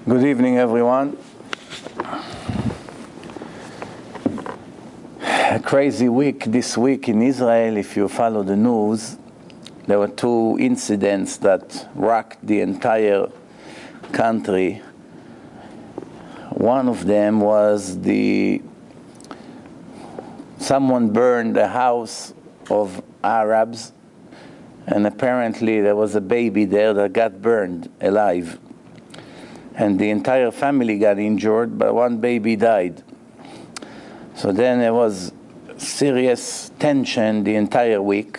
Good evening, everyone. A crazy week this week in Israel. If you follow the news, there were two incidents that rocked the entire country. One of them was someone burned a house of Arabs, and apparently there was a baby there that got burned alive. And the entire family got injured, but one baby died. So then there was serious tension the entire week.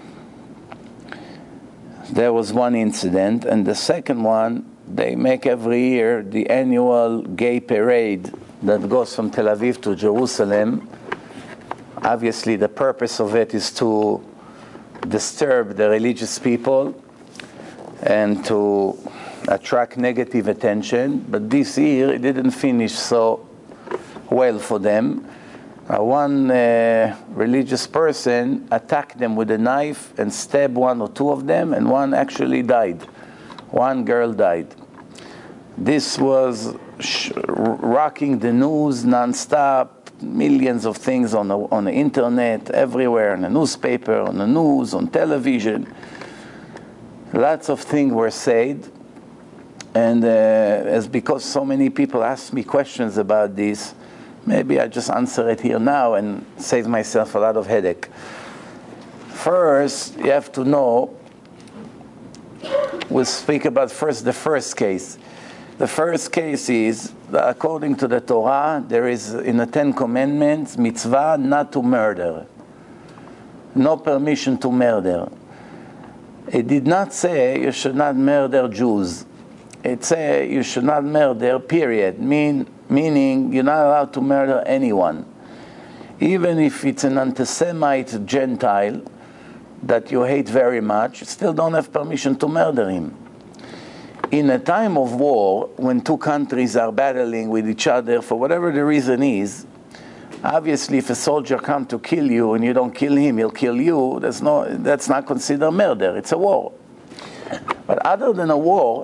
There was one incident, and the second one, they make every year the annual gay parade that goes from Tel Aviv to Jerusalem. Obviously, the purpose of it is to disturb the religious people and to attract negative attention, but this year it didn't finish so well for them. One religious person attacked them with a knife and stabbed one or two of them, and one actually died. One girl died. This was rocking the news non-stop, millions of things on the internet, everywhere, in the newspaper, on the news, on television. Lots of things were said. And because so many people ask me questions about this, maybe I just answer it here now and save myself a lot of headache. First, you have to know, we'll speak about first the first case. The first case is that according to the Torah, there is in the Ten Commandments, mitzvah not to murder. No permission to murder. It did not say you should not murder Jews. It says you should not murder, period. Meaning you're not allowed to murder anyone. Even if it's an anti-Semite Gentile that you hate very much, you still don't have permission to murder him. In a time of war, when two countries are battling with each other, for whatever the reason is, obviously if a soldier comes to kill you and you don't kill him, he'll kill you, that's not considered murder, it's a war. But other than a war,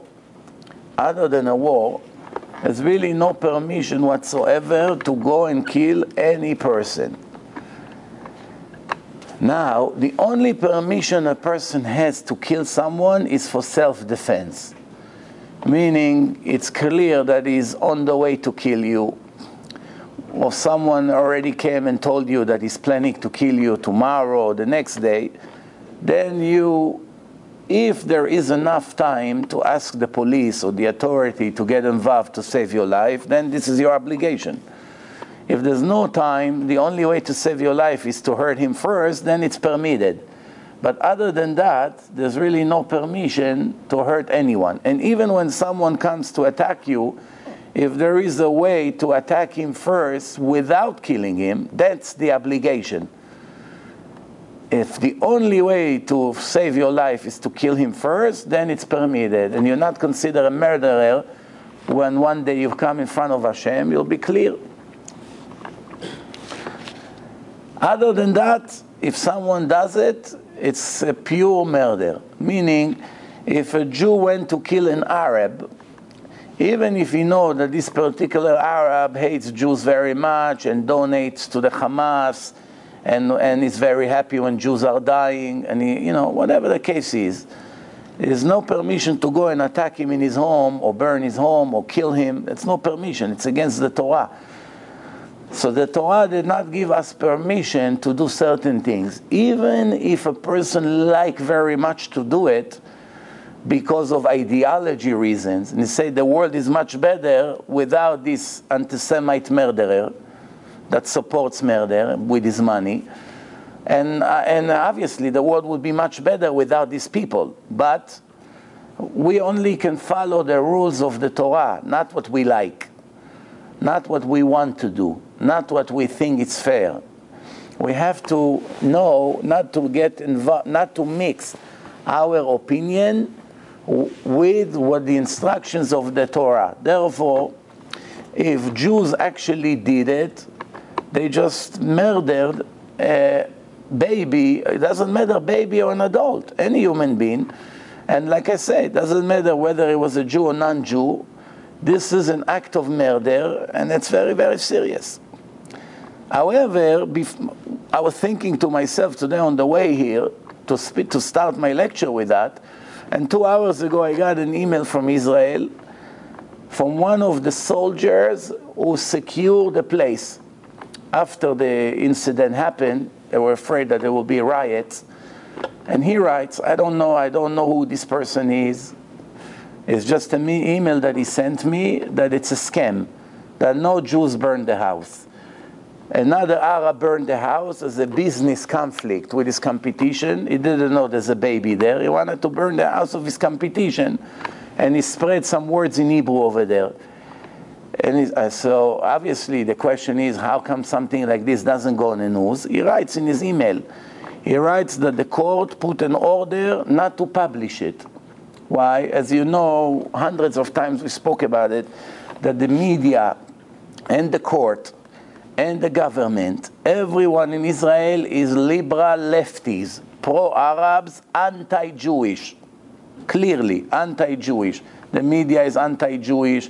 there's really no permission whatsoever to go and kill any person. Now, the only permission a person has to kill someone is for self-defense. Meaning, it's clear that he's on the way to kill you, or someone already came and told you that he's planning to kill you tomorrow or the next day, then if there is enough time to ask the police or the authority to get involved to save your life, then this is your obligation. If there's no time, the only way to save your life is to hurt him first, then it's permitted. But other than that, there's really no permission to hurt anyone. And even when someone comes to attack you, if there is a way to attack him first without killing him, that's the obligation. If the only way to save your life is to kill him first, then it's permitted. And you're not considered a murderer when one day you come in front of Hashem, you'll be clear. Other than that, if someone does it, it's a pure murder. Meaning, if a Jew went to kill an Arab, even if you know that this particular Arab hates Jews very much and donates to the Hamas, and is very happy when Jews are dying, and whatever the case is, there's no permission to go and attack him in his home, or burn his home, or kill him. There's no permission. It's against the Torah. So the Torah did not give us permission to do certain things, even if a person likes very much to do it because of ideology reasons. And they say the world is much better without this anti-Semite murderer that supports murder with his money. And obviously the world would be much better without these people. But we only can follow the rules of the Torah, not what we like, not what we want to do, not what we think is fair. We have to know not to get involved, not to mix our opinion with what the instructions of the Torah. Therefore, if Jews actually did it, they just murdered a baby. It doesn't matter, baby or an adult, any human being. And like I say, it doesn't matter whether it was a Jew or non-Jew. This is an act of murder, and it's very, very serious. However, I was thinking to myself today on the way here to start my lecture with that, and 2 hours ago I got an email from Israel from one of the soldiers who secured the place. After the incident happened, they were afraid that there will be riots. And he writes, I don't know who this person is. It's just an email that he sent me that it's a scam, that no Jews burned the house. Another Arab burned the house as a business conflict with his competition. He didn't know there's a baby there. He wanted to burn the house of his competition, and he spread some words in Hebrew over there. And so obviously the question is, how come something like this doesn't go in the news? He writes in his email, he writes that the court put an order not to publish it. Why? As you know, hundreds of times we spoke about it, that the media and the court and the government, everyone in Israel is liberal lefties, pro-Arabs, anti-Jewish, clearly anti-Jewish. The media is anti-Jewish.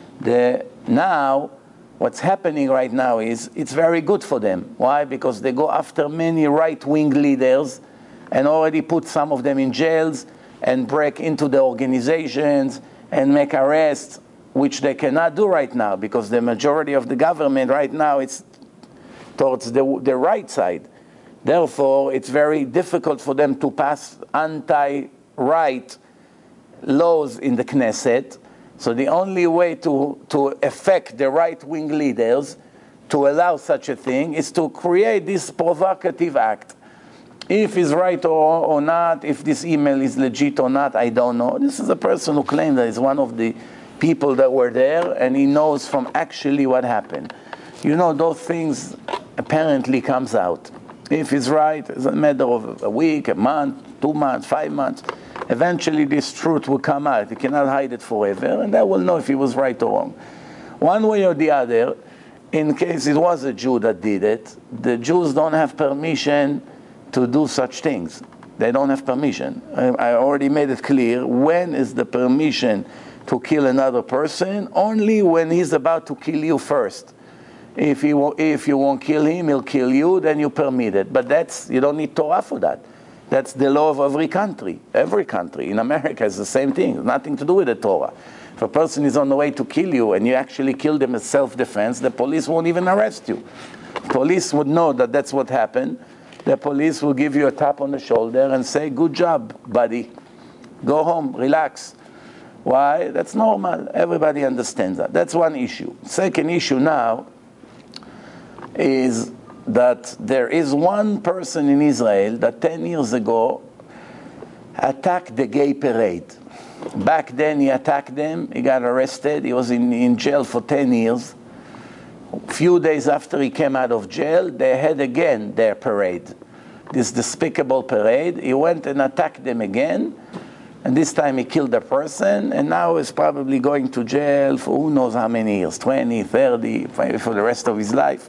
Now, what's happening right now is it's very good for them. Why? Because they go after many right-wing leaders and already put some of them in jails and break into the organizations and make arrests, which they cannot do right now because the majority of the government right now is towards the right side. Therefore, it's very difficult for them to pass anti-right laws in the Knesset. So the only way to affect the right-wing leaders to allow such a thing is to create this provocative act. If it's right or not, if this email is legit or not, I don't know. This is a person who claimed that he's one of the people that were there, and he knows from actually what happened. You know, those things apparently comes out. If it's right, it's a matter of a week, a month, 2 months, 5 months. Eventually this truth will come out. You cannot hide it forever, and they will know if he was right or wrong. One way or the other, in case it was a Jew that did it, the Jews don't have permission to do such things. They don't have permission. I already made it clear. When is the permission to kill another person? Only when he's about to kill you first. If you won't kill him, he'll kill you, then you permit it. But you don't need Torah for that. That's the law of every country. Every country. In America, it's the same thing. Nothing to do with the Torah. If a person is on the way to kill you and you actually kill them as self-defense, the police won't even arrest you. Police would know that that's what happened. The police will give you a tap on the shoulder and say, good job, buddy. Go home, relax. Why? That's normal. Everybody understands that. That's one issue. Second issue now is that there is one person in Israel that 10 years ago attacked the gay parade. Back then he attacked them, he got arrested, he was in jail for 10 years. A few days after he came out of jail, they had again their parade, this despicable parade. He went and attacked them again, and this time he killed a person, and now he's probably going to jail for who knows how many years, 20, 30, for the rest of his life.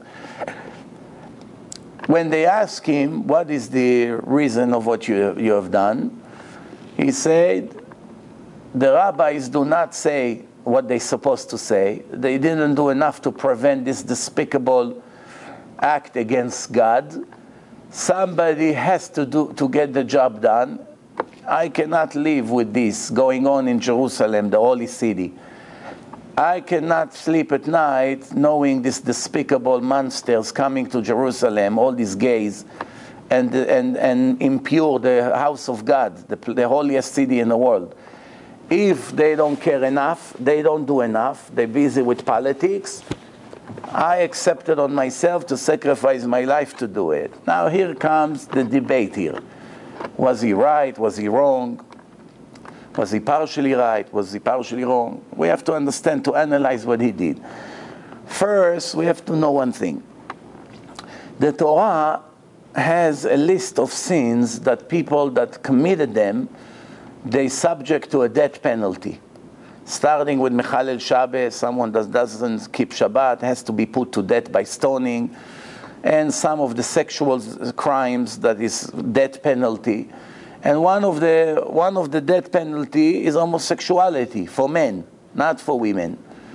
When they asked him, what is the reason of what you have done? He said, the rabbis do not say what they're supposed to say. They didn't do enough to prevent this despicable act against God. Somebody has to get the job done. I cannot live with this going on in Jerusalem, the holy city. I cannot sleep at night knowing these despicable monsters coming to Jerusalem, all these gays, and impure the house of God, the holiest city in the world. If they don't care enough, they don't do enough, they're busy with politics, I accepted on myself to sacrifice my life to do it. Now here comes the debate here. Was he right? Was he wrong? Was he partially right? Was he partially wrong? We have to understand, to analyze what he did. First, we have to know one thing. The Torah has a list of sins that people that committed them, they subject to a death penalty. Starting with Mechalel Shabbos, someone that doesn't keep Shabbat has to be put to death by stoning, and some of the sexual crimes that is death penalty. And one of the death penalty is homosexuality for men, not for women.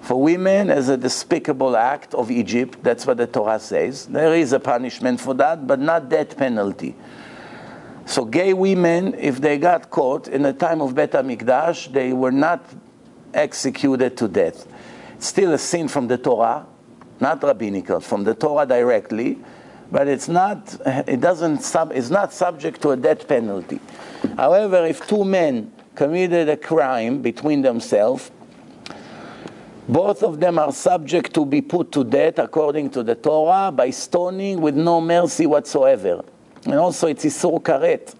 For women as a despicable act of Egypt. That's what the Torah says. There is a punishment for that, but not death penalty. So gay women, if they got caught in the time of Bet HaMikdash, they were not executed to death. It's still a sin from the Torah, not rabbinical, from the Torah directly, but it's not subject to a death penalty. However, if two men committed a crime between themselves, both of them are subject to be put to death according to the Torah by stoning with no mercy whatsoever. And also it's Isur Karet,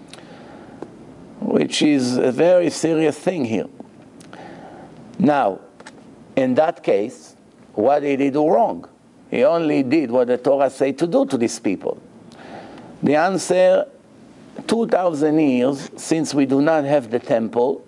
which is a very serious thing here. Now, in that case, what did he do wrong? He only did what the Torah said to do to these people. The answer, 2,000 years since we do not have the temple,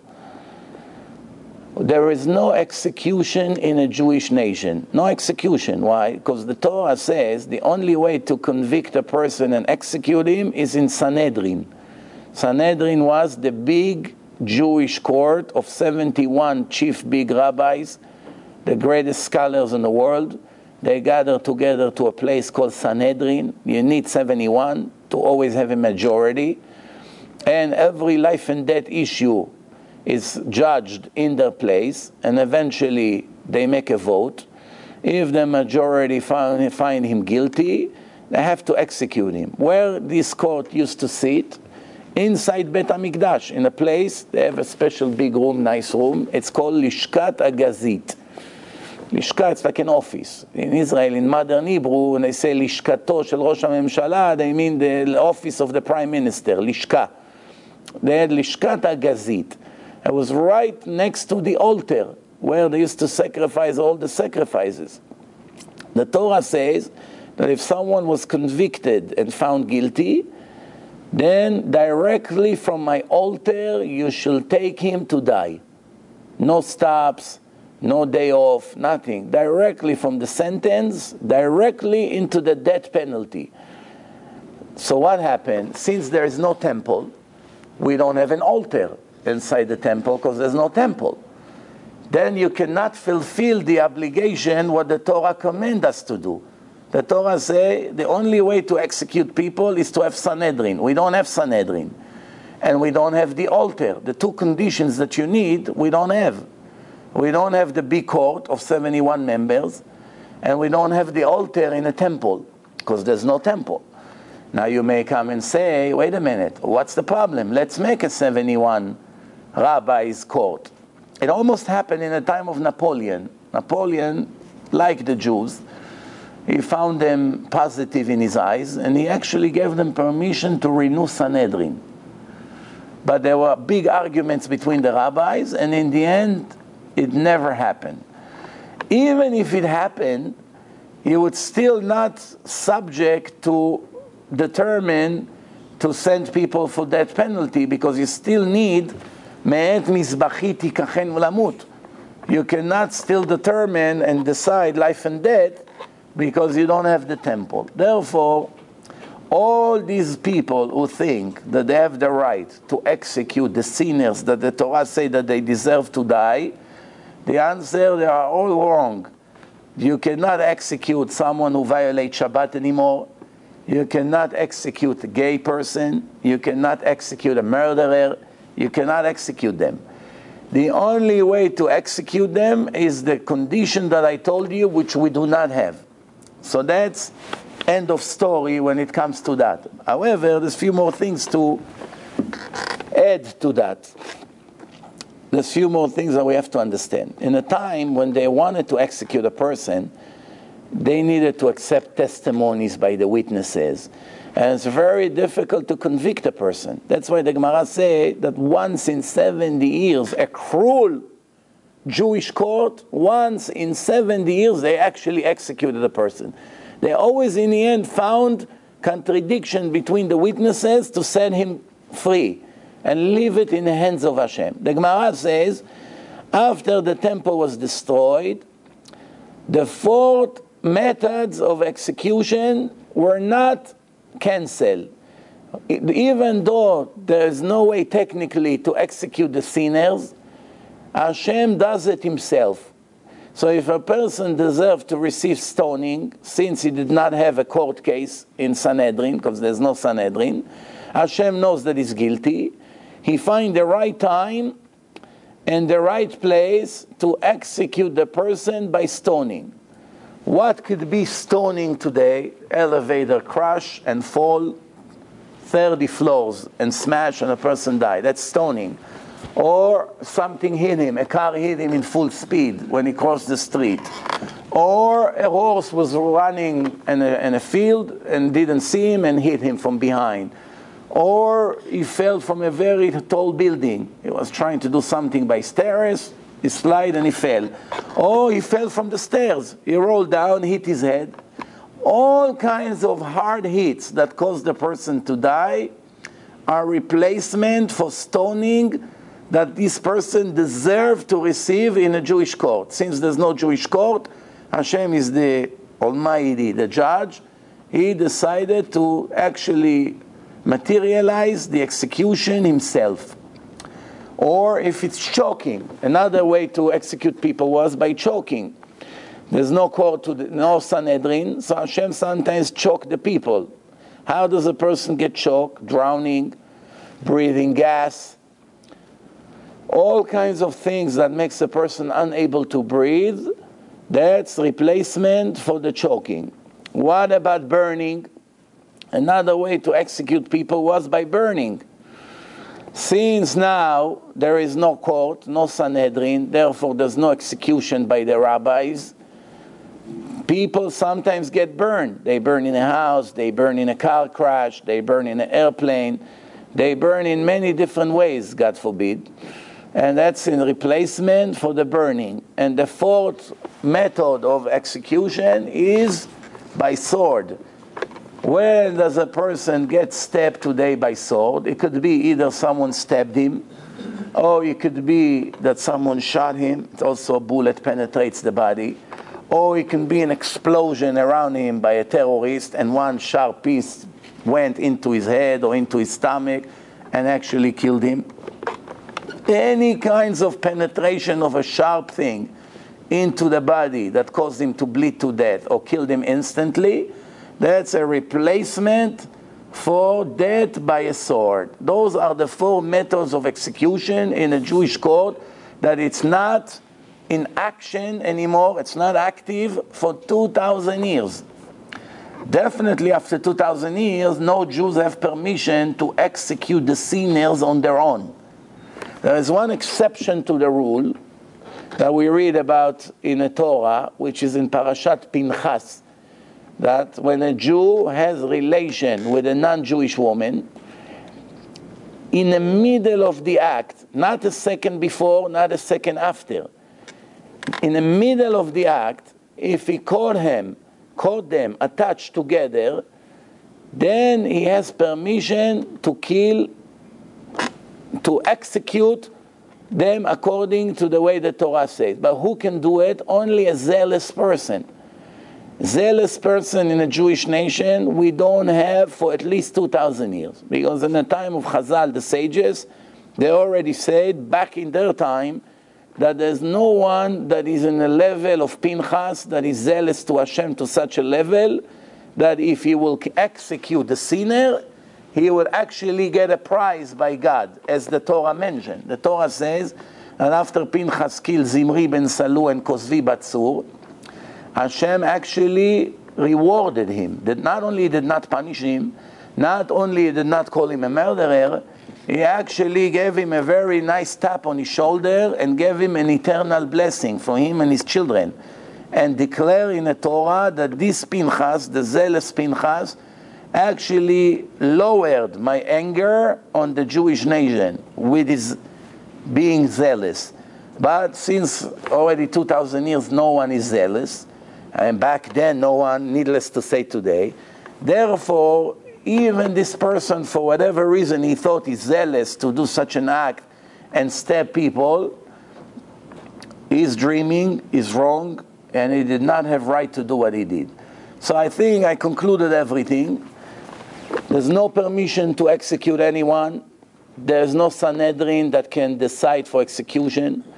there is no execution in a Jewish nation. No execution. Why? Because the Torah says the only way to convict a person and execute him is in Sanhedrin. Sanhedrin was the big Jewish court of 71 chief big rabbis, the greatest scholars in the world. They gather together to a place called Sanhedrin. You need 71 to always have a majority. And every life and death issue is judged in their place, and eventually they make a vote. If the majority find him guilty, they have to execute him. Where this court used to sit? Inside Bet HaMikdash, in a place, they have a special big room, nice room. It's called Lishkat HaGazit. Lishka, it's like an office. In Israel, in modern Hebrew, when they say Lishkato shel Rosh HaMemshala, they mean the office of the Prime Minister, Lishka. They had Lishkat HaGazit. It was right next to the altar where they used to sacrifice all the sacrifices. The Torah says that if someone was convicted and found guilty, then directly from my altar you shall take him to die. No stops, no day off, nothing. Directly from the sentence, directly into the death penalty. So what happened? Since there is no temple, we don't have an altar inside the temple because there's no temple. Then you cannot fulfill the obligation what the Torah commands us to do. The Torah says the only way to execute people is to have Sanhedrin. We don't have Sanhedrin. And we don't have the altar. The two conditions that you need, we don't have. We don't have the big court of 71 members, and we don't have the altar in a temple because there's no temple. Now you may come and say, wait a minute, what's the problem? Let's make a 71 rabbis court. It almost happened in the time of Napoleon. Napoleon liked the Jews. He found them positive in his eyes, and he actually gave them permission to renew Sanhedrin. But there were big arguments between the rabbis, and in the end, it never happened. Even if it happened, he would still not subject to determine to send people for death penalty, because you still need me'et mizbachit yikachen v'lamut. You cannot still determine and decide life and death because you don't have the temple. Therefore, all these people who think that they have the right to execute the sinners that the Torah say that they deserve to die, the answer, they are all wrong. You cannot execute someone who violates Shabbat anymore. You cannot execute a gay person. You cannot execute a murderer. You cannot execute them. The only way to execute them is the condition that I told you, which we do not have. So that's end of story when it comes to that. However, there's a few more things to add to that. There's a few more things that we have to understand. In a time when they wanted to execute a person, they needed to accept testimonies by the witnesses. And it's very difficult to convict a person. That's why the Gemara says that once in 70 years, a cruel Jewish court, once in 70 years, they actually executed a person. They always, in the end, found contradiction between the witnesses to set him free and leave it in the hands of Hashem. The Gemara says, after the temple was destroyed, the 4 methods of execution were not cancelled. Even though there is no way technically to execute the sinners, Hashem does it himself. So if a person deserved to receive stoning, since he did not have a court case in Sanhedrin, because there's no Sanhedrin, Hashem knows that he's guilty. He finds the right time and the right place to execute the person by stoning. What could be stoning today? Elevator crash and fall 30 floors and smash and a person die. That's stoning. Or something hit him, a car hit him in full speed when he crossed the street. Or a horse was running in a field and didn't see him and hit him from behind. Or he fell from a very tall building. He was trying to do something by stairs, he slid and he fell. Or he fell from the stairs. He rolled down, hit his head. All kinds of hard hits that cause the person to die are replacement for stoning that this person deserved to receive in a Jewish court. Since there's no Jewish court, Hashem is the Almighty, the judge. He decided to actually materialize the execution himself. Or if it's choking, another way to execute people was by choking. There's no court, no Sanhedrin, so Hashem sometimes choked the people. How does a person get choked? Drowning, breathing gas, all kinds of things that makes a person unable to breathe. That's replacement for the choking. What about burning? Another way to execute people was by burning. Since now there is no court, no Sanhedrin, therefore there's no execution by the rabbis, people sometimes get burned. They burn in a house, they burn in a car crash, they burn in an airplane, they burn in many different ways, God forbid. And that's in replacement for the burning. And the fourth method of execution is by sword. When does a person get stabbed today by sword? It could be either someone stabbed him, or it could be that someone shot him. It also, a bullet penetrates the body. Or it can be an explosion around him by a terrorist, and one sharp piece went into his head or into his stomach and actually killed him. Any kinds of penetration of a sharp thing into the body that caused him to bleed to death or killed him instantly, that's a replacement for death by a sword. Those are the four methods of execution in a Jewish court that it's not in action anymore, it's not active for 2,000 years. Definitely after 2,000 years, no Jews have permission to execute the sinners on their own. There is one exception to the rule that we read about in the Torah, which is in Parashat Pinchas, that when a Jew has relation with a non-Jewish woman, in the middle of the act, not a second before, not a second after, in the middle of the act, if he caught them attached together, then he has permission to kill, to execute them according to the way the Torah says. But who can do it? Only a zealous person. Zealous person in a Jewish nation we don't have for at least 2,000 years. Because in the time of Chazal, the sages, they already said back in their time that there's no one that is in a level of Pinchas that is zealous to Hashem to such a level that if he will execute the sinner, he will actually get a prize by God, as the Torah mentioned. The Torah says that after Pinchas killed Zimri ben Salu and Kozvi Batsur, Hashem actually rewarded him. That not only did not punish him, not only did not call him a murderer, he actually gave him a very nice tap on his shoulder and gave him an eternal blessing for him and his children. And declare in the Torah that this Pinchas, the zealous Pinchas, actually lowered my anger on the Jewish nation with his being zealous. But since already 2,000 years no one is zealous, and back then no one, needless to say today, therefore even this person, for whatever reason he thought he's zealous to do such an act and stab people, he's dreaming, he's wrong, and he did not have right to do what he did. So I think I concluded everything. There's no permission to execute anyone. There's no Sanhedrin that can decide for execution.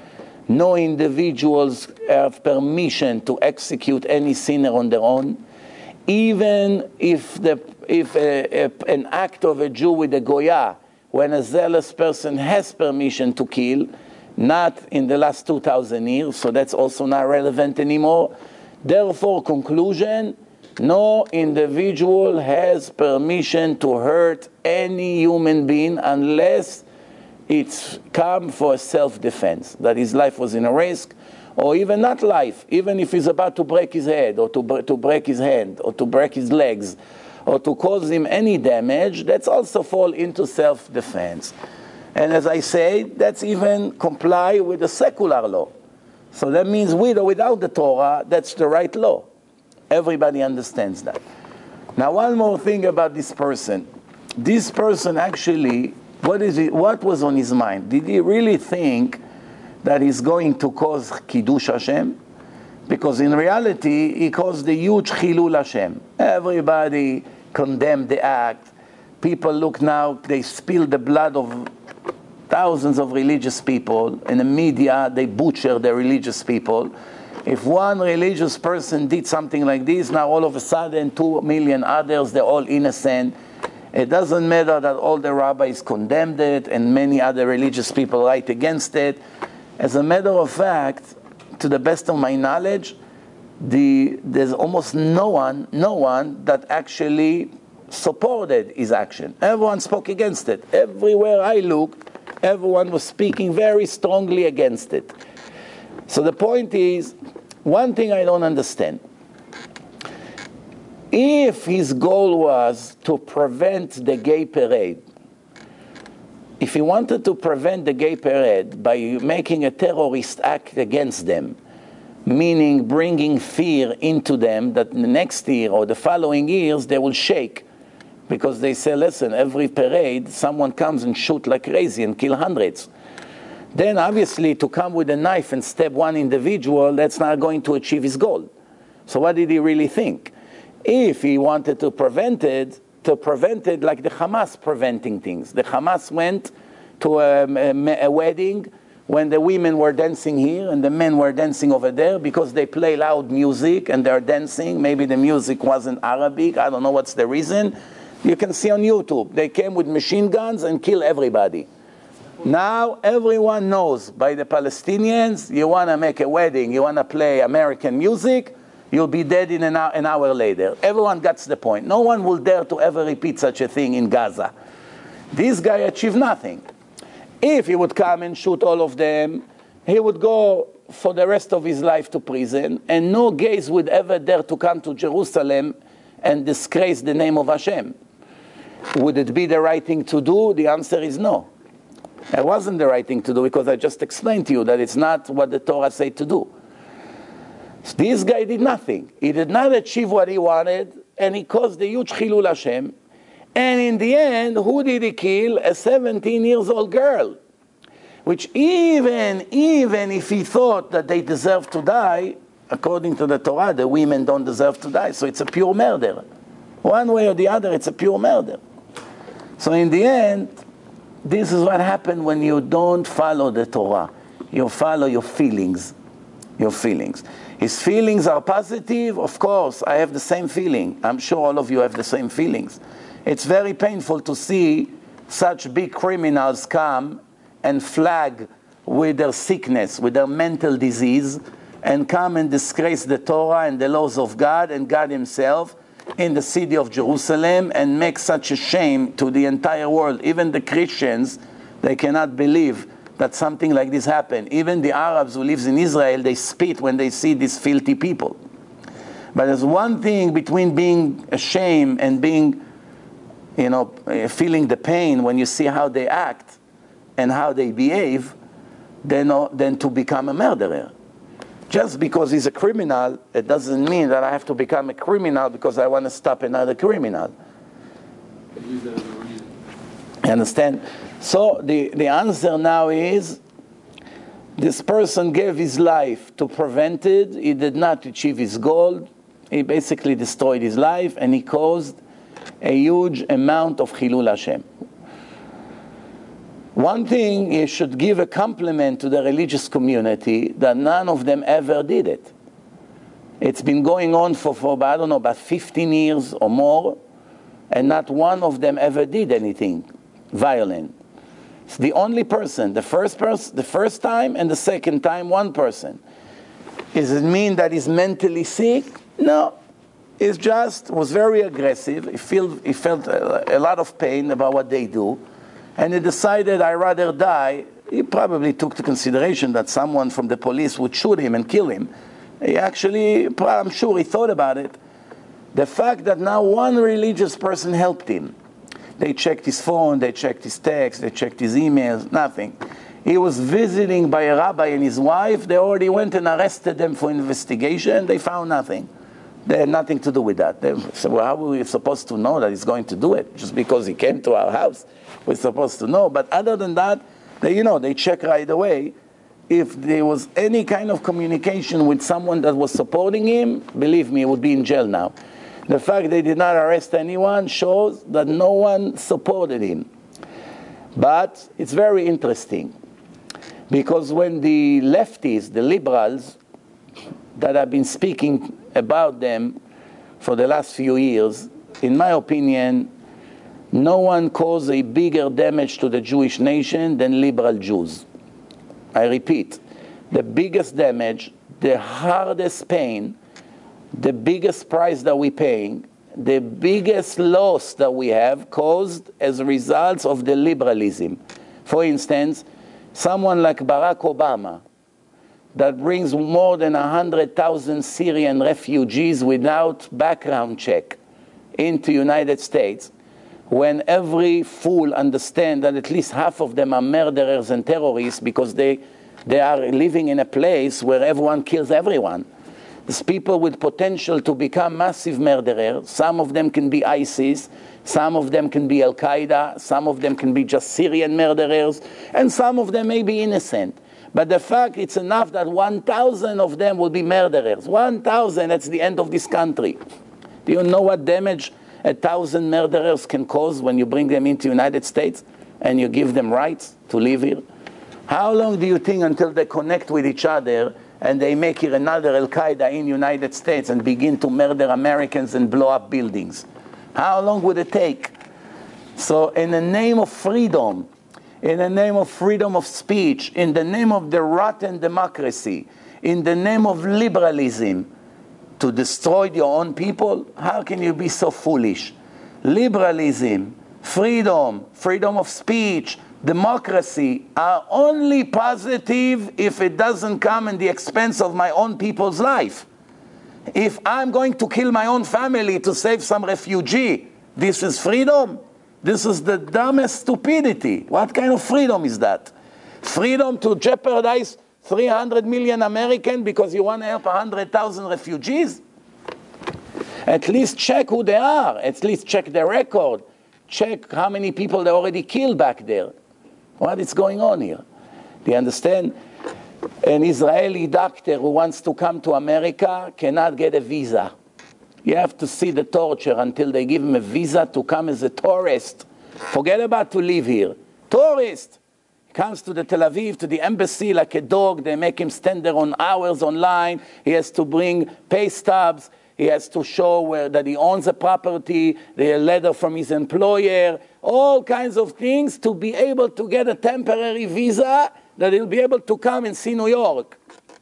No individuals have permission to execute any sinner on their own. Even if an act of a Jew with a Goya, when a zealous person has permission to kill, not in the last 2,000 years, so that's also not relevant anymore. Therefore, conclusion, no individual has permission to hurt any human being unless it's come for self-defense, that his life was in a risk, or even not life, even if he's about to break his head, or to break his hand, or to break his legs, or to cause him any damage, that's also fall into self-defense. And as I say, that's even comply with the secular law. So that means with or without the Torah, that's the right law. Everybody understands that. Now one more thing about this person. This person actually, what was on his mind? Did he really think that he's going to cause Kiddush Hashem? Because in reality, he caused a huge Chilul Hashem. Everybody condemned the act. People look now, they spill the blood of thousands of religious people. In the media, they butcher the religious people. If one religious person did something like this, now all of a sudden 2 million others, they're all innocent. It doesn't matter that all the rabbis condemned it and many other religious people write against it. As a matter of fact, to the best of my knowledge, there's almost no one that actually supported his action. Everyone spoke against it. Everywhere I looked, everyone was speaking very strongly against it. So the point is, one thing I don't understand. If his goal was to prevent the gay parade, if he wanted to prevent the gay parade by making a terrorist act against them, meaning bringing fear into them that the next year or the following years they will shake, because they say, listen, every parade someone comes and shoot like crazy and kill hundreds. Then obviously to come with a knife and stab one individual, that's not going to achieve his goal. So what did he really think? If he wanted to prevent it like the Hamas preventing things. The Hamas went to a wedding when the women were dancing here and the men were dancing over there because they play loud music and they're dancing. Maybe the music wasn't Arabic. I don't know what's the reason. You can see on YouTube. They came with machine guns and kill everybody. Now everyone knows by the Palestinians, you want to make a wedding, you want to play American music, you'll be dead in an hour later. Everyone gets the point. No one will dare to ever repeat such a thing in Gaza. This guy achieved nothing. If he would come and shoot all of them, he would go for the rest of his life to prison, and no gays would ever dare to come to Jerusalem and disgrace the name of Hashem. Would it be the right thing to do? The answer is no. It wasn't the right thing to do because I just explained to you that it's not what the Torah said to do. So this guy did nothing. He did not achieve what he wanted, and he caused a huge Chilul Hashem. And in the end, who did he kill? A 17-year-old girl. Which even if he thought that they deserved to die, according to the Torah, the women don't deserve to die. So it's a pure murder. One way or the other, it's a pure murder. So in the end, this is what happened when you don't follow the Torah. You follow your feelings. Your feelings. His feelings are positive, of course, I have the same feeling. I'm sure all of you have the same feelings. It's very painful to see such big criminals come and flag with their sickness, with their mental disease, and come and disgrace the Torah and the laws of God and God himself in the city of Jerusalem and make such a shame to the entire world. Even the Christians, they cannot believe that something like this happened. Even the Arabs who live in Israel, they spit when they see these filthy people. But there's one thing between being ashamed and being, feeling the pain when you see how they act and how they behave, than to become a murderer. Just because he's a criminal, it doesn't mean that I have to become a criminal because I want to stop another criminal. Use that as a reason. You understand? So the answer now is, this person gave his life to prevent it. He did not achieve his goal. He basically destroyed his life and he caused a huge amount of Chilul Hashem. One thing, you should give a compliment to the religious community that none of them ever did it. It's been going on for I don't know, about 15 years or more, and not one of them ever did anything violent. It's the only person, the first time and the second time, one person. Does it mean that he's mentally sick? No. He just was very aggressive. He felt a lot of pain about what they do. And he decided, I'd rather die. He probably took into consideration that someone from the police would shoot him and kill him. He actually, I'm sure he thought about it. The fact that now one religious person helped him. They checked his phone, they checked his texts, they checked his emails, nothing. He was visiting by a rabbi and his wife. They already went and arrested them for investigation. They found nothing. They had nothing to do with that. They said, well, how were we supposed to know that he's going to do it? Just because he came to our house, we're supposed to know. But other than that, they check right away. If there was any kind of communication with someone that was supporting him, believe me, he would be in jail now. The fact they did not arrest anyone shows that no one supported him. But it's very interesting, because when the lefties, the liberals, that have been speaking about them for the last few years, in my opinion, no one caused a bigger damage to the Jewish nation than liberal Jews. I repeat, the biggest damage, the hardest pain, the biggest price that we're paying, the biggest loss that we have caused as a result of the liberalism. For instance, someone like Barack Obama, that brings more than 100,000 Syrian refugees without background check into United States, when every fool understands that at least half of them are murderers and terrorists because they are living in a place where everyone kills everyone. There's people with potential to become massive murderers. Some of them can be ISIS, some of them can be Al-Qaeda, some of them can be just Syrian murderers, and some of them may be innocent. But the fact it's enough that 1,000 of them will be murderers. 1,000, that's the end of this country. Do you know what damage 1,000 murderers can cause when you bring them into the United States and you give them rights to live here? How long do you think until they connect with each other and they make here another Al-Qaeda in the United States and begin to murder Americans and blow up buildings? How long would it take? So in the name of freedom, in the name of freedom of speech, in the name of the rotten democracy, in the name of liberalism, to destroy your own people? How can you be so foolish? Liberalism, freedom, freedom of speech, democracy are only positive if it doesn't come at the expense of my own people's life. If I'm going to kill my own family to save some refugee, this is freedom? This is the dumbest stupidity. What kind of freedom is that? Freedom to jeopardize 300 million Americans because you want to help 100,000 refugees? At least check who they are. At least check their record. Check how many people they already killed back there. What is going on here? Do you understand? An Israeli doctor who wants to come to America cannot get a visa. You have to see the torture until they give him a visa to come as a tourist. Forget about to live here. Tourist! He comes to the Tel Aviv, to the embassy like a dog. They make him stand there on hours online. He has to bring pay stubs. He has to show that he owns a property, the letter from his employer, all kinds of things to be able to get a temporary visa that he'll be able to come and see New York.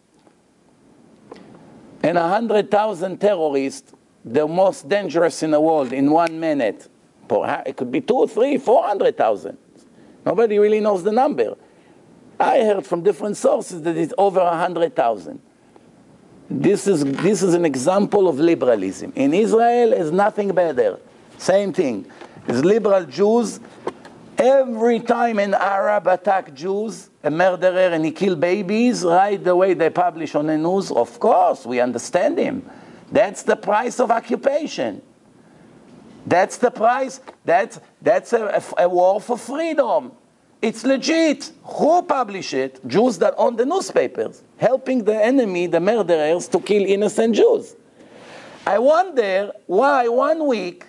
And 100,000 terrorists, the most dangerous in the world, in 1 minute. It could be 2, 3, 400,000. Nobody really knows the number. I heard from different sources that it's over 100,000. This is an example of liberalism. In Israel, it's nothing better. Same thing. It's liberal Jews. Every time an Arab attack Jews, a murderer, and he kill babies, right away they publish on the news, of course, we understand him. That's the price of occupation. That's the price. That's a war for freedom. It's legit. Who publish it? Jews that own the newspapers, helping the enemy, the murderers, to kill innocent Jews. I wonder why 1 week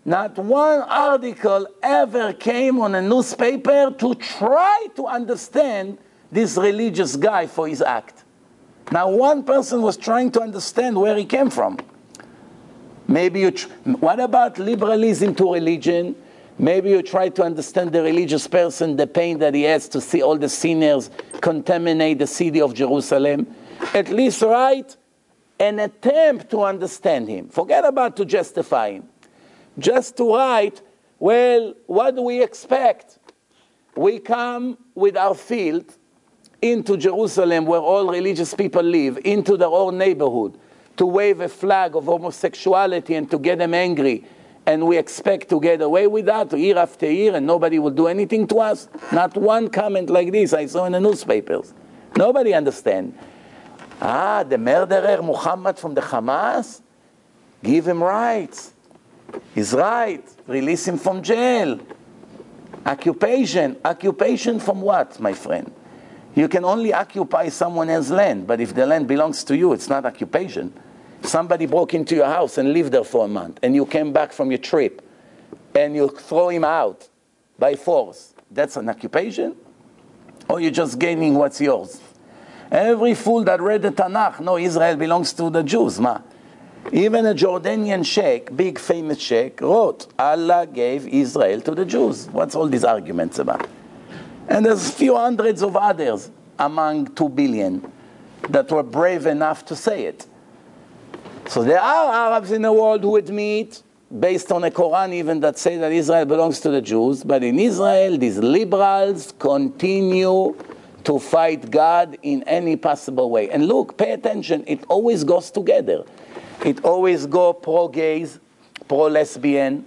Not one article ever came on a newspaper to try to understand this religious guy for his act. Now, one person was trying to understand where he came from. Maybe what about liberalism to religion? Maybe you try to understand the religious person, the pain that he has to see all the sinners contaminate the city of Jerusalem. At least write an attempt to understand him. Forget about to justify him. Just to write, well, what do we expect? We come with our field into Jerusalem where all religious people live, into their own neighborhood, to wave a flag of homosexuality and to get them angry. And we expect to get away with that year after year and nobody will do anything to us. Not one comment like this I saw in the newspapers. Nobody understands. The murderer Muhammad from the Hamas? Give him rights. He's right. Release him from jail. Occupation. Occupation from what, my friend? You can only occupy someone else's land, but if the land belongs to you, it's not occupation. Somebody broke into your house and lived there for a month, and you came back from your trip, and you throw him out by force. That's an occupation? Or you're just gaining what's yours? Every fool that read the Tanakh, no, Israel belongs to the Jews, ma. Even a Jordanian sheikh, big famous sheikh, wrote, Allah gave Israel to the Jews. What's all these arguments about? And there's a few hundreds of others among 2 billion that were brave enough to say it. So there are Arabs in the world who admit, based on a Quran even, that say that Israel belongs to the Jews, but in Israel, these liberals continue to fight God in any possible way. And look, pay attention, it always goes together. It always goes pro-gays, pro-lesbian,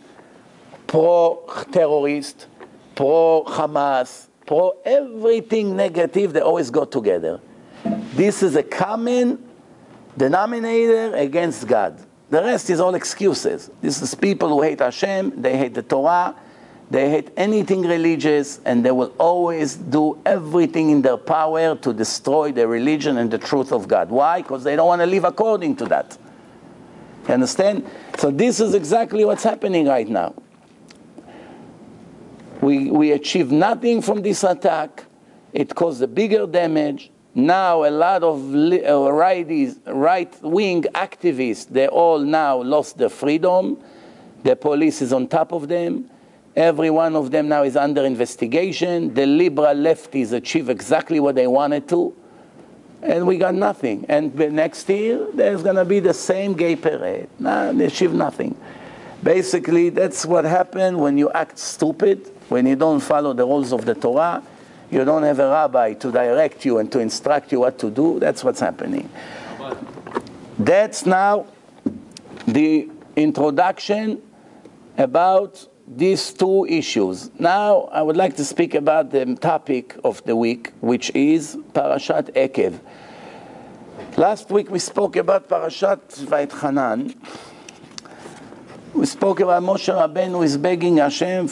pro-terrorist, pro-Hamas, pro-everything negative, they always go together. This is a common denominator against God. The rest is all excuses. This is people who hate Hashem, they hate the Torah, they hate anything religious, and they will always do everything in their power to destroy the religion and the truth of God. Why? Because they don't want to live according to that. You understand? So this is exactly what's happening right now. We achieved nothing from this attack. It caused a bigger damage. Now a lot of right-wing activists, they all now lost their freedom. The police is on top of them. Every one of them now is under investigation. The liberal lefties achieved exactly what they wanted to. And we got nothing. And next year, there's going to be the same gay parade. No, they achieved nothing. Basically, that's what happened when you act stupid, when you don't follow the rules of the Torah. You don't have a rabbi to direct you and to instruct you what to do. That's what's happening. That's now the introduction about these 2 issues. Now, I would like to speak about the topic of the week, which is Parashat Ekev. Last week we spoke about Parashat Vayetchanan. We spoke about Moshe Rabbeinu is begging Hashem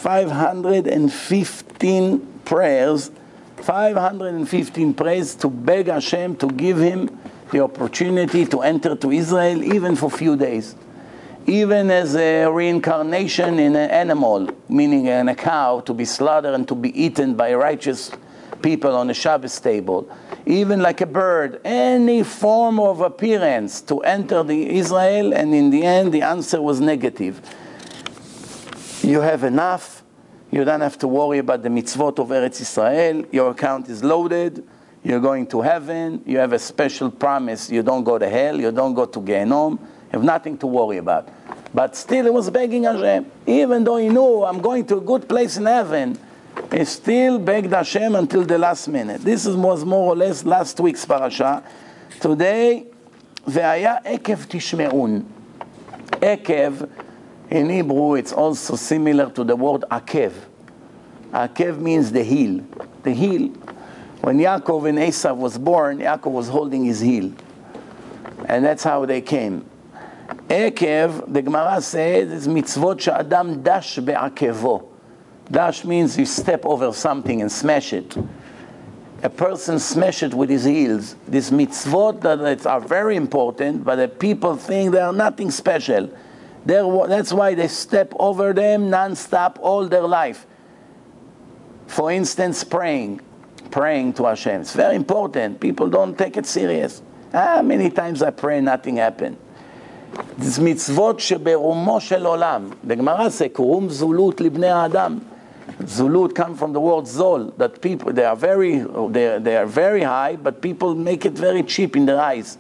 515 prayers, 515 prayers to beg Hashem to give him the opportunity to enter to Israel even for a few days. Even as a reincarnation in an animal, meaning in a cow, to be slaughtered and to be eaten by righteous people on a Shabbos table. Even like a bird, any form of appearance to enter the Israel, and in the end the answer was negative. You have enough, you don't have to worry about the mitzvot of Eretz Israel, your account is loaded, you're going to heaven, you have a special promise, you don't go to hell, you don't go to Gehenom, you have nothing to worry about. But still he was begging Hashem, even though he knew I'm going to a good place in heaven, he still begged Hashem until the last minute. This was more or less last week's parasha. Today, Ve'aya Ekev Tishme'un. Ekev, in Hebrew, it's also similar to the word Akev. Akev means the heel. The heel. When Yaakov and Esav was born, Yaakov was holding his heel. And that's how they came. Ekev, the Gemara says, is mitzvot she'adam dash be'akevo. Dash means you step over something and smash it. A person smash it with his heels. These mitzvot that are very important, but the people think they are nothing special. That's why they step over them non-stop all their life. For instance, praying to Hashem. It's very important. People don't take it serious. Many times I pray, nothing happened. This mitzvot sheberumo shel olam. The Gemara says, "Kurum zulut libnei adam." Zulut comes from the word zol. That people they are very high, but people make it very cheap in their eyes.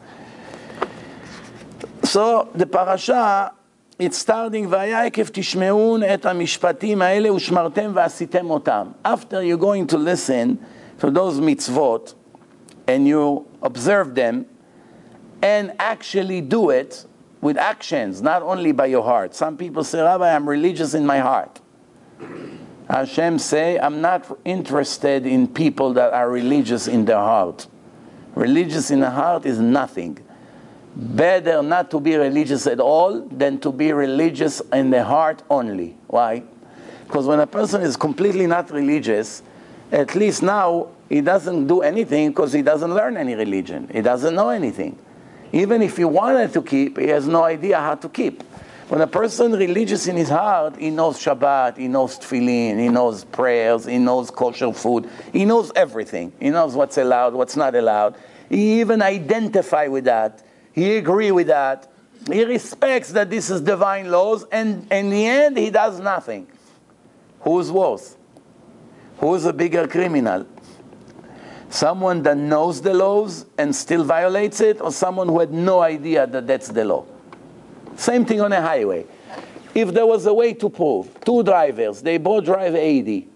So the parasha, it's starting, "Vaya ekev tishmeun et hamishpatim haele ushmartem v'asitem otam." After you're going to listen to those mitzvot, and you observe them, and actually do it with actions, not only by your heart. Some people say, "Rabbi, I'm religious in my heart." Hashem say, "I'm not interested in people that are religious in their heart." Religious in the heart is nothing. Better not to be religious at all than to be religious in the heart only. Why? Because when a person is completely not religious, at least now he doesn't do anything because he doesn't learn any religion. He doesn't know anything. Even if he wanted to keep, he has no idea how to keep. When a person is religious in his heart, he knows Shabbat, he knows Tefillin, he knows prayers, he knows kosher food, he knows everything. He knows what's allowed, what's not allowed. He even identifies with that. He agrees with that. He respects that this is divine laws, and in the end, he does nothing. Who's worse? Who's a bigger criminal? Someone that knows the laws and still violates it, or someone who had no idea that that's the law? Same thing on a highway. If there was a way to prove, two drivers, they both drive 80.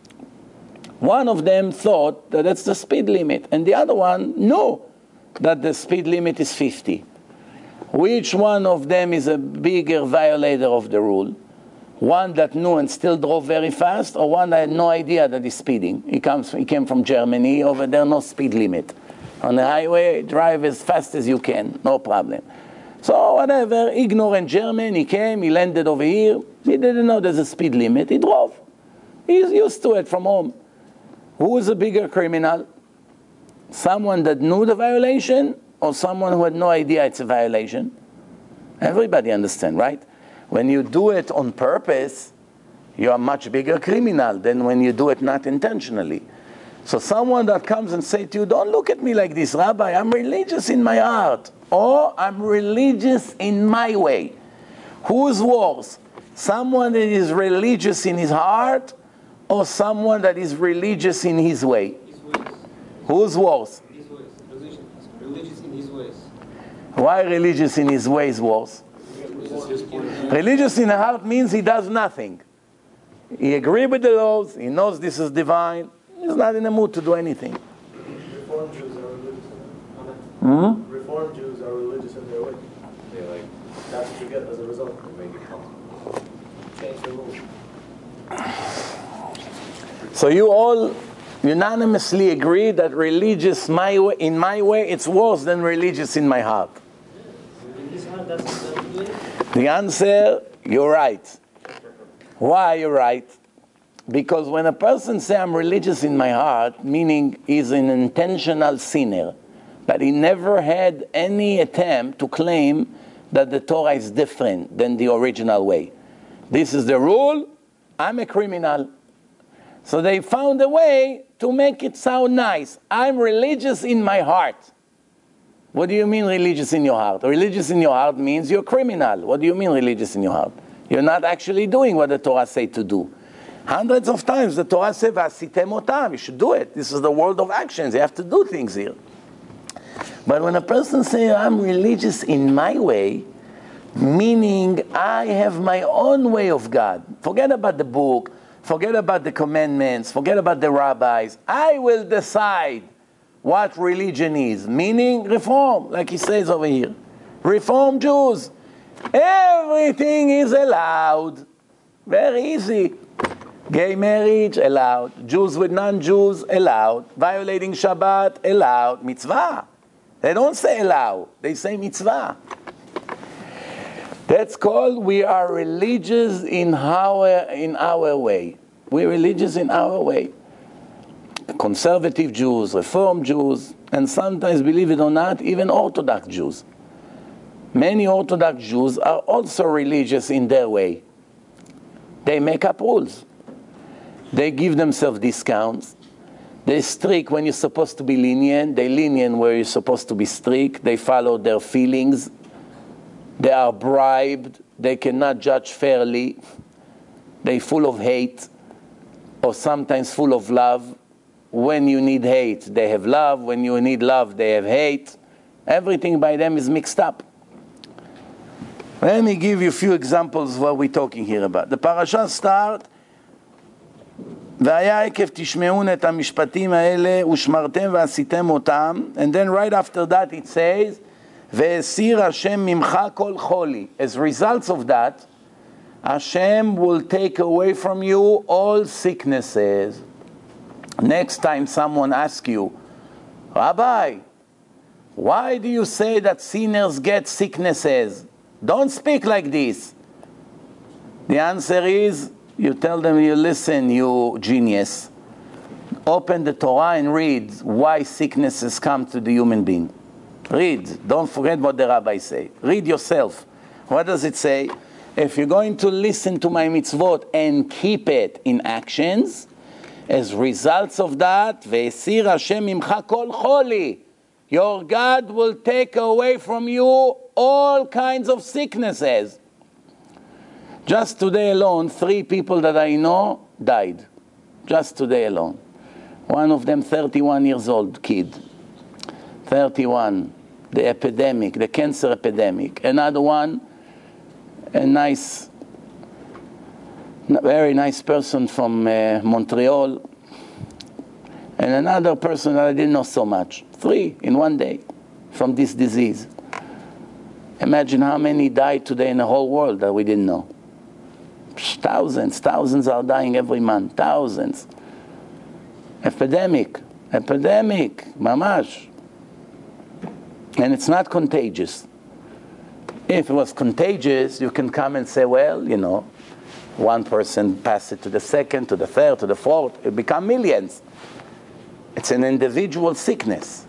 One of them thought that that's the speed limit, and the other one knew that the speed limit is 50. Which one of them is a bigger violator of the rule? One that knew and still drove very fast, or one that had no idea that he's speeding? He came from Germany. Over there, no speed limit. On the highway, drive as fast as you can, no problem. So whatever, ignorant German, he came, he landed over here. He didn't know there's a speed limit. He drove. He's used to it from home. Who is a bigger criminal? Someone that knew the violation, or someone who had no idea it's a violation? Everybody understand, right? When you do it on purpose, you are a much bigger criminal than when you do it not intentionally. So someone that comes and says to you, "Don't look at me like this, Rabbi, I'm religious in my heart," or "I'm religious in my way." Who's worse? Someone that is religious in his heart, or someone that is religious in his way? His ways. Who's worse? His ways. Religious in his ways. Why religious in his ways worse? Religious in the heart means he does nothing. He agrees with the laws, he knows this is divine, he's not in the mood to do anything. Reform Jews are religious in their way. Reform Jews are religious in their way. That's what you get as a result. They make it come. Change the rules. So you all unanimously agree that religious in my way, it's worse than religious in my heart. In his heart, that's what it. The answer, you're right. Why you're right? Because when a person says, "I'm religious in my heart," meaning he's an intentional sinner, but he never had any attempt to claim that the Torah is different than the original way. This is the rule, I'm a criminal. So they found a way to make it sound nice. I'm religious in my heart. What do you mean religious in your heart? Religious in your heart means you're a criminal. What do you mean religious in your heart? You're not actually doing what the Torah says to do. Hundreds of times the Torah says, "V'asitem otam," you should do it. This is the world of actions. You have to do things here. But when a person says, "I'm religious in my way," meaning I have my own way of God. Forget about the book. Forget about the commandments. Forget about the rabbis. I will decide what religion is. Meaning reform, like he says over here. Reform Jews. Everything is allowed. Very easy. Gay marriage, allowed. Jews with non-Jews, allowed. Violating Shabbat, allowed. Mitzvah. They don't say allow. They say mitzvah. That's called we are religious in our way. We're religious in our way. Conservative Jews, Reform Jews, and sometimes, believe it or not, even Orthodox Jews. Many Orthodox Jews are also religious in their way. They make up rules. They give themselves discounts. They're strict when you're supposed to be lenient. They're lenient where you're supposed to be strict. They follow their feelings. They are bribed. They cannot judge fairly. They're full of hate, or sometimes full of love. When you need hate, they have love. When you need love, they have hate. Everything by them is mixed up. Let me give you a few examples of what we're talking here about. The parasha starts, והיה עקב תשמעון את המשפטים האלה ושמרתם ועשיתם אותם, and then right after that it says, והסיר השם ממך כל חולי. As results of that, Hashem will take away from you all sicknesses. Next time someone asks you, Rabbi, why do you say that sinners get sicknesses? Don't speak like this. The answer is, you tell them, you listen, you genius. Open the Torah and read why sicknesses come to the human being. Read. Don't forget what the rabbis say. Read yourself. What does it say? If you're going to listen to my mitzvot and keep it in actions, as results of that, ve'esir Hashem mimcha kol choli, your God will take away from you all kinds of sicknesses. Just today alone, 3 people that I know died. Just today alone. One of them, 31 years old kid. 31. The epidemic, the cancer epidemic. Another one, a nice, very nice person from Montreal. And another person that I didn't know so much. 3 in one day from this disease. Imagine how many died today in the whole world that we didn't know. Thousands are dying every month. Thousands. Epidemic, mamash. And it's not contagious. If it was contagious, you can come and say, well, you know, one person pass it to the second, to the third, to the fourth. It become millions. It's an individual sickness.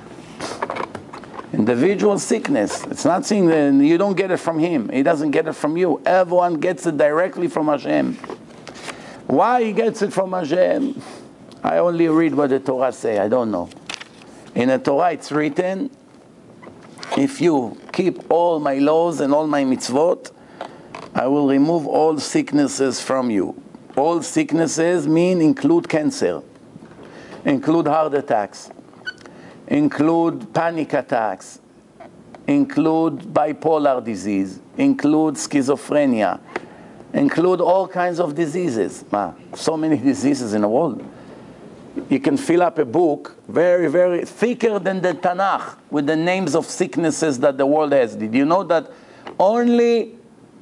Individual sickness. It's not saying that you don't get it from him. He doesn't get it from you. Everyone gets it directly from Hashem. Why he gets it from Hashem? I only read what the Torah say. I don't know. In the Torah it's written, if you keep all my laws and all my mitzvot, I will remove all sicknesses from you. All sicknesses include cancer, include heart attacks, include panic attacks, include bipolar disease, include schizophrenia, include all kinds of diseases. So many diseases in the world. You can fill up a book very, very thicker than the Tanakh with the names of sicknesses that the world has. Did you know that only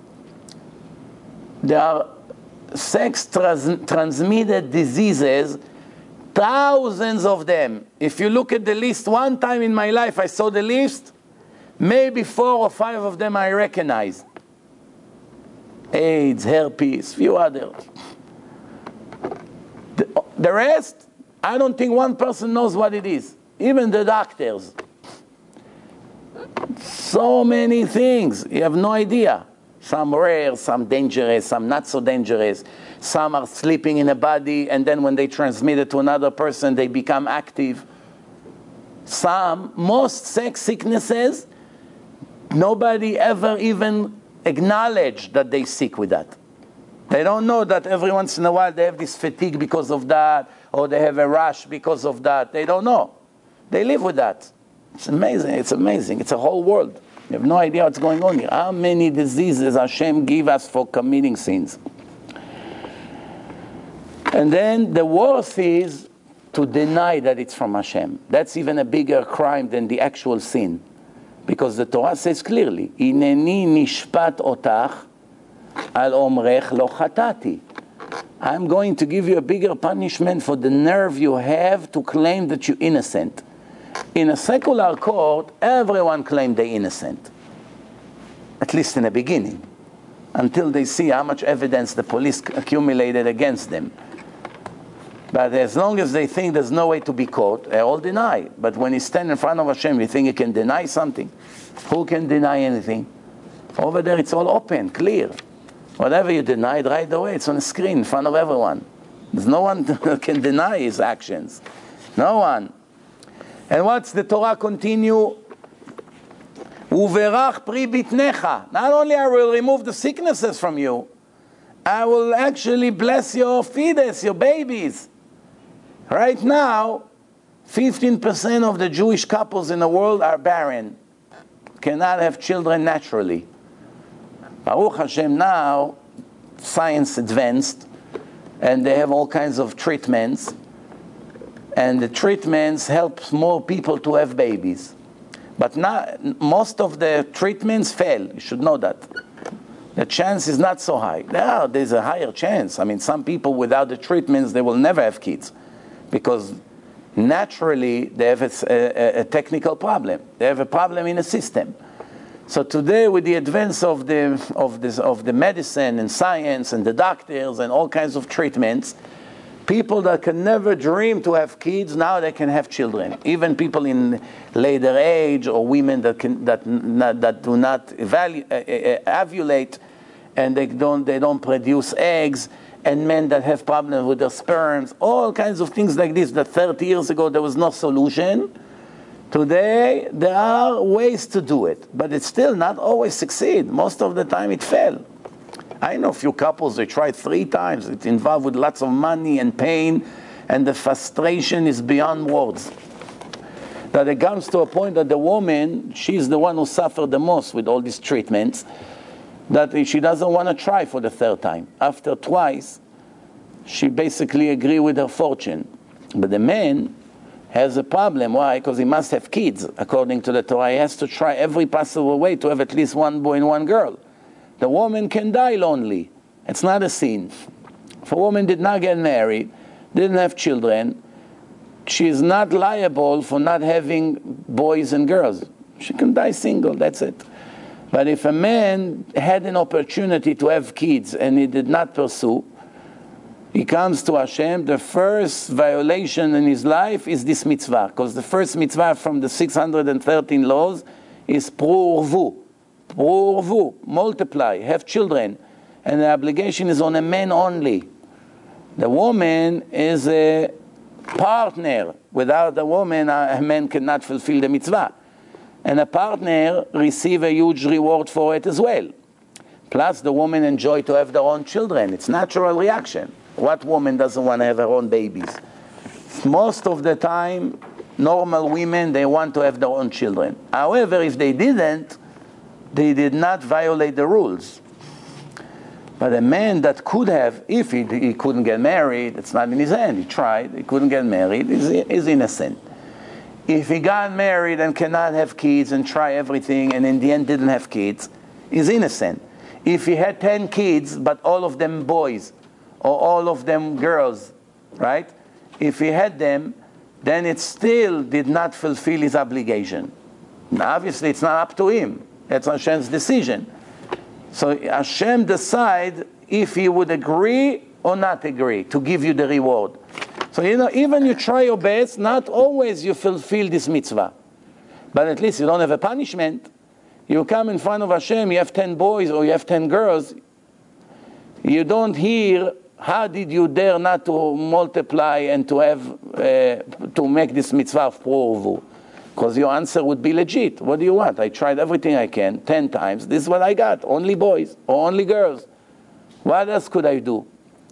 there are sex-transmitted diseases, thousands of them. If you look at the list, one time in my life I saw the list, maybe 4 or 5 of them I recognize. AIDS, herpes, few others. The rest, I don't think one person knows what it is. Even the doctors. So many things, you have no idea. Some rare, some dangerous, some not so dangerous. Some are sleeping in a body, and then when they transmit it to another person, they become active. Most sex sicknesses, nobody ever even acknowledged that they're sick with that. They don't know that every once in a while they have this fatigue because of that, or they have a rash because of that. They don't know. They live with that. It's amazing. It's amazing. It's a whole world. You have no idea what's going on here. How many diseases Hashem give us for committing sins? And then the worst is to deny that it's from Hashem. That's even a bigger crime than the actual sin. Because the Torah says clearly, Hineni nishpat otach al omrech lo chatati. I'm going to give you a bigger punishment for the nerve you have to claim that you're innocent. In a secular court, everyone claimed they're innocent. At least in the beginning. Until they see how much evidence the police accumulated against them. But as long as they think there's no way to be caught, they all deny. But when you stand in front of Hashem, you think you can deny something? Who can deny anything? Over there, it's all open, clear. Whatever you denied right away, it's on the screen in front of everyone. There's no one that can deny his actions. No one. And what's the Torah continue? Uverach pri bitnecha. Not only I will remove the sicknesses from you, I will actually bless your fetus, your babies. Right now, 15% of the Jewish couples in the world are barren, cannot have children naturally. Baruch Hashem, now science advanced, and they have all kinds of treatments, and the treatments help more people to have babies. But most of the treatments fail. You should know that. The chance is not so high. Now, there's a higher chance. I mean, some people without the treatments, they will never have kids, because naturally they have a technical problem. They have a problem in the system. So today, with the advance of the medicine and science and the doctors and all kinds of treatments, people that can never dream to have kids, now they can have children. Even people in later age, or women that do not ovulate, and they don't produce eggs, and men that have problems with their sperms, all kinds of things like this that 30 years ago there was no solution. Today there are ways to do it, but it still not always succeed. Most of the time it fail. I know a few couples, they tried 3 times. It's involved with lots of money and pain, and the frustration is beyond words. That it comes to a point that the woman, she's the one who suffered the most with all these treatments, that she doesn't want to try for the 3rd time. After twice, she basically agrees with her fortune. But the man has a problem. Why? Because he must have kids. According to the Torah, he has to try every possible way to have at least 1 boy and 1 girl. The woman can die lonely. It's not a sin. If a woman did not get married, didn't have children, she is not liable for not having boys and girls. She can die single, that's it. But if a man had an opportunity to have kids and he did not pursue, he comes to Hashem, the first violation in his life is this mitzvah, because the first mitzvah from the 613 laws is prurvu. Prurvu, multiply, have children. And the obligation is on a man only. The woman is a partner. Without a woman, a man cannot fulfill the mitzvah. And a partner receive a huge reward for it as well. Plus, the woman enjoy to have their own children. It's natural reaction. What woman doesn't want to have her own babies? Most of the time, normal women, they want to have their own children. However, if they didn't, they did not violate the rules. But a man that could have, if he couldn't get married, it's not in his hand. He tried, he couldn't get married, is innocent. If he got married and cannot have kids and try everything and in the end didn't have kids, he's innocent. If he had 10 kids, but all of them boys, or all of them girls, right? If he had them, then it still did not fulfill his obligation. Now, obviously, it's not up to him. That's Hashem's decision. So Hashem decide if he would agree or not agree to give you the reward. So, even you try your best, not always you fulfill this mitzvah. But at least you don't have a punishment. You come in front of Hashem, you have 10 boys or you have 10 girls. You don't hear, how did you dare not to multiply and to have, to make this mitzvah of prurvu? Because your answer would be legit. What do you want? I tried everything I can, 10 times. This is what I got. Only boys or only girls. What else could I do?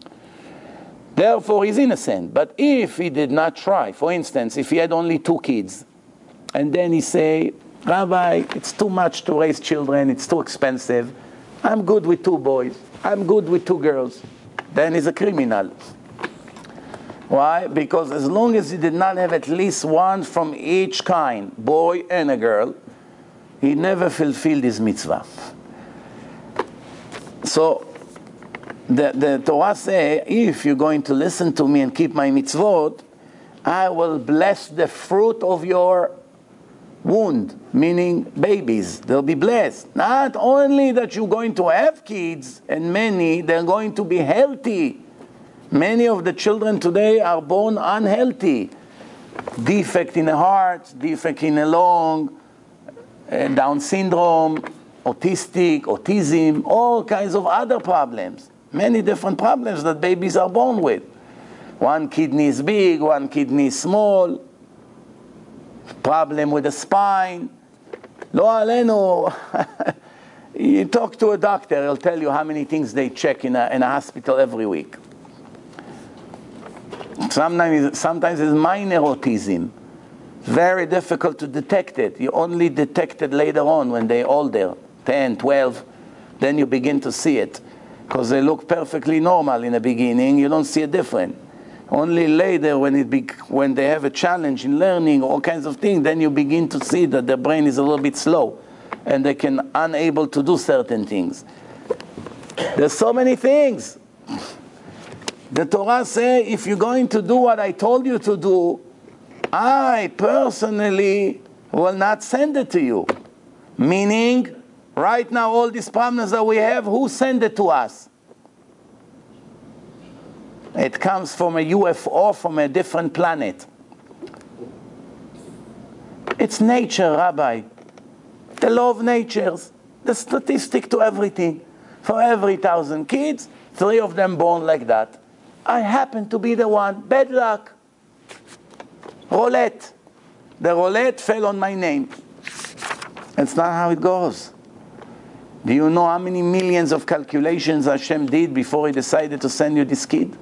Therefore, he's innocent. But if he did not try, for instance, if he had only 2 kids, and then he say, Rabbi, it's too much to raise children, it's too expensive. I'm good with 2 boys. I'm good with 2 girls. Then he's a criminal. Why? Because as long as he did not have at least 1 from each kind, boy and a girl, he never fulfilled his mitzvah. So, the Torah says, if you're going to listen to me and keep my mitzvot, I will bless the fruit of your womb, meaning babies. They'll be blessed. Not only that you're going to have kids, and many, they're going to be healthy. Many of the children today are born unhealthy. Defect in the heart, defect in the lung, Down syndrome, autism, all kinds of other problems. Many different problems that babies are born with. One kidney is big, one kidney is small, problem with the spine. Lo alenu. You talk to a doctor, he'll tell you how many things they check in a hospital every week. Sometimes it's minor autism. Very difficult to detect it. You only detect it later on when they're older, 10, 12. Then you begin to see it. Because they look perfectly normal in the beginning, you don't see a difference. Only later when they have a challenge in learning, all kinds of things, then you begin to see that their brain is a little bit slow and they can unable to do certain things. There's so many things. The Torah says, if you're going to do what I told you to do, I personally will not send it to you. Meaning, right now all these problems that we have, who sent it to us? It comes from a UFO, from a different planet. It's nature, Rabbi. The law of nature, the statistic to everything. For every 1,000 kids, 3 of them born like that. I happen to be the one. Bad luck. Roulette. The roulette fell on my name. That's not how it goes. Do you know how many millions of calculations Hashem did before He decided to send you this kid?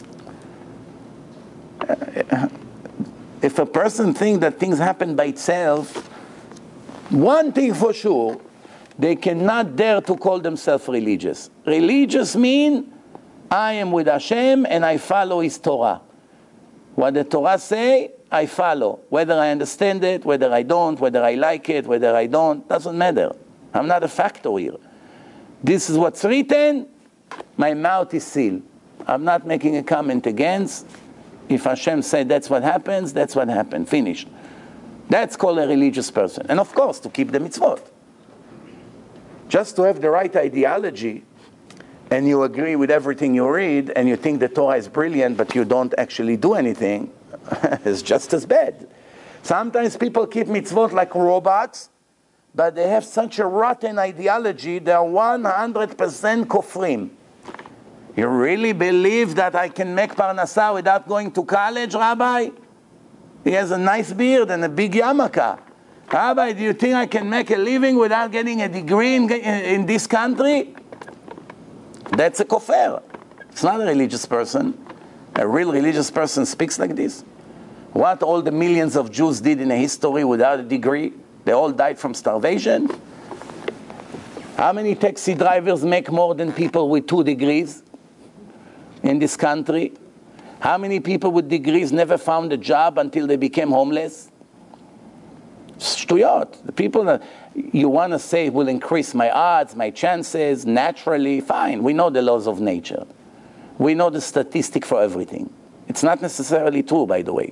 If a person thinks that things happen by itself, one thing for sure, they cannot dare to call themselves religious. Religious means I am with Hashem and I follow His Torah. What the Torah say, I follow. Whether I understand it, whether I don't, whether I like it, whether I don't, doesn't matter. I'm not a factor here. This is what's written, my mouth is sealed. I'm not making a comment against. If Hashem said that's what happens, that's what happened. Finished. That's called a religious person. And of course, to keep the mitzvot. Just to have the right ideology, and you agree with everything you read, and you think the Torah is brilliant, but you don't actually do anything, is just as bad. Sometimes people keep mitzvot like robots, but they have such a rotten ideology, they're 100% kofrim. You really believe that I can make parnasah without going to college, Rabbi? He has a nice beard and a big yarmulke. Rabbi, do you think I can make a living without getting a degree in this country? That's a kofar. It's not a religious person. A real religious person speaks like this. What all the millions of Jews did in a history without a degree? They all died from starvation. How many taxi drivers make more than people with 2 degrees in this country? How many people with degrees never found a job until they became homeless? Shtuyot. The people that you want to say will increase my odds, my chances, naturally, fine. We know the laws of nature. We know the statistic for everything. It's not necessarily true, by the way.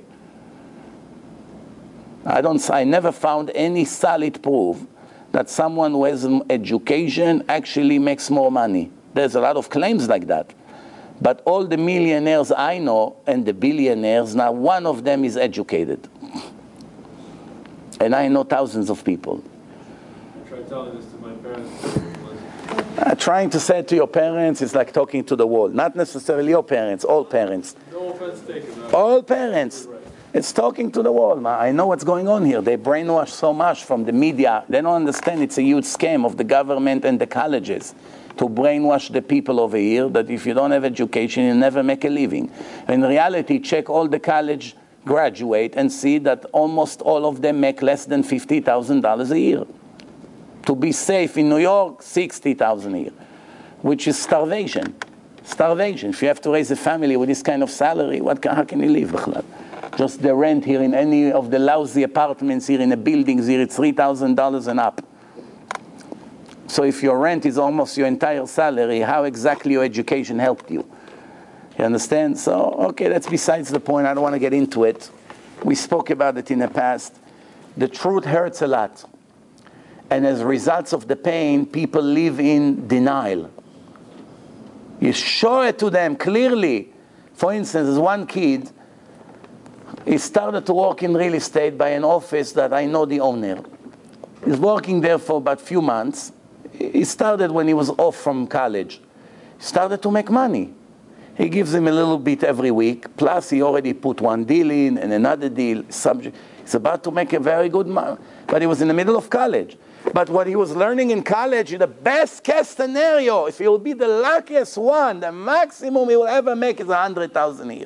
I never found any solid proof that someone who has an education actually makes more money. There's a lot of claims like that. But all the millionaires I know and the billionaires, not one of them is educated. And I know thousands of people. I tried telling this to my parents. Trying to say it to your parents is like talking to the wall. Not necessarily your parents, all parents. No offense taken. All parents. Right. It's talking to the wall. I know what's going on here. They brainwash so much from the media. They don't understand it's a huge scam of the government and the colleges to brainwash the people over here that if you don't have education, you never make a living. In reality, check all the college graduate and see that almost all of them make less than $50,000 a year. To be safe in New York, $60,000 a year, which is starvation. Starvation. If you have to raise a family with this kind of salary, how can you live? Just the rent here in any of the lousy apartments here in the buildings here, it's $3,000 and up. So if your rent is almost your entire salary, how exactly your education helped you? You understand? So, okay, that's besides the point. I don't want to get into it. We spoke about it in the past. The truth hurts a lot. And as results of the pain, people live in denial. You show it to them clearly. For instance, there's one kid, he started to work in real estate by an office that I know the owner. He's working there for about a few months. He started when he was off from college. He started to make money. He gives him a little bit every week, plus he already put one deal in and another deal. He's about to make a very good money, but he was in the middle of college. But what he was learning in college, in the best case scenario, if he will be the luckiest one, the maximum he will ever make is 100,000 a year.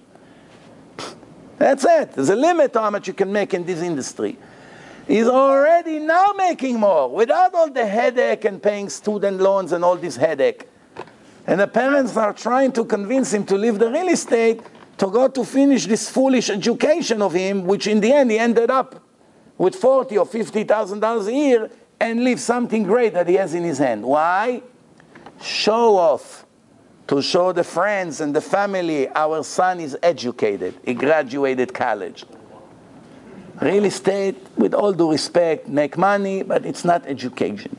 That's it. There's a limit to how much you can make in this industry. He's already now making more, without all the headache and paying student loans and all this headache. And the parents are trying to convince him to leave the real estate to go to finish this foolish education of him, which in the end he ended up with $40,000 or $50,000 a year and leave something great that he has in his hand. Why? Show off. To show the friends and the family, our son is educated. He graduated college. Real estate, with all due respect, make money, but it's not education.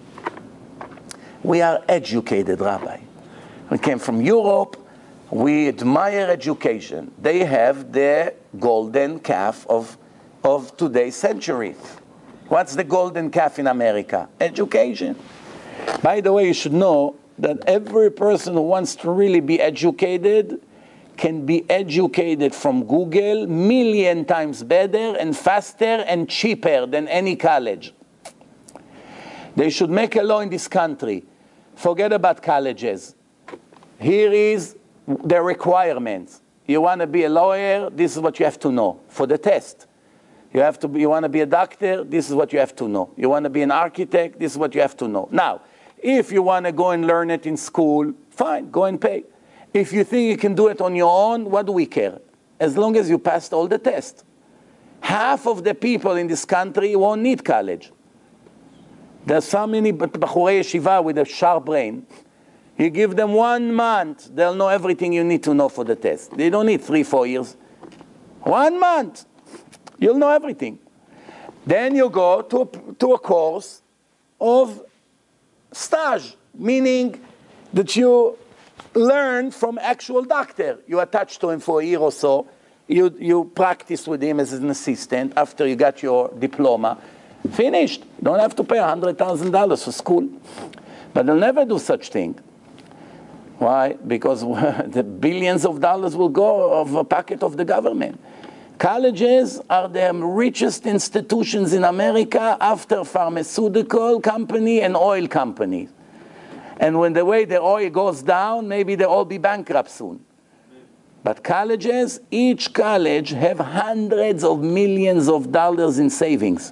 We are educated, Rabbi. We came from Europe. We admire education. They have the golden calf of today's century. What's the golden calf in America? Education. By the way, you should know that every person who wants to really be educated can be educated from Google 1,000,000 times better and faster and cheaper than any college. They should make a law in this country. Forget about colleges. Here is the requirements. You want to be a lawyer, this is what you have to know for the test. You want to be a doctor, this is what you have to know. You want to be an architect, this is what you have to know. Now, if you want to go and learn it in school, fine, go and pay. If you think you can do it on your own, what do we care? As long as you passed all the tests. Half of the people in this country won't need college. There's so many Bachurei Yeshiva with a sharp brain. You give them 1 month, they'll know everything you need to know for the test. They don't need 3-4 years. 1 month, you'll know everything. Then you go to a course of stage, meaning that you learn from actual doctor. You attach to him for a year or so. You practice with him as an assistant after you got your diploma. Finished. Don't have to pay $100,000 for school. But they'll never do such thing. Why? Because the billions of dollars will go of a pocket of the government. Colleges are the richest institutions in America after pharmaceutical company and oil companies. And when the way the oil goes down, maybe they'll all be bankrupt soon. But colleges, each college have hundreds of millions of dollars in savings.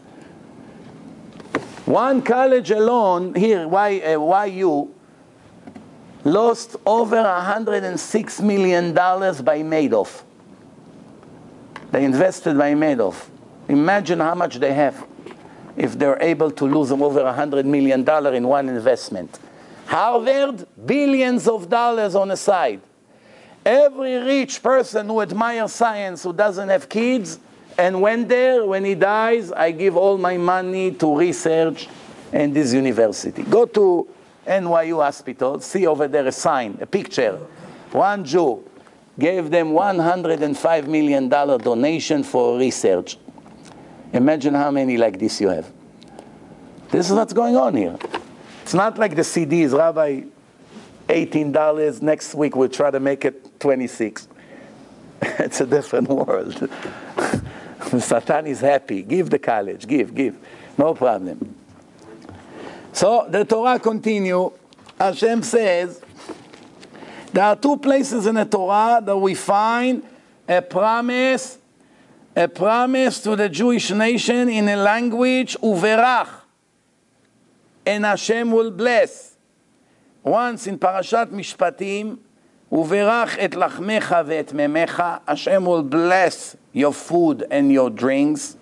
One college alone, here, YU, lost over $106 million by Madoff. They invested by Madoff. Imagine how much they have if they're able to lose over $100 million in one investment. Harvard, billions of dollars on the side. Every rich person who admires science, who doesn't have kids, and went there, when he dies, I give all my money to research in this university. Go to NYU hospital, see over there a sign, a picture. One Jew gave them $105 million donation for research. Imagine how many like this you have. This is what's going on here. It's not like the CDs, Rabbi, $18, next week we'll try to make it 26. It's a different world. Satan is happy. Give the college, give. No problem. So the Torah continue. Hashem says, there are 2 places in the Torah that we find a promise to the Jewish nation in a language, uverach, and Hashem will bless. Once in Parashat Mishpatim, uverach et lachmecha ve'et memecha, Hashem will bless your food and your drinks.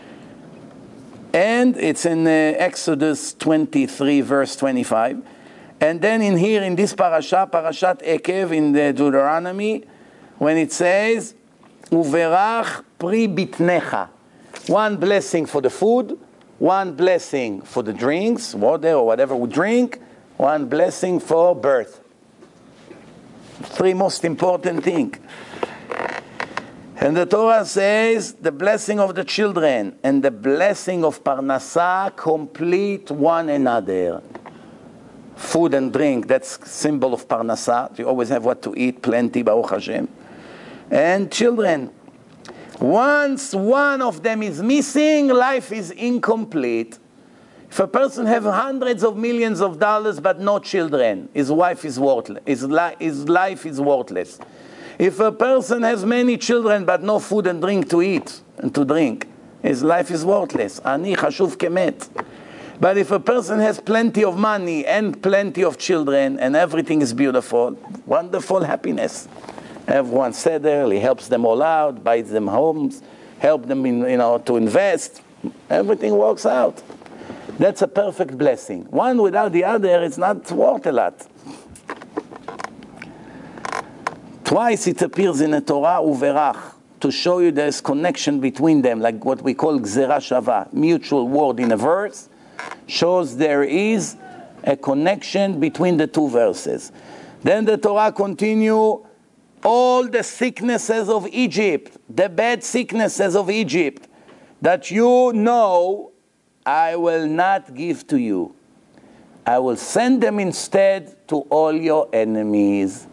And it's in Exodus 23, verse 25. And then in this parashat Ekev in the Deuteronomy, when it says, uverach pri bitnecha, 1 blessing for the food, 1 blessing for the drinks, water or whatever we drink, 1 blessing for birth. 3 most important things. And the Torah says the blessing of the children and the blessing of Parnassah complete one another. Food and drink, that's symbol of Parnassah. You always have what to eat, plenty, Baruch Hashem. And children. Once one of them is missing, life is incomplete. If a person has hundreds of millions of dollars but no children, his wife is worthless. His life is worthless. If a person has many children but no food and drink to eat and to drink, his life is worthless. Ani chashuv kemet. But if a person has plenty of money and plenty of children and everything is beautiful, wonderful happiness. Everyone seder, he helps them all out, buys them homes, help them to invest. Everything works out. That's a perfect blessing. One without the other is not worth a lot. Twice it appears in the Torah, uverach, to show you there's connection between them, like what we call gzera shava, mutual word in a verse, shows there is a connection between the two verses. Then the Torah continue, all the sicknesses of Egypt, the bad sicknesses of Egypt, that you know, I will not give to you. I will send them instead to all your enemies.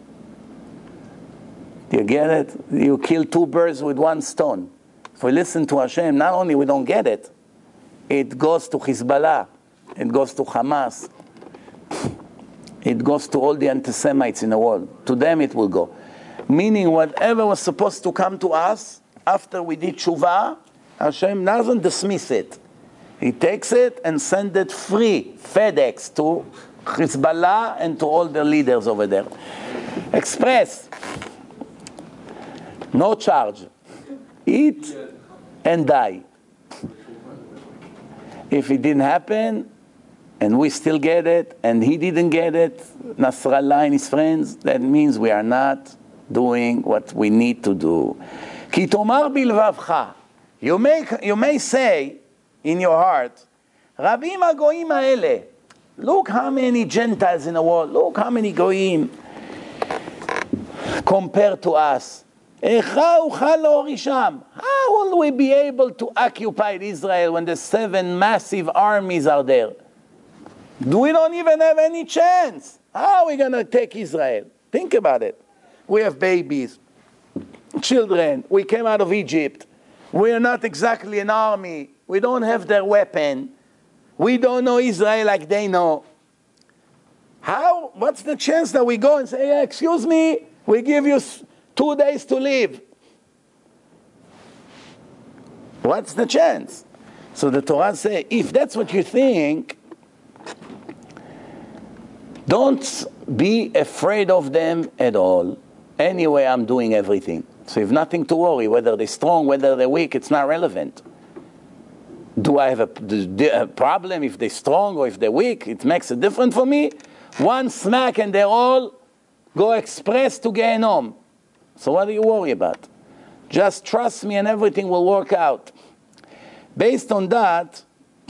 Do you get it? You kill two birds with one stone. If we listen to Hashem, not only we don't get it, it goes to Hezbollah, it goes to Hamas, it goes to all the anti-Semites in the world. To them it will go. Meaning whatever was supposed to come to us after we did Tshuva, Hashem doesn't dismiss it. He takes it and sends it free, FedEx, to Hezbollah and to all the leaders over there. Express. No charge. Eat and die. If it didn't happen, and we still get it, and he didn't get it, Nasrallah and his friends, that means we are not doing what we need to do. Ki tomar bilvavcha. You may say in your heart, Rabim hagoyim haele. Look how many Gentiles in the world. Look how many goyim compared to us. How will we be able to occupy Israel when the 7 massive armies are there? We don't even have any chance. How are we going to take Israel? Think about it. We have babies, children. We came out of Egypt. We are not exactly an army. We don't have their weapon. We don't know Israel like they know. How? What's the chance that we go and say, hey, excuse me, we give you 2 days to leave? What's the chance? So the Torah says, if that's what you think, don't be afraid of them at all. Anyway, I'm doing everything. So you have nothing to worry. Whether they're strong, whether they're weak, it's not relevant. Do I have a problem if they're strong or if they're weak? It makes a difference for me. One smack and they all go express to Gehenom. So what do you worry about? Just trust me and everything will work out. Based on that,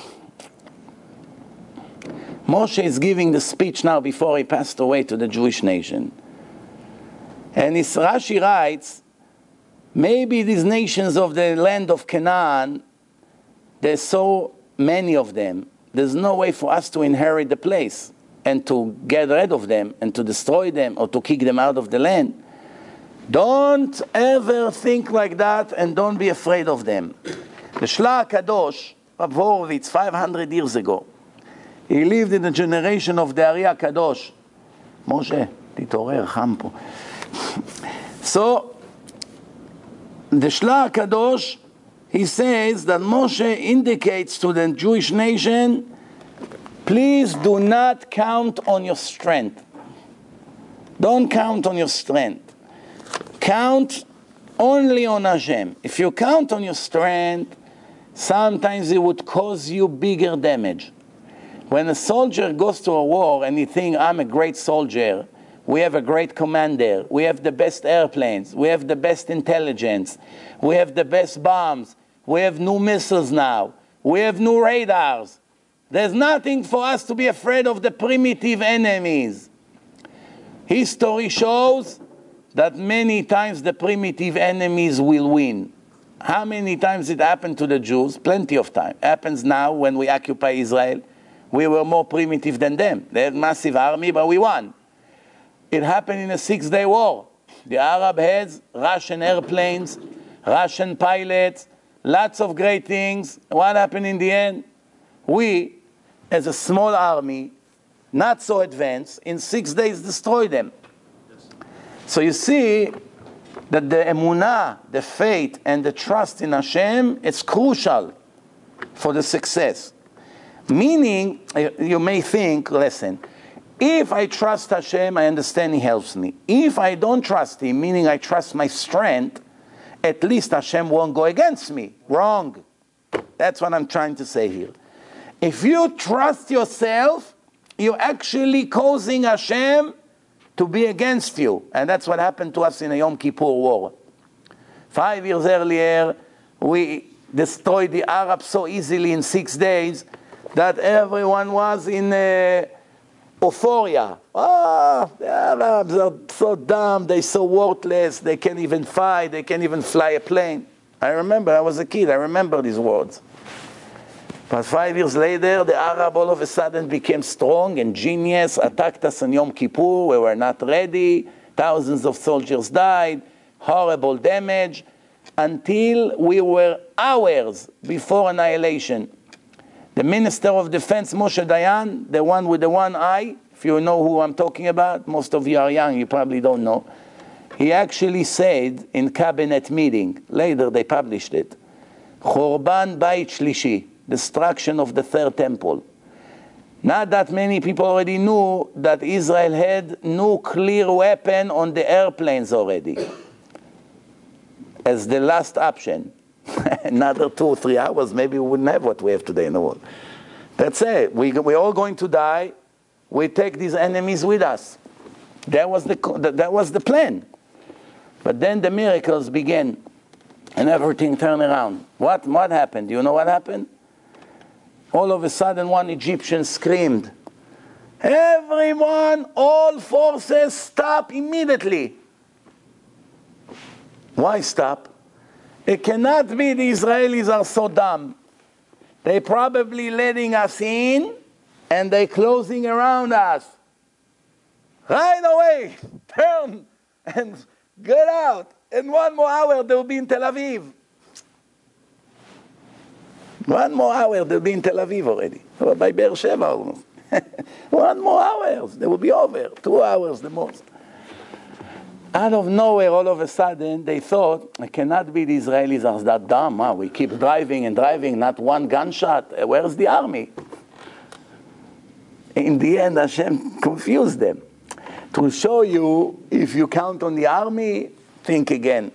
Moshe is giving the speech now before he passed away to the Jewish nation. And Rashi writes, maybe these nations of the land of Canaan, there's so many of them, there's no way for us to inherit the place and to get rid of them and to destroy them or to kick them out of the land. Don't ever think like that and don't be afraid of them. The Shla Kadosh, Rav Horowitz, 500 years ago, he lived in the generation of the Ari Kadosh. Moshe, titorer, cham po. So, the Shla Kadosh, he says that Moshe indicates to the Jewish nation, please do not count on your strength. Don't count on your strength. Count only on Hashem. If you count on your strength, sometimes it would cause you bigger damage. When a soldier goes to a war and he thinks, I'm a great soldier, we have a great commander, we have the best airplanes, we have the best intelligence, we have the best bombs, we have new missiles now, we have new radars. There's nothing for us to be afraid of the primitive enemies. History shows that many times the primitive enemies will win. How many times it happened to the Jews? Plenty of time. Happens now when we occupy Israel. We were more primitive than them. They had massive army, but we won. It happened in a 6-day war. The Arab heads, Russian airplanes, Russian pilots, lots of great things. What happened in the end? We, as a small army, not so advanced, in 6 days destroyed them. So you see that the emunah, the faith, and the trust in Hashem is crucial for the success. Meaning, you may think, listen, if I trust Hashem, I understand He helps me. If I don't trust Him, meaning I trust my strength, at least Hashem won't go against me. Wrong. That's what I'm trying to say here. If you trust yourself, you're actually causing Hashem to be against you. And that's what happened to us in the Yom Kippur War. 5 years earlier, we destroyed the Arabs so easily in 6 days that everyone was in euphoria. Oh, the Arabs are so dumb, they're so worthless, they can't even fight, they can't even fly a plane. I remember, I was a kid, I remember these words. But 5 years later, the Arab all of a sudden became strong and genius, attacked us on Yom Kippur, we were not ready, thousands of soldiers died, horrible damage, until we were hours before annihilation. The Minister of Defense, Moshe Dayan, the one with the one eye, if you know who I'm talking about, most of you are young, you probably don't know, he actually said in cabinet meeting, later they published it, Chorban Bayit Shlishi, destruction of the third temple. Not that many people already knew that Israel had nuclear weapon on the airplanes already, as the last option. Another 2 or 3 hours, maybe we wouldn't have what we have today in the world. That's it. We're all going to die. We take these enemies with us. That was the plan. But then the miracles began, and everything turned around. What happened? Do you know what happened? All of a sudden, one Egyptian screamed, "Everyone, all forces, stop immediately." Why stop? It cannot be the Israelis are so dumb. They're probably letting us in, and they're closing around us. Right away, turn and get out. In 1 more hour, they'll be in Tel Aviv. 1 more hour, they'll be in Tel Aviv already. Or by Beersheba almost. 1 more hour, they will be over. 2 hours the most. Out of nowhere, all of a sudden, they thought, it cannot be the Israelis are that dumb. Huh? We keep driving and driving, not one gunshot. Where's the army? In the end, Hashem confused them. To show you, if you count on the army, think again.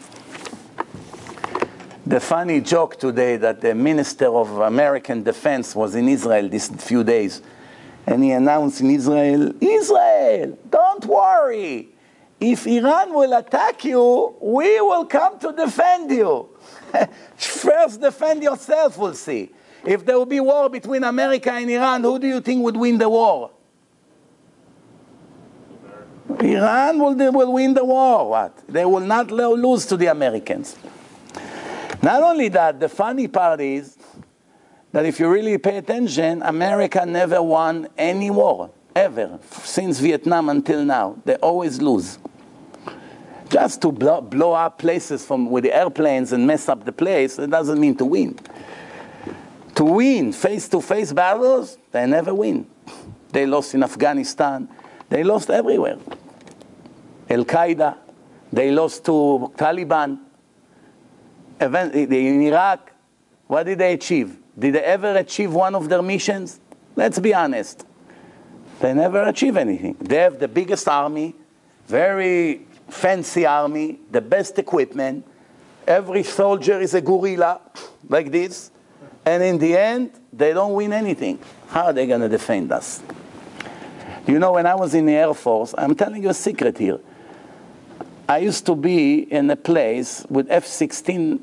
The funny joke today that the Minister of American Defense was in Israel these few days, and he announced in Israel, don't worry. If Iran will attack you, we will come to defend you. First defend yourself, we'll see. If there will be war between America and Iran, who do you think would win the war? Iran will win the war. What? They will not lose to the Americans. Not only that, the funny part is that if you really pay attention, America never won any war, ever, since Vietnam until now. They always lose. Just to blow up places with the airplanes and mess up the place, it doesn't mean to win. To win face-to-face battles, they never win. They lost in Afghanistan. They lost everywhere. Al-Qaeda. They lost to Taliban. In Iraq, what did they achieve? Did they ever achieve one of their missions? Let's be honest. They never achieve anything. They have the biggest army, very fancy army, the best equipment. Every soldier is a gorilla, like this. And in the end, they don't win anything. How are they going to defend us? You know, when I was in the Air Force, I'm telling you a secret here. I used to be in a place with F-16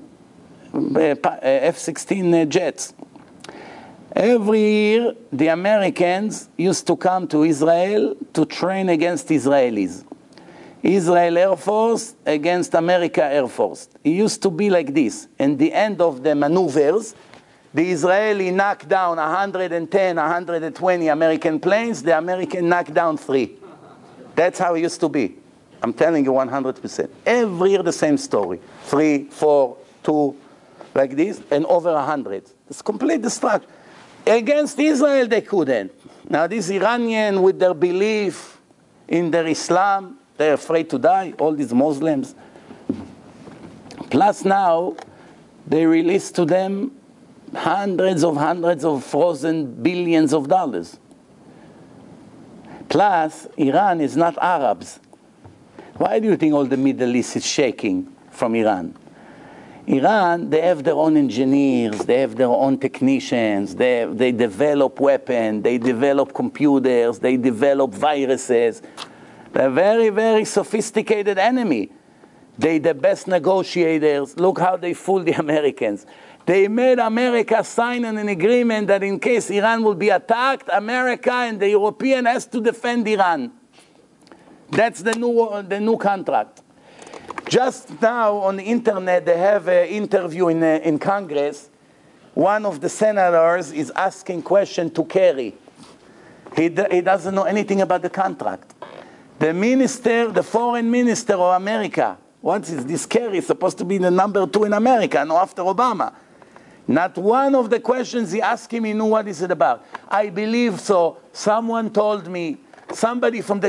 jets. Every year, the Americans used to come to Israel to train against Israelis. Israel Air Force against America Air Force. It used to be like this. In the end of the maneuvers, the Israeli knocked down 110, 120 American planes. The American knocked down 3. That's how it used to be. I'm telling you 100%. Every year the same story. 3, 4, 2, like this, and over 100. It's complete destruction. Against Israel they couldn't. Now these Iranians with their belief in their Islam, they're afraid to die, all these Muslims. Plus now, they release to them hundreds of frozen billions of dollars. Plus, Iran is not Arabs. Why do you think all the Middle East is shaking from Iran? Iran, they have their own engineers, they have their own technicians, they develop weapons, they develop computers, they develop viruses. They're a very, very sophisticated enemy. They're the best negotiators. Look how they fooled the Americans. They made America sign an agreement that in case Iran will be attacked, America and the European has to defend Iran. That's the new contract. Just now on the internet, they have an interview in Congress. One of the senators is asking question to Kerry. He doesn't know anything about the contract. The minister, the foreign minister of America, what is this Kerry? Supposed to be the number 2 in America, no, after Obama. Not one of the questions he asked him, he knew what is it about. I believe so. Someone told me. Somebody from the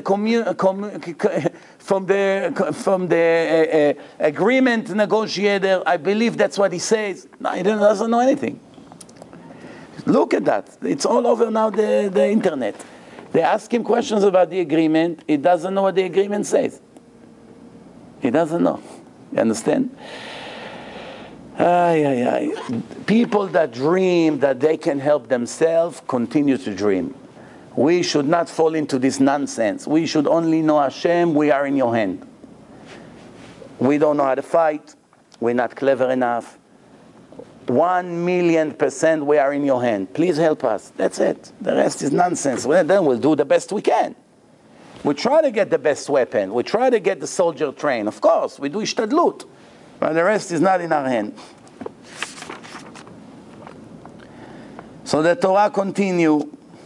agreement negotiator, I believe that's what he says. No, he doesn't know anything. Look at that. It's all over now the internet. They ask him questions about the agreement. He doesn't know what the agreement says. He doesn't know. You understand? People that dream that they can help themselves continue to dream. We should not fall into this nonsense. We should only know Hashem, we are in your hand. We don't know how to fight. We're not clever enough. 1,000,000% we are in your hand. Please help us. That's it. The rest is nonsense. Well, then we'll do the best we can. We try to get the best weapon. We try to get the soldier trained. Of course, we do ishtadlut. But the rest is not in our hand. So the Torah continues.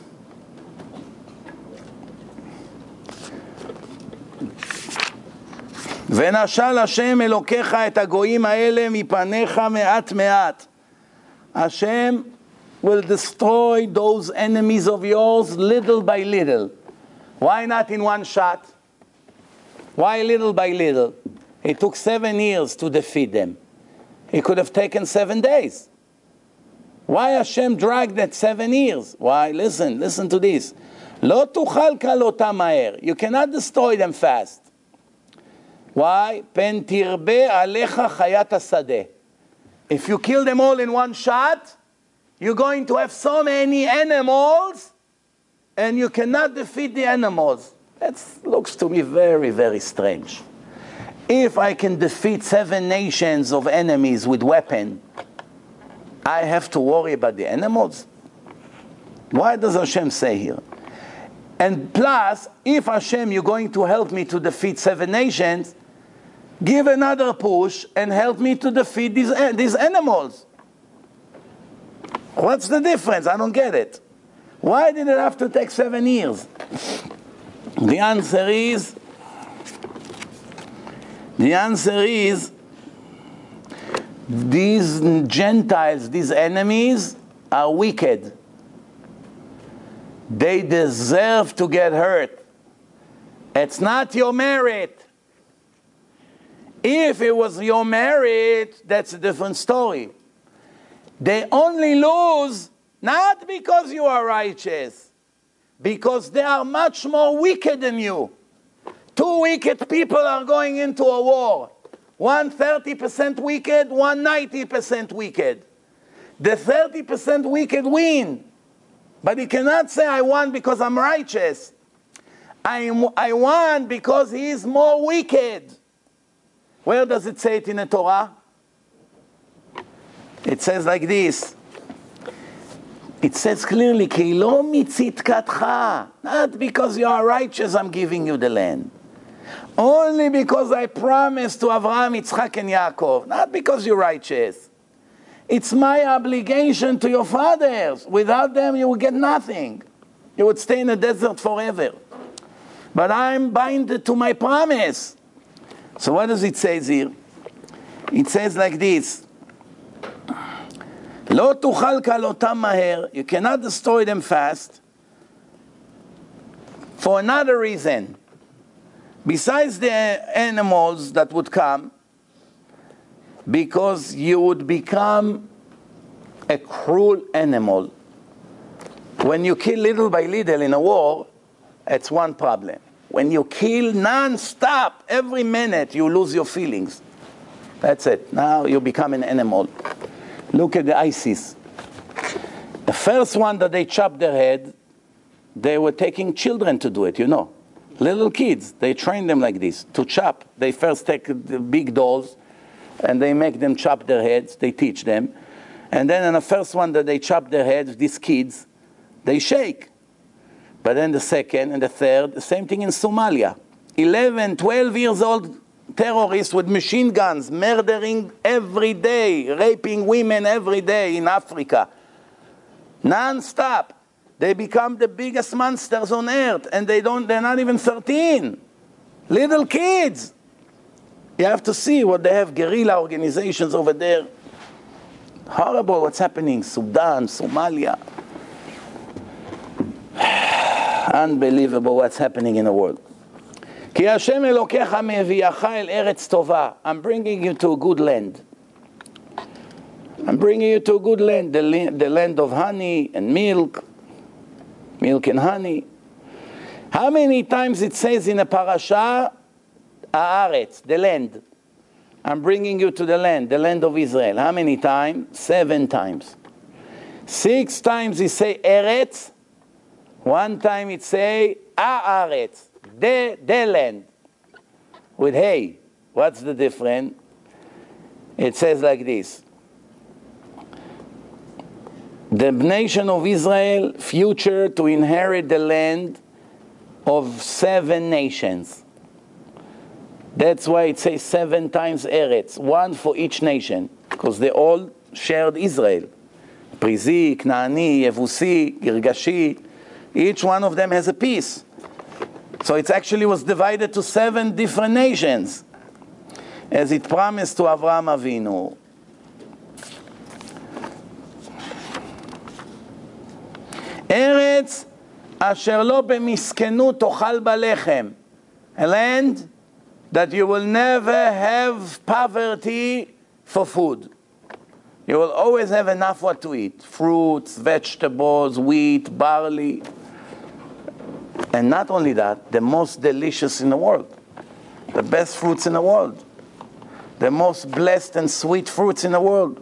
ונשל השם אלוקיך את הגויים האלה מפניך מעט מעט. Hashem will destroy those enemies of yours little by little. Why not in one shot? Why little by little? It took 7 years to defeat them. It could have taken 7 days. Why Hashem dragged that 7 years? Why? Listen to this. לא תוכל כלותם מהר. You cannot destroy them fast. Why? פן תרבה עליך חיית השדה. If you kill them all in one shot, you're going to have so many animals, and you cannot defeat the animals. That looks to me very, very strange. If I can defeat 7 nations of enemies with weapon, I have to worry about the animals? Why does Hashem say here? And plus, if Hashem, you're going to help me to defeat 7 nations, give another push and help me to defeat these animals. What's the difference? I don't get it. Why did it have to take 7 years? The answer is, these Gentiles, these enemies, are wicked. They deserve to get hurt. It's not your merit. If it was your merit, that's a different story. They only lose not because you are righteous, because they are much more wicked than you. 2 wicked people are going into a war. One 30% wicked, one 90% wicked. The 30% wicked win. But he cannot say, I won because I'm righteous. I won because he is more wicked. Where does it say it in the Torah? It says like this. It says clearly, כי לא מצדקתך. Not because you are righteous, I'm giving you the land. Only because I promised to Avraham, Yitzchak, and Yaakov. Not because you're righteous. It's my obligation to your fathers. Without them, you would get nothing. You would stay in the desert forever. But I'm bound to my promise. So what does it say here? It says like this. לא תוכל כלותם מהר, you cannot destroy them fast, for another reason. Besides the animals that would come, because you would become a cruel animal. When you kill little by little in a war, it's one problem. When you kill non-stop, every minute, you lose your feelings. That's it. Now you become an animal. Look at the ISIS. The first one that they chopped their head, they were taking children to do it, you know. Little kids, they train them like this, to chop. They first take the big dolls, and they make them chop their heads, they teach them. And then in the first one that they chop their heads, these kids, they shake. But then the second and the third, the same thing in Somalia. 11, 12 years old terrorists with machine guns, murdering every day, raping women every day in Africa. Non-stop. They become the biggest monsters on earth, and they're not even 13. Little kids. You have to see what they have, guerrilla organizations over there. Horrible what's happening, Sudan, Somalia. Unbelievable what's happening in the world. כי השם אלוקיך מביאך אל ארץ טובה. I'm bringing you to a good land. I'm bringing you to a good land, the land of honey and milk and honey. How many times it says in a parasha, Haaretz, the land? I'm bringing you to the land of Israel. How many times? 7 times. 6 times it say Eretz. 1 time it say Haaretz, the land. With hey, what's the difference? It says like this. The nation of Israel, future to inherit the land of 7 nations. That's why it says 7 times Eretz, 1 for each nation, because they all shared Israel. Prizi, Knaani, Yevusi, Girgashi, each one of them has a piece. So it actually was divided to 7 different nations, as it promised to Avraham Avinu. ארץ אשר לא במסכנות תאכל בה לחם. A land that you will never have poverty for food. You will always have enough what to eat. Fruits, vegetables, wheat, barley. And not only that, the most delicious in the world. The best fruits in the world. The most blessed and sweet fruits in the world.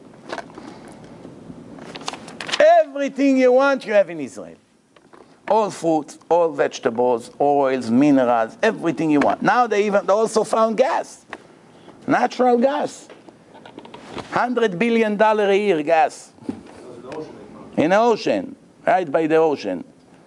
Everything you want, you have in Israel. All fruits, all vegetables, oils, minerals, everything you want. Now they also found gas. Natural gas. $100 billion a year gas. In the ocean. Right by the ocean.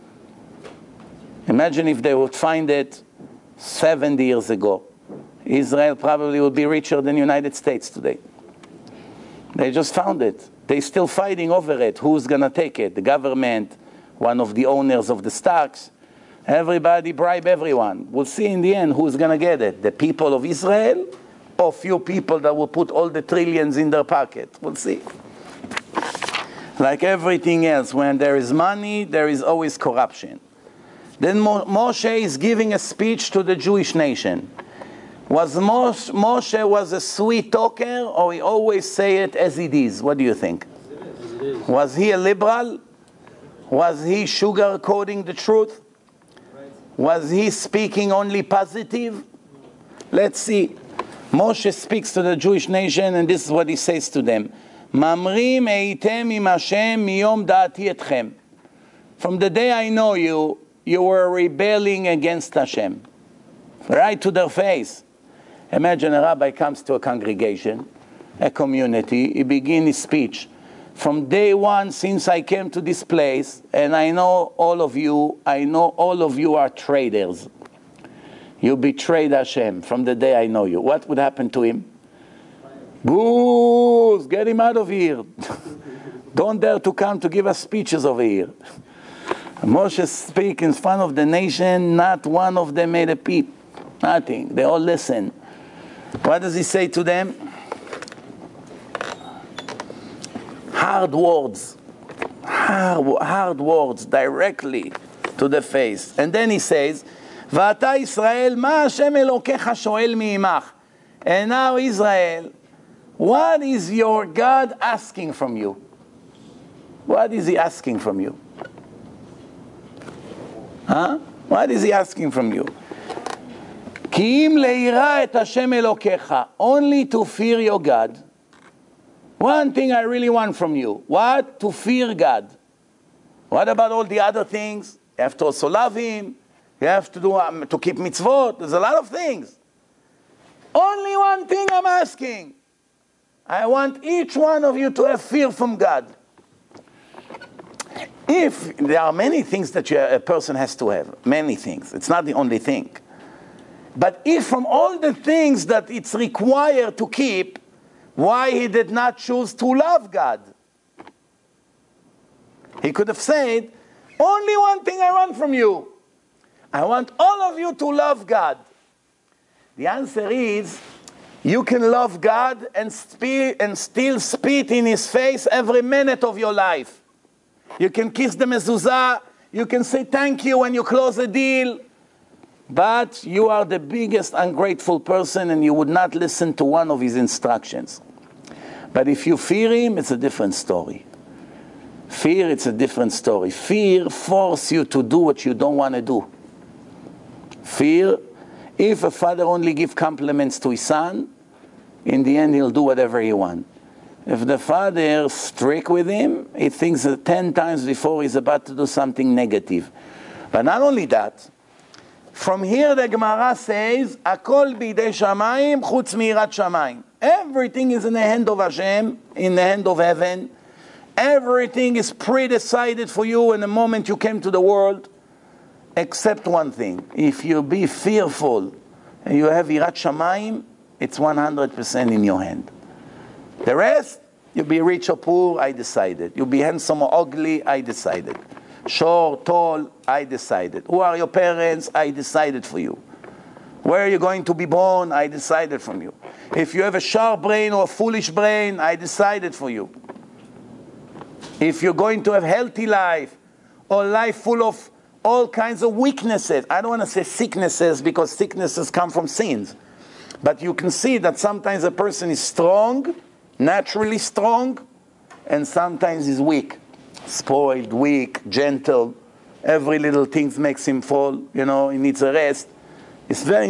Imagine if they would find it 70 years ago. Israel probably would be richer than the United States today. They just found it. They're still fighting over it. Who's going to take it? The government, one of the owners of the stocks. Everybody bribe everyone. We'll see in the end who's going to get it. The people of Israel or few people that will put all the trillions in their pocket. We'll see. Like everything else, when there is money, there is always corruption. Then Moshe is giving a speech to the Jewish nation. Was Moshe was a sweet talker, or he always say it as it is? What do you think? As it is. Was he a liberal? Was he sugarcoating the truth? Right. Was he speaking only positive? Let's see. Moshe speaks to the Jewish nation, and this is what he says to them. Mamrim eitem im Hashem miyom da'ati etchem. From the day I know you, you were rebelling against Hashem. Right to their face. Imagine a rabbi comes to a congregation, a community, he begins his speech. From day one, since I came to this place, and I know all of you are traitors. You betrayed Hashem from the day I know you. What would happen to him? Boo! Get him out of here. Don't dare to come to give us speeches over here. Moshe speak in front of the nation, not one of them made a peep. Nothing. They all listen. What does he say to them? Hard words. Hard words directly to the face. And then he says, ואתה ישראל, מה השם אלוקיך שואל מעמך? And now Israel, what is your God asking from you? What is he asking from you? Huh? What is he asking from you? כי אם ליראה את השם אלוקיך, only to fear your God. One thing I really want from you. What? To fear God. What about all the other things? You have to also love him. You have to do to keep mitzvot. There's a lot of things. Only one thing I'm asking. I want each one of you to have fear from God. If there are many things that a person has to have, many things. It's not the only thing. But if from all the things that it's required to keep, why he did not choose to love God? He could have said, only one thing I want from you. I want all of you to love God. The answer is, you can love God and still spit in his face every minute of your life. You can kiss the mezuzah, you can say thank you when you close a deal, but you are the biggest ungrateful person and you would not listen to one of his instructions. But if you fear him, it's a different story. Fear, it's a different story. Fear forces you to do what you don't want to do. Fear, if a father only gives compliments to his son, in the end he'll do whatever he wants. If the father is strict with him, he thinks 10 times before he's about to do something negative. But not only that, from here the Gemara says, Akol bidei shamayim chutz mirat shamayim. Everything is in the hand of Hashem, in the hand of heaven. Everything is pre-decided for you in the moment you came to the world, except one thing. If you be fearful and you have yirat shamayim, it's 100% in your hand. The rest, you be rich or poor, I decided. You be handsome or ugly, I decided. Short, tall, I decided. Who are your parents? I decided for you. Where are you going to be born? I decided from you. If you have a sharp brain or a foolish brain, I decided for you. If you're going to have healthy life or life full of all kinds of weaknesses, I don't want to say sicknesses because sicknesses come from sins. But you can see that sometimes a person is strong, naturally strong, and sometimes is weak. Spoiled, weak, gentle. Every little thing makes him fall, he needs a rest. It's very,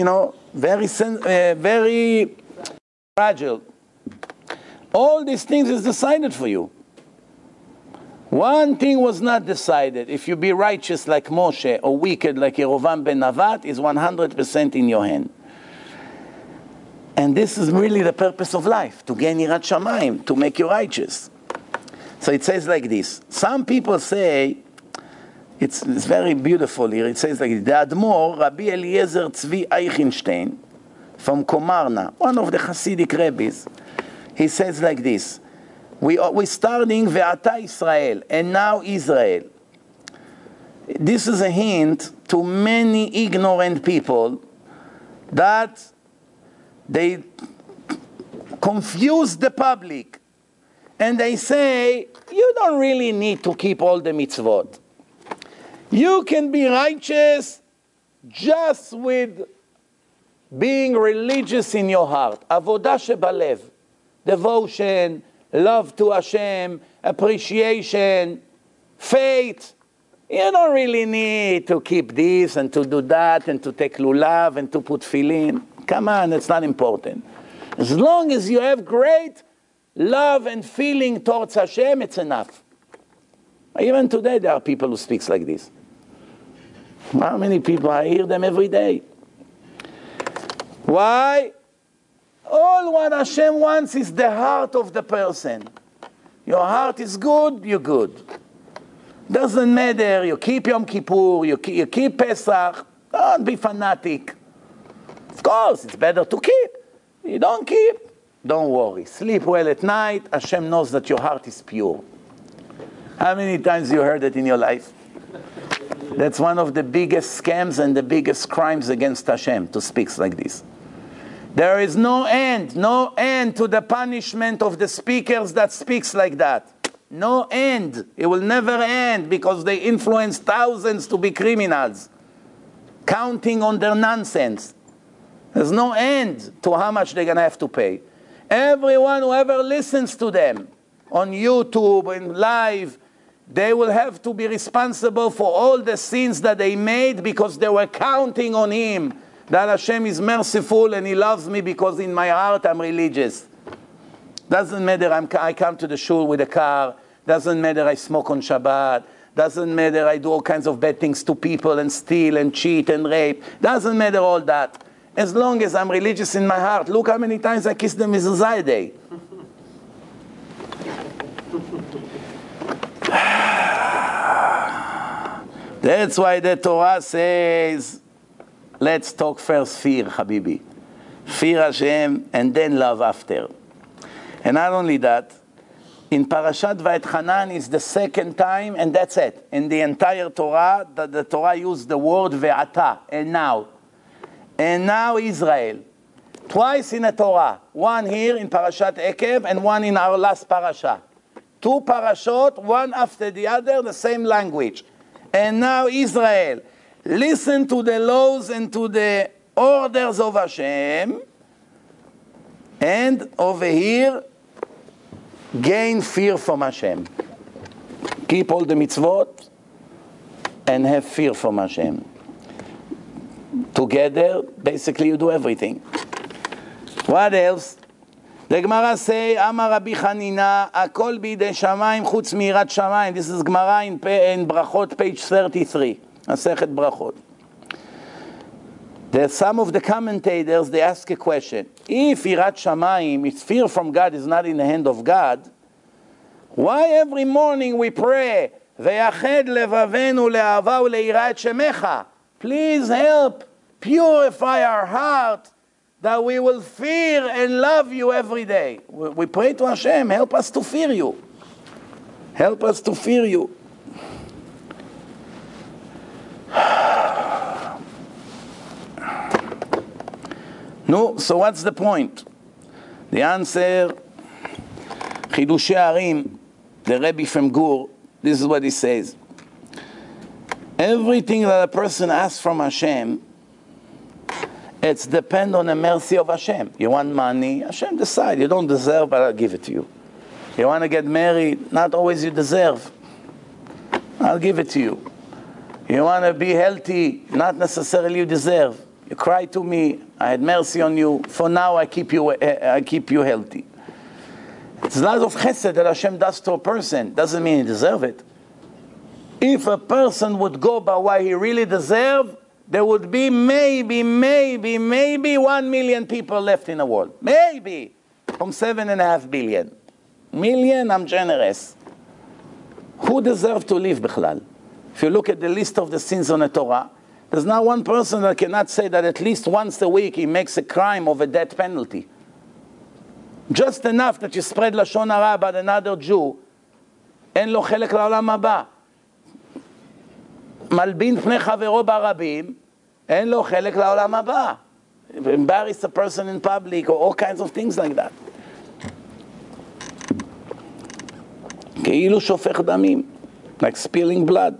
very fragile. All these things is decided for you. One thing was not decided. If you be righteous like Moshe or wicked like Yerovam ben Navat, is 100% in your hand. And this is really the purpose of life, to gain yirat shamayim, to make you righteous. So it says like this. Some people say, it's very beautiful here, it says like this. The Admor, Rabbi Eliezer Tzvi Eichenstein, from Komarna, one of the Hasidic rabbis, he says like this. We're starting Ve'ata Israel, and now Israel. This is a hint to many ignorant people that they confuse the public. And they say, you don't really need to keep all the mitzvot. You can be righteous just with being religious in your heart. Avodah shebalev, devotion, love to Hashem, appreciation, faith. You don't really need to keep this and to do that and to take lulav and to put filin. Come on, it's not important. As long as you have great love and feeling towards Hashem, it's enough. Even today there are people who speak like this. How many people? I hear them every day. Why? All what Hashem wants is the heart of the person. Your heart is good, you're good. Doesn't matter, you keep Yom Kippur, you keep Pesach, don't be fanatic. course, it's better to keep. You don't keep, don't worry. Sleep well at night. Hashem knows that your heart is pure. How many times you heard it in your life? That's one of the biggest scams and the biggest crimes against Hashem, to speak like this. There is no end to the punishment of the speakers that speaks like that. No end. It will never end because they influence thousands to be criminals, counting on their nonsense. There's no end to how much they're going to have to pay. Everyone who ever listens to them on YouTube and live, they will have to be responsible for all the sins that they made because they were counting on Him, that Hashem is merciful and He loves me because in my heart I'm religious. Doesn't matter I come to the shul with a car. Doesn't matter I smoke on Shabbat. Doesn't matter I do all kinds of bad things to people and steal and cheat and rape. Doesn't matter all that. As long as I'm religious in my heart. Look how many times I kiss the mezuzah a day. That's why the Torah says, let's talk first fear, Habibi. Fear Hashem and then love after. And not only that, in Parashat Va'etchanan is the second time, and that's it. In the entire Torah, the Torah used the word ve'ata, and now. And now Israel. Twice in the Torah. One here in Parashat Ekev, and one in our last parasha. Two parashot, one after the other, the same language. And now Israel. Listen to the laws and to the orders of Hashem. And over here, gain fear from Hashem. Keep all the mitzvot and have fear from Hashem. Together, basically you do everything. What else? The Gemara say, Amar Rabbi Chanina, Akol bidei shamayim chutz mirat shamayim. This is Gemara in Brachot, page 33. Masechet Brachot. There's some of the commentators, they ask a question. If Yirat Shamayim, if fear from God is not in the hand of God, why every morning we pray, Ve'ached levavenu le'ava u'le'irat shemecha? Please help purify our heart that we will fear and love you every day. We pray to Hashem, help us to fear you. Help us to fear you. No, so what's the point? The answer, Chidushei Harim, the Rebbe from Gur, this is what he says. Everything that a person asks from Hashem, it's depend on the mercy of Hashem. You want money, Hashem decide. You don't deserve, but I'll give it to you. You want to get married, not always you deserve. I'll give it to you. You want to be healthy, not necessarily you deserve. You cry to me, I had mercy on you. For now, I keep you healthy. It's a lot of chesed that Hashem does to a person. Doesn't mean he deserves it. If a person would go by what he really deserves, there would be maybe 1 million people left in the world. Maybe. From 7.5 billion. Million, I'm generous. Who deserves to live, Bichlal? If you look at the list of the sins on the Torah, there's not one person that cannot say that at least once a week he makes a crime of a death penalty. Just enough that you spread Lashon Hara about another Jew, אין לו חלק לעולם הבא. מלבין פני חברו ברבים, אין לו חלק לעולם הבא. Embarrass a person in public or all kinds of things like that. כאילו שופך דמים, like spilling blood.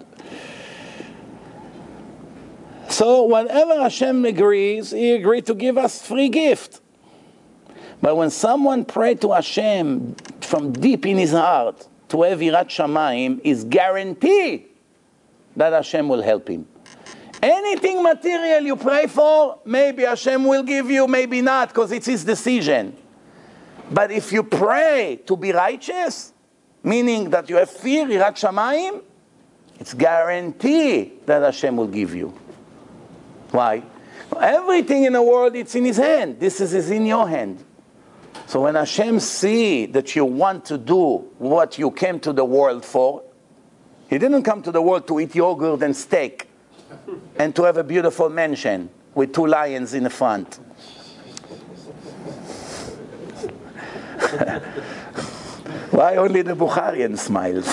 So whatever Hashem agrees, He agreed to give us free gift. But when someone prays to Hashem from deep in his heart to have Yirat Shamayim, is guaranteed that Hashem will help him. Anything material you pray for, maybe Hashem will give you, maybe not, because it's His decision. But if you pray to be righteous, meaning that you have fear, Yirat Shamayim, it's guaranteed that Hashem will give you. Why? Everything in the world, it's in His hand. This is in your hand. So when Hashem sees that you want to do what you came to the world for, He didn't come to the world to eat yogurt and steak and to have a beautiful mansion. with 2 lions in the front. Why only the Bukharian smiles?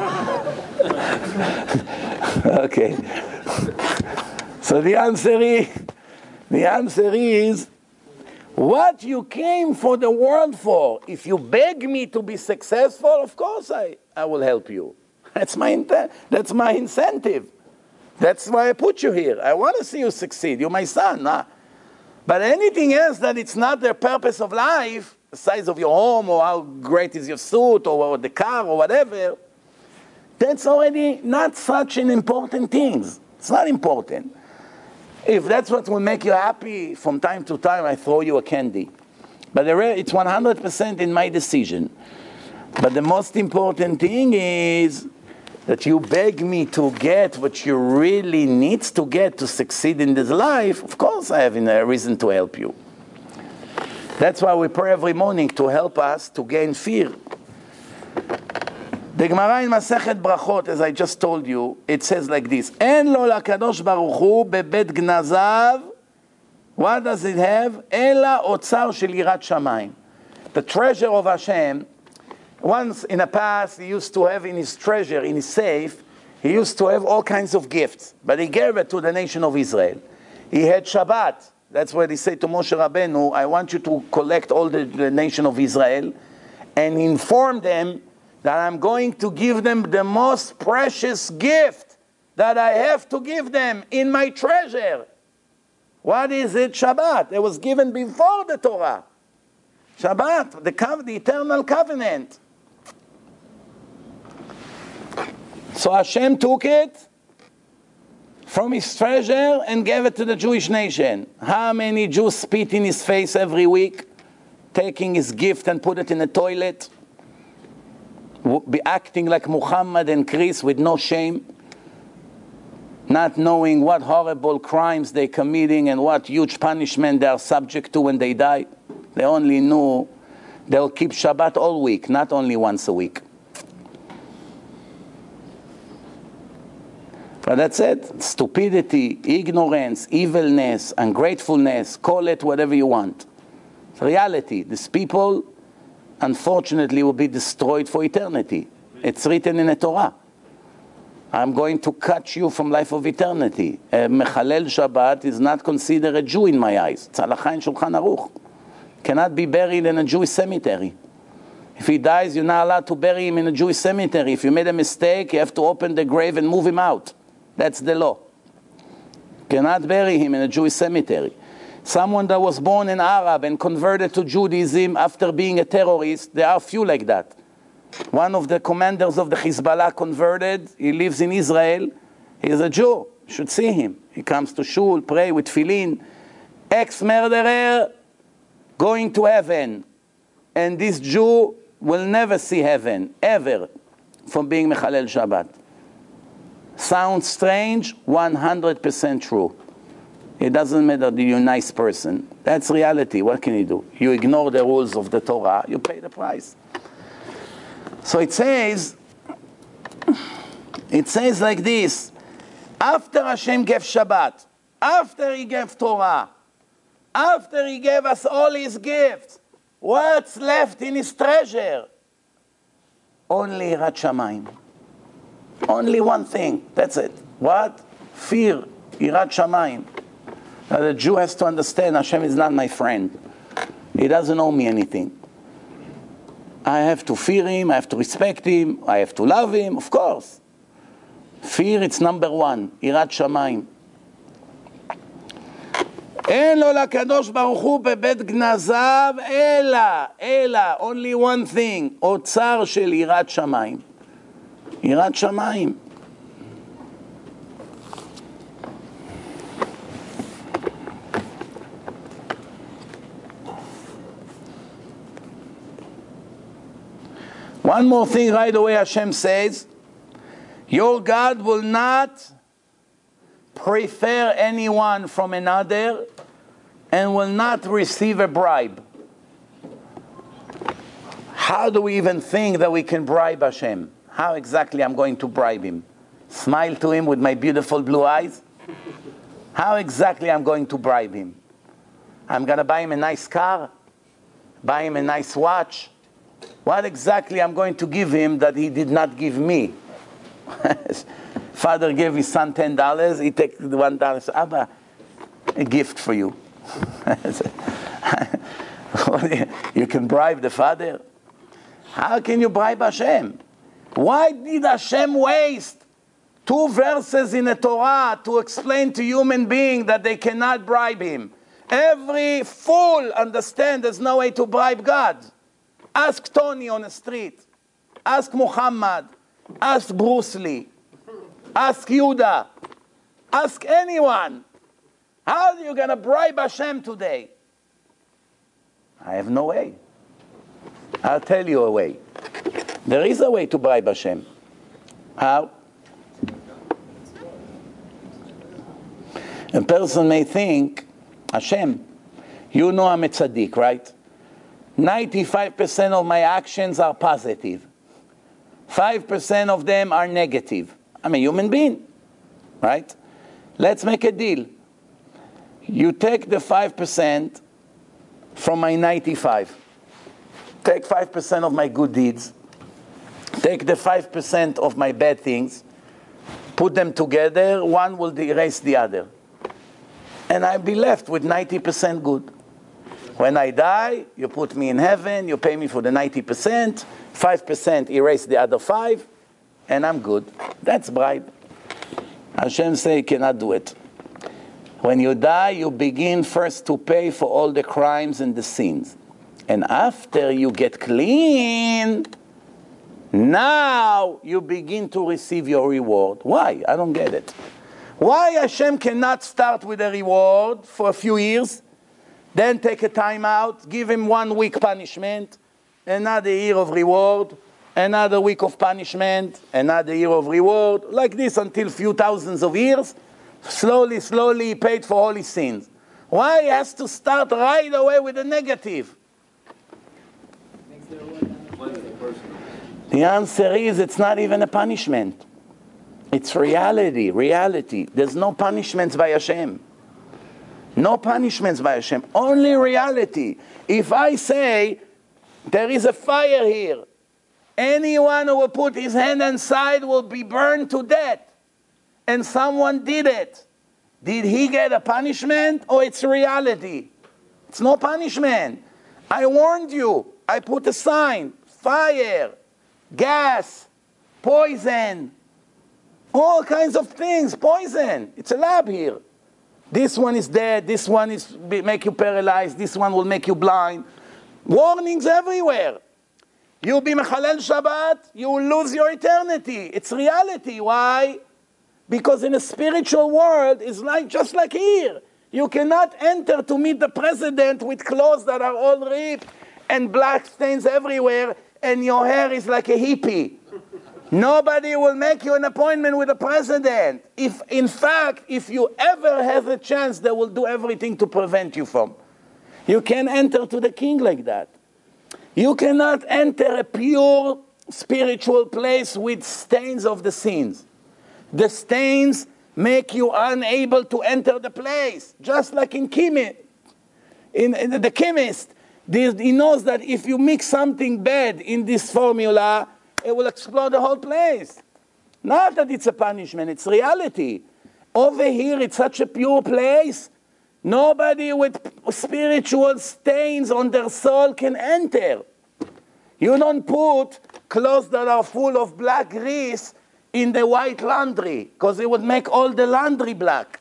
Okay. So the answer is, what you came for the world for. If you beg me to be successful, of course I will help you. That's my incentive. That's why I put you here. I want to see you succeed. You're my son. Huh? But anything else that it's not the purpose of life, the size of your home, or how great is your suit, or the car, or whatever, that's already not such an important thing. It's not important. If that's what will make you happy, from time to time I throw you a candy. But it's 100% in my decision. But the most important thing is that you beg me to get what you really need to get to succeed in this life. Of course I have a reason to help you. That's why we pray every morning, to help us to gain fear. The Gemara in Masechet Brachot, as I just told you, it says like this: En lo lakadosh baruch hu bebet gnazav. What does it have? Ela otzar shel yirat shamayim. The treasure of Hashem. Once in the past, he used to have in his treasure, in his safe, he used to have all kinds of gifts, but he gave it to the nation of Israel. He had Shabbat. That's why he said to Moshe Rabbeinu, I want you to collect all the nation of Israel and inform them that I'm going to give them the most precious gift that I have to give them in my treasure. What is it? Shabbat. It was given before the Torah. Shabbat, the eternal covenant. So Hashem took it from his treasure and gave it to the Jewish nation. How many Jews spit in his face every week, taking his gift and put it in the toilet? Be acting like Muhammad and Chris with no shame, not knowing what horrible crimes they're committing and what huge punishment they are subject to when they die. They only knew they'll keep Shabbat all week, not only once a week. But that's it. Stupidity, ignorance, evilness, ungratefulness, call it whatever you want. It's reality. These people, unfortunately, will be destroyed for eternity. It's written in the Torah. I'm going to cut you from life of eternity. A Mechalel Shabbat is not considered a Jew in my eyes. It's Halacha in Shulchan Aruch. Cannot be buried in a Jewish cemetery. If he dies, you're not allowed to bury him in a Jewish cemetery. If you made a mistake, you have to open the grave and move him out. That's the law. Cannot bury him in a Jewish cemetery. Someone that was born an Arab and converted to Judaism after being a terrorist, there are few like that. One of the commanders of the Hezbollah converted. He lives in Israel. He's a Jew. You should see him. He comes to shul, pray with tefillin. Ex-murderer going to heaven. And this Jew will never see heaven, ever, from being Mechalel Shabbat. Sounds strange, 100% true. It doesn't matter that you're a nice person. That's reality. What can you do? You ignore the rules of the Torah, you pay the price. So it says like this: after Hashem gave Shabbat, after he gave Torah, after he gave us all his gifts, what's left in his treasure? Only Yirat Shamayim. Only one thing. That's it. What? Fear. Yirat Shamayim. Now the Jew has to understand Hashem is not my friend. He doesn't owe me anything. I have to fear him, I have to respect him, I have to love him, of course. Fear, it's number one. Yirat Shamayim. אין לו לקדוש ברוך הוא בבית גנזיו אלא, only one thing, אוצר של יראת שמיים. יראת שמיים. One more thing right away Hashem says, your God will not prefer anyone from another and will not receive a bribe. How do we even think that we can bribe Hashem? How exactly I'm going to bribe him? Smile to him with my beautiful blue eyes? How exactly I'm going to bribe him? I'm going to buy him a nice car? Buy him a nice watch? What exactly I'm going to give him that he did not give me? Father gave his son $10, he takes the $1, says, Abba, a gift for you. You can bribe the father? How can you bribe Hashem? Why did Hashem waste 2 verses in the Torah to explain to human beings that they cannot bribe him? Every fool understands there's no way to bribe God. Ask Tony on the street. Ask Muhammad. Ask Bruce Lee. Ask Yuda. Ask anyone. How are you going to bribe Hashem today? I have no way. I'll tell you a way. There is a way to bribe Hashem. How? A person may think, Hashem, you know I'm a tzaddik, right? 95% of my actions are positive. 5% of them are negative. I'm a human being, right? Let's make a deal. You take the 5% from my 95. Take 5% of my good deeds. Take the 5% of my bad things. Put them together. One will erase the other. And I'll be left with 90% good. When I die, you put me in heaven. You pay me for the 90%. 5% erase the other 5. And I'm good. That's bribe. Hashem say you cannot do it. When you die, you begin first to pay for all the crimes and the sins. And after you get clean, now you begin to receive your reward. Why? I don't get it. Why Hashem cannot start with a reward for a few years, then take a time out, give him 1 week punishment, another year of reward, another week of punishment, another year of reward, like this until few thousands of years. Slowly, slowly he paid for all his sins. Why he has to start right away with the negative? The answer is it's not even a punishment. It's reality, reality. There's no punishments by Hashem. No punishments by Hashem, only reality. If I say, there is a fire here, anyone who will put his hand inside will be burned to death, and someone did it, did he get a punishment or it's reality? It's no punishment. I warned you. I put a sign, fire, gas, poison, all kinds of things, poison. It's a lab here. This one is dead, this one is make you paralyzed, this one will make you blind. Warnings everywhere. You'll be Mechalel Shabbat, you will lose your eternity. It's reality. Why? Because in a spiritual world, it's like just like here. You cannot enter to meet the president with clothes that are all ripped and black stains everywhere, and your hair is like a hippie. Nobody will make you an appointment with the president. In fact, if you ever have a chance, they will do everything to prevent you from. You can't enter to the king like that. You cannot enter a pure spiritual place with stains of the sins. The stains make you unable to enter the place. Just like in chemist, the chemist, he knows that if you mix something bad in this formula, it will explode the whole place. Not that it's a punishment, it's reality. Over here, it's such a pure place. Nobody with spiritual stains on their soul can enter. You don't put clothes that are full of black grease in the white laundry, because it would make all the laundry black.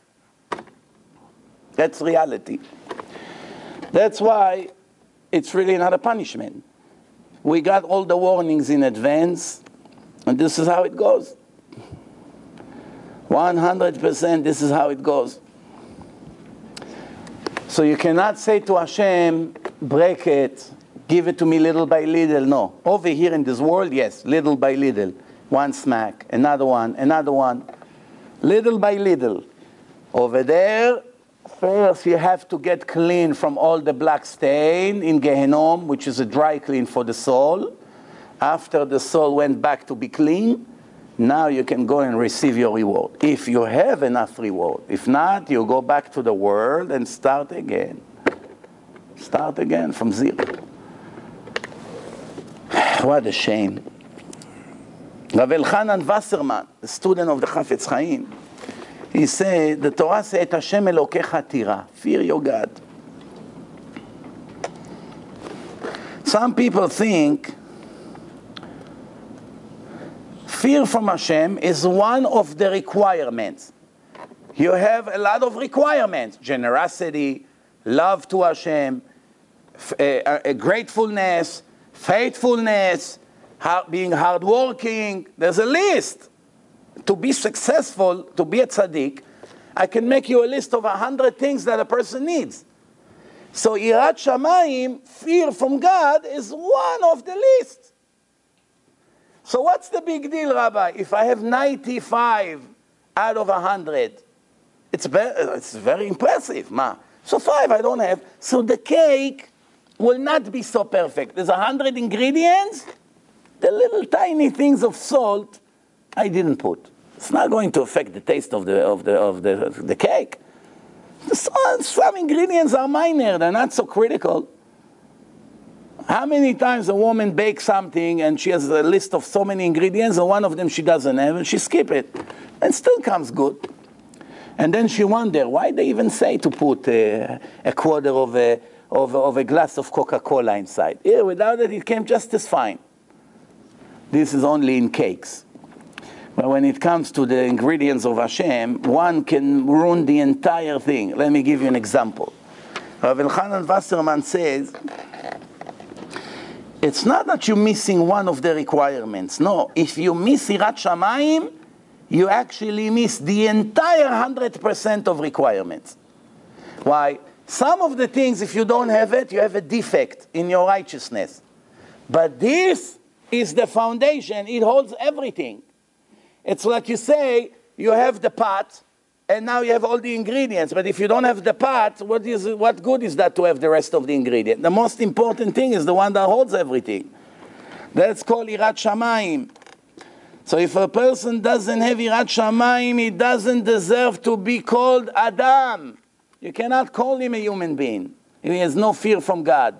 That's reality. That's why it's really not a punishment. We got all the warnings in advance, and this is how it goes. 100% this is how it goes. So you cannot say to Hashem, break it, give it to me little by little. No. Over here in this world, yes, little by little. One smack, another one, another one. Little by little. Over there, first you have to get clean from all the black stain in Gehenom, which is a dry clean for the soul. After the soul went back to be clean, Now you can go and receive your reward. If you have enough reward. If not, you go back to the world and start again. Start again from zero. What a shame. Rav Elchanan Wasserman, the student of the Chafetz Chaim, he said, the Torah says, Et Hashem Elokecha tira, fear your God. Some people think fear from Hashem is one of the requirements. You have a lot of requirements: generosity, love to Hashem, gratefulness, faithfulness, being hardworking. There's a list. To be successful, to be a tzaddik, I can make you a list of 100 things that a person needs. So Yirat Shamayim, fear from God, is one of the list. So what's the big deal, Rabbi? If I have 95 out of 100, it's very impressive. Ma. So 5 I don't have. So the cake will not be so perfect. There's 100 ingredients. The little tiny things of salt I didn't put. It's not going to affect the taste of the cake. Some ingredients are minor, they're not so critical. How many times a woman bakes something and she has a list of so many ingredients and one of them she doesn't have and she skips it. And still comes good. And then she wonders, why they even say to put a quarter of a glass of Coca-Cola inside? Yeah, without it came just as fine. This is only in cakes. But when it comes to the ingredients of Hashem, one can ruin the entire thing. Let me give you an example. Rav Elchanan Wasserman says, it's not that you're missing one of the requirements. No, if you miss Yirat Shamayim, you actually miss the entire 100% of requirements. Why? Some of the things, if you don't have it, you have a defect in your righteousness. But this is the foundation. It holds everything. It's like you say, you have the pot, and now you have all the ingredients. But if you don't have the pot, what good is that to have the rest of the ingredients? The most important thing is the one that holds everything. That's called Yirat Shamayim. So if a person doesn't have Yirat Shamayim, he doesn't deserve to be called Adam. You cannot call him a human being. He has no fear from God.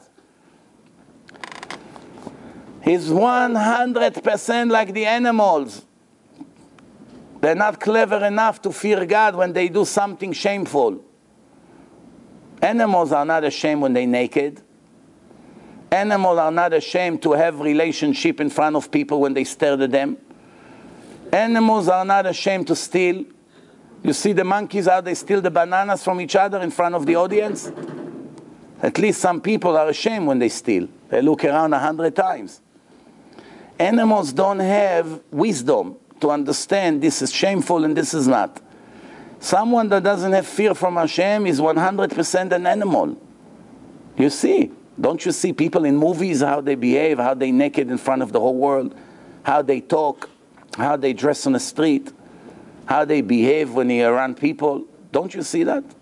He's 100% like the animals. They're not clever enough to fear God when they do something shameful. Animals are not ashamed when they're naked. Animals are not ashamed to have relationship in front of people when they stare at them. Animals are not ashamed to steal. You see the monkeys, how they steal the bananas from each other in front of the audience? At least some people are ashamed when they steal. They look around 100 times. Animals don't have wisdom to understand this is shameful and this is not. Someone that doesn't have fear from Hashem is 100% an animal. You see, don't you see people in movies, how they behave, how they naked in front of the whole world, how they talk, how they dress on the street, how they behave when they're around people? Don't you see that?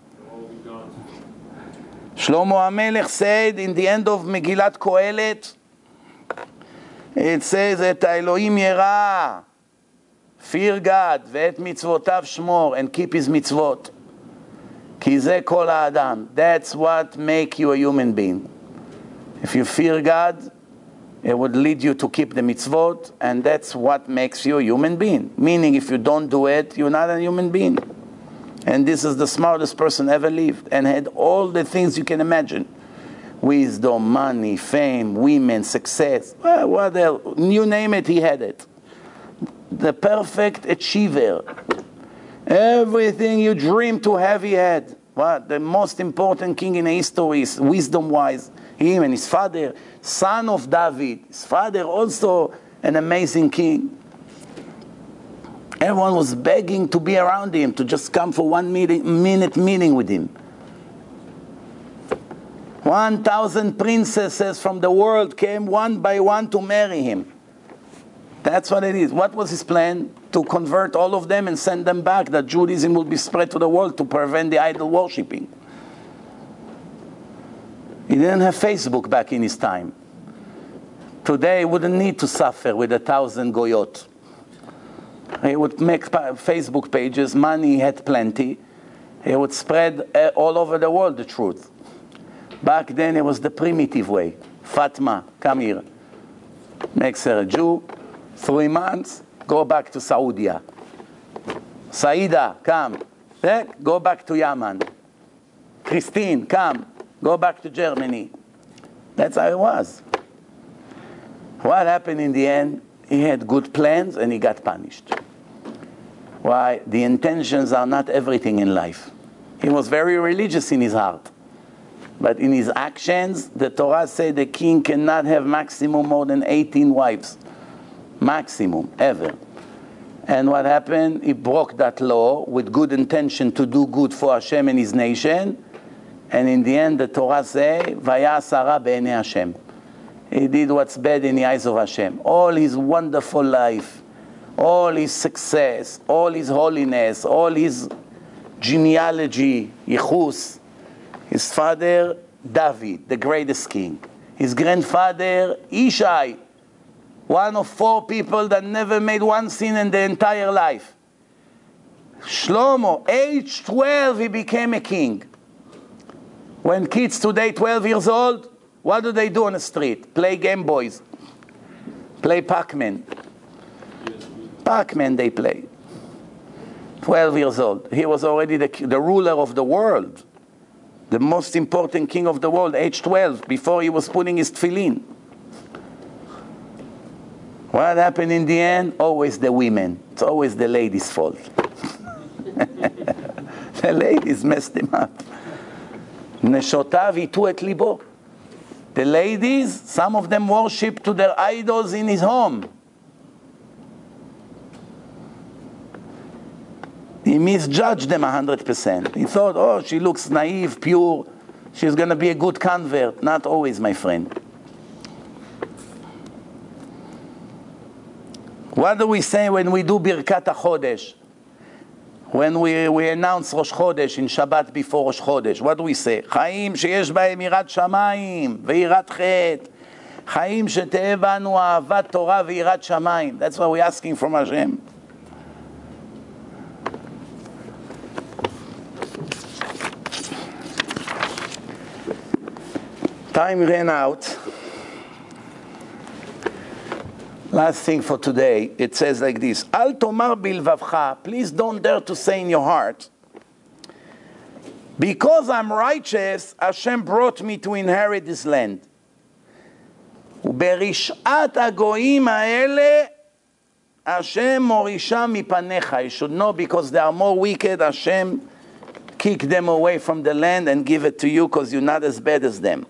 Shlomo HaMelech said in the end of Megillat Kohelet, it says, Et Elohim Yera, fear God, ואת מצוותיו שמור, and keep his mitzvot. כי זה כל האדם. That's what makes you a human being. If you fear God, it would lead you to keep the mitzvot, and that's what makes you a human being. Meaning, if you don't do it, you're not a human being. And this is the smartest person ever lived, and had all the things you can imagine. Wisdom, money, fame, women, success. Well, what else? You name it, he had it. The perfect achiever. Everything you dream to have, he had. What? The most important king in history, wisdom-wise, him and his father, son of David. His father also an amazing king. Everyone was begging to be around him, to just come for 1 minute meeting with him. 1,000 princesses from the world came one by one to marry him. That's what it is. What was his plan? To convert all of them and send them back, that Judaism will be spread to the world to prevent the idol worshipping. He didn't have Facebook back in his time. Today, he wouldn't need to suffer with 1,000 goyot. He would make Facebook pages, money he had plenty. He would spread all over the world the truth. Back then it was the primitive way. Fatma, come here. Makes her a Jew. 3 months, go back to Saudi. Saida, come. Go back to Yemen. Christine, come. Go back to Germany. That's how it was. What happened in the end? He had good plans and he got punished. Why? The intentions are not everything in life. He was very religious in his heart. But in his actions, the Torah said the king cannot have maximum more than 18 wives. Maximum, ever. And what happened? He broke that law with good intention to do good for Hashem and his nation. And in the end, the Torah says, Vayas hara be'enei Hashem. He did what's bad in the eyes of Hashem. All his wonderful life, all his success, all his holiness, all his genealogy, Yichus. His father, David, the greatest king. His grandfather, Ishai, one of 4 people that never made one sin in their entire life. Shlomo, age 12, he became a king. When kids today, 12 years old, what do they do on the street? Play Game Boys. Play Pac-Man. Pac-Man they play. 12 years old. He was already the ruler of the world. The most important king of the world, age 12, before he was putting his tefillin. What happened in the end? Always the women. It's always the ladies' fault. The ladies messed him up. Neshotav itu et libo. The ladies, some of them worship to their idols in his home. He misjudged them 100%. He thought, oh, she looks naive, pure. She's going to be a good convert. Not always, my friend. What do we say when we do Birkat HaChodesh? When we announce Rosh Chodesh in Shabbat before Rosh Chodesh, what do we say? חיים שיש בהם יראת שמיים ויראת חטא. חיים שתהיה בנו אהבת תורה ויראת שמיים. That's what we're asking from Hashem. Time ran out. Last thing for today, it says like this. Al tomar bilvavcha, please don't dare to say in your heart, because I'm righteous, Hashem brought me to inherit this land. Uberishat hagoyim haele, Hashem morisha mipanecha. You should know, because they are more wicked, Hashem kick them away from the land and give it to you, because you're not as bad as them.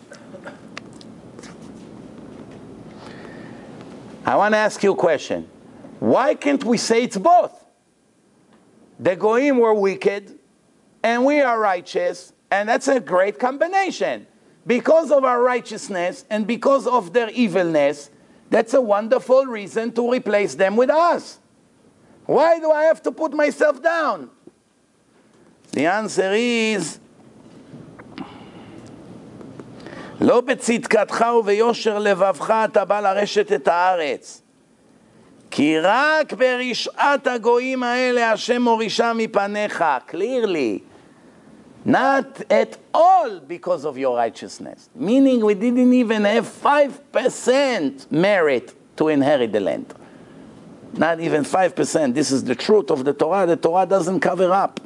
I want to ask you a question. Why can't we say it's both? The Goyim were wicked, and we are righteous, and that's a great combination. Because of our righteousness, and because of their evilness, that's a wonderful reason to replace them with us. Why do I have to put myself down? The answer is, לא בצדקתך וביושר לבבך אתה בא לרשת את הארץ. כי רק ברשעת הגויים האלה השם מורישה מפניך. Clearly. Not at all because of your righteousness. Meaning we didn't even have 5% merit to inherit the land. Not even 5%. This is the truth of the Torah. The Torah doesn't cover up.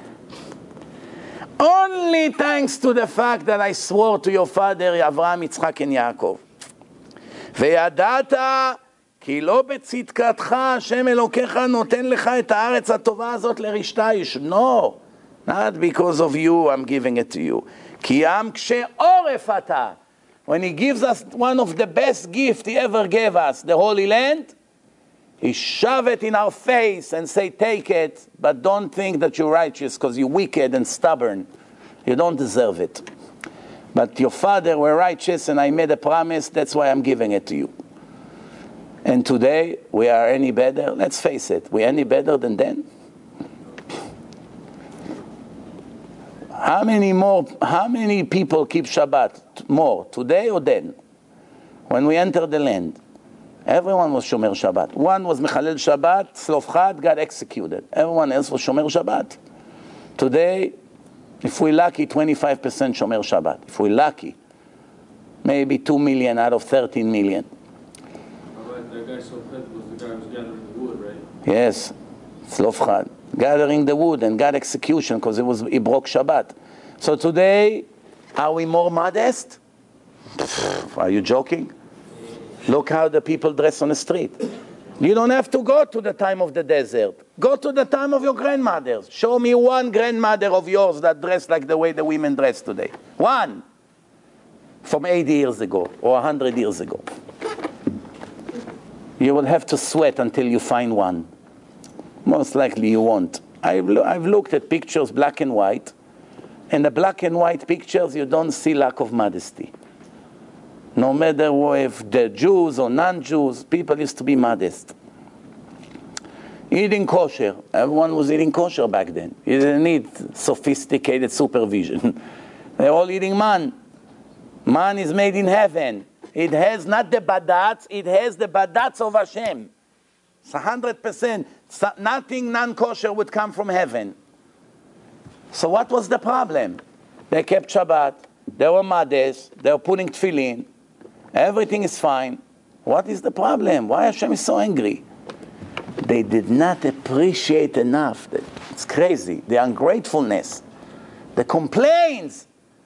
Only thanks to the fact that I swore to your father, Avraham, Yitzchak, and Yaakov. וידעת כי לא בצדקתך השם אלוקיך נותן לך את הארץ הטובה הזאת לרשתה. You should know. Not because of you, I'm giving it to you. כי עם קשה עורף אתה. When he gives us one of the best gifts he ever gave us, the Holy Land, he shove it in our face and say, take it, but don't think that you're righteous because you're wicked and stubborn. You don't deserve it. But your father were righteous and I made a promise, that's why I'm giving it to you. And today, we are any better? Let's face it, we're any better than then? How many people keep Shabbat more, today or then? When we enter the land. Everyone was Shomer Shabbat. One was Mechalel Shabbat, Tzlofchad, got executed. Everyone else was Shomer Shabbat. Today, if we're lucky, 25% Shomer Shabbat. If we're lucky, maybe 2 million out of 13 million. All right, that guy Sofet was the guy who was gathering the wood, right? Yes, Tzlofchad. Gathering the wood and got execution because he broke Shabbat. So today, are we more modest? Are you joking? Look how the people dress on the street. You don't have to go to the time of the desert. Go to the time of your grandmothers. Show me one grandmother of yours that dressed like the way the women dress today. One. From 80 years ago or 100 years ago. You will have to sweat until you find one. Most likely you won't. I've looked at pictures, black and white. In the black and white pictures, you don't see lack of modesty. No matter if they're Jews or non-Jews, people used to be modest. Eating kosher. Everyone was eating kosher back then. You didn't need sophisticated supervision. They're all eating man. Man is made in heaven. It has not the badats, it has the badats of Hashem. It's 100%. Nothing non-kosher would come from heaven. So what was the problem? They kept Shabbat. They were modest. They were putting tefillin. Everything is fine. What is the problem? Why Hashem is so angry? They did not appreciate enough. It's crazy. The ungratefulness. The complaints.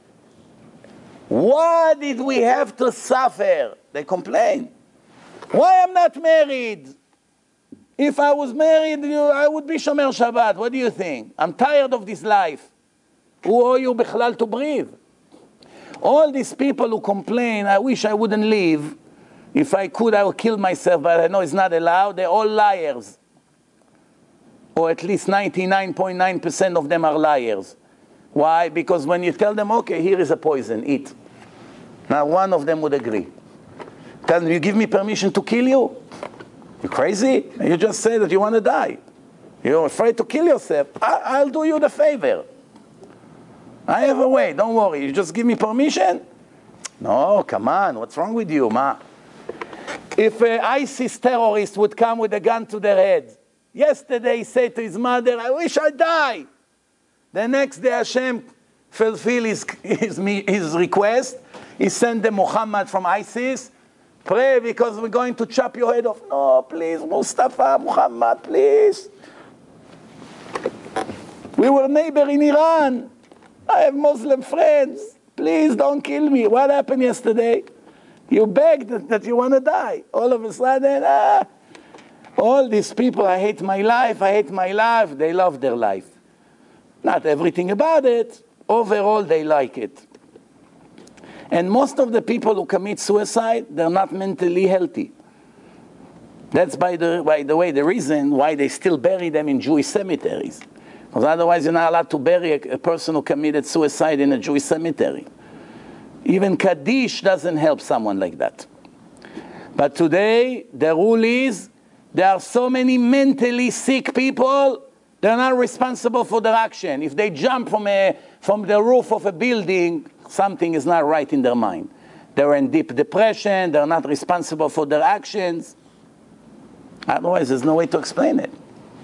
Why did we have to suffer? They complain. Why I'm not married? If I was married, I would be Shomer Shabbat. What do you think? I'm tired of this life. Who are you bichlal to breathe? All these people who complain, I wish I wouldn't live. If I could, I would kill myself, but I know it's not allowed. They're all liars. Or at least 99.9% of them are liars. Why? Because when you tell them, okay, here is a poison, eat. Now one of them would agree. Tell them, you give me permission to kill you? You crazy? You just say that you want to die. You're afraid to kill yourself. I'll do you the favor. I have a way, don't worry. You just give me permission? No, come on, what's wrong with you, ma? If an ISIS terrorist would come with a gun to their head, yesterday he said to his mother, I wish I die. The next day Hashem fulfilled his request. He sent the Muhammad from ISIS. Pray because we're going to chop your head off. No, please, Mustafa, Muhammad, please. We were neighbor in Iran. I have Muslim friends. Please don't kill me. What happened yesterday? You begged that you want to die. All of a sudden, all these people, I hate my life, I hate my life. They love their life. Not everything about it. Overall, they like it. And most of the people who commit suicide, they're not mentally healthy. That's, by the way, the reason why they still bury them in Jewish cemeteries. Because otherwise you're not allowed to bury a person who committed suicide in a Jewish cemetery. Even Kaddish doesn't help someone like that. But today, the rule is, there are so many mentally sick people, they're not responsible for their action. If they jump from the roof of a building, something is not right in their mind. They're in deep depression, they're not responsible for their actions. Otherwise, there's no way to explain it.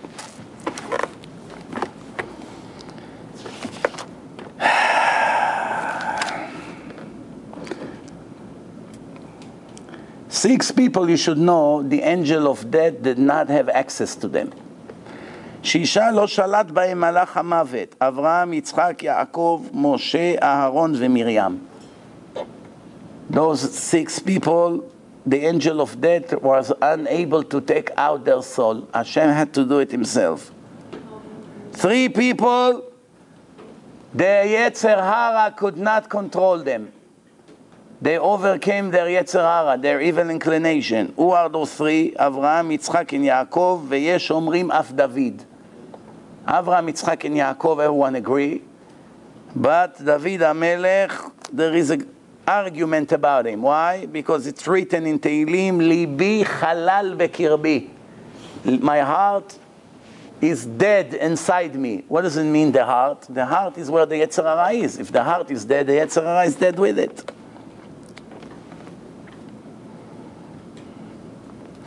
Six people you should know, the angel of death did not have access to them. שישה לא שלט בהם מלאך המוות, אברהם, יצחק, יעקב, משה, אהרון ומרים. Those six people, the angel of death was unable to take out their soul. Hashem had to do it himself. Three people, the Yetzer Hara could not control them. They overcame their Yetzer Hara, their evil inclination. Who are those three? Avraham, Yitzchak, and Yaakov, ויש אומרים אף דוד. Avraham, Yitzchak, and Yaakov, everyone agree. But David HaMelech, there is an argument about him. Why? Because it's written in Tehillim, Libi halal bekirbi. My heart is dead inside me. What does it mean, the heart? The heart is where the Yetzer Hara is. If the heart is dead, the Yetzer Hara is dead with it.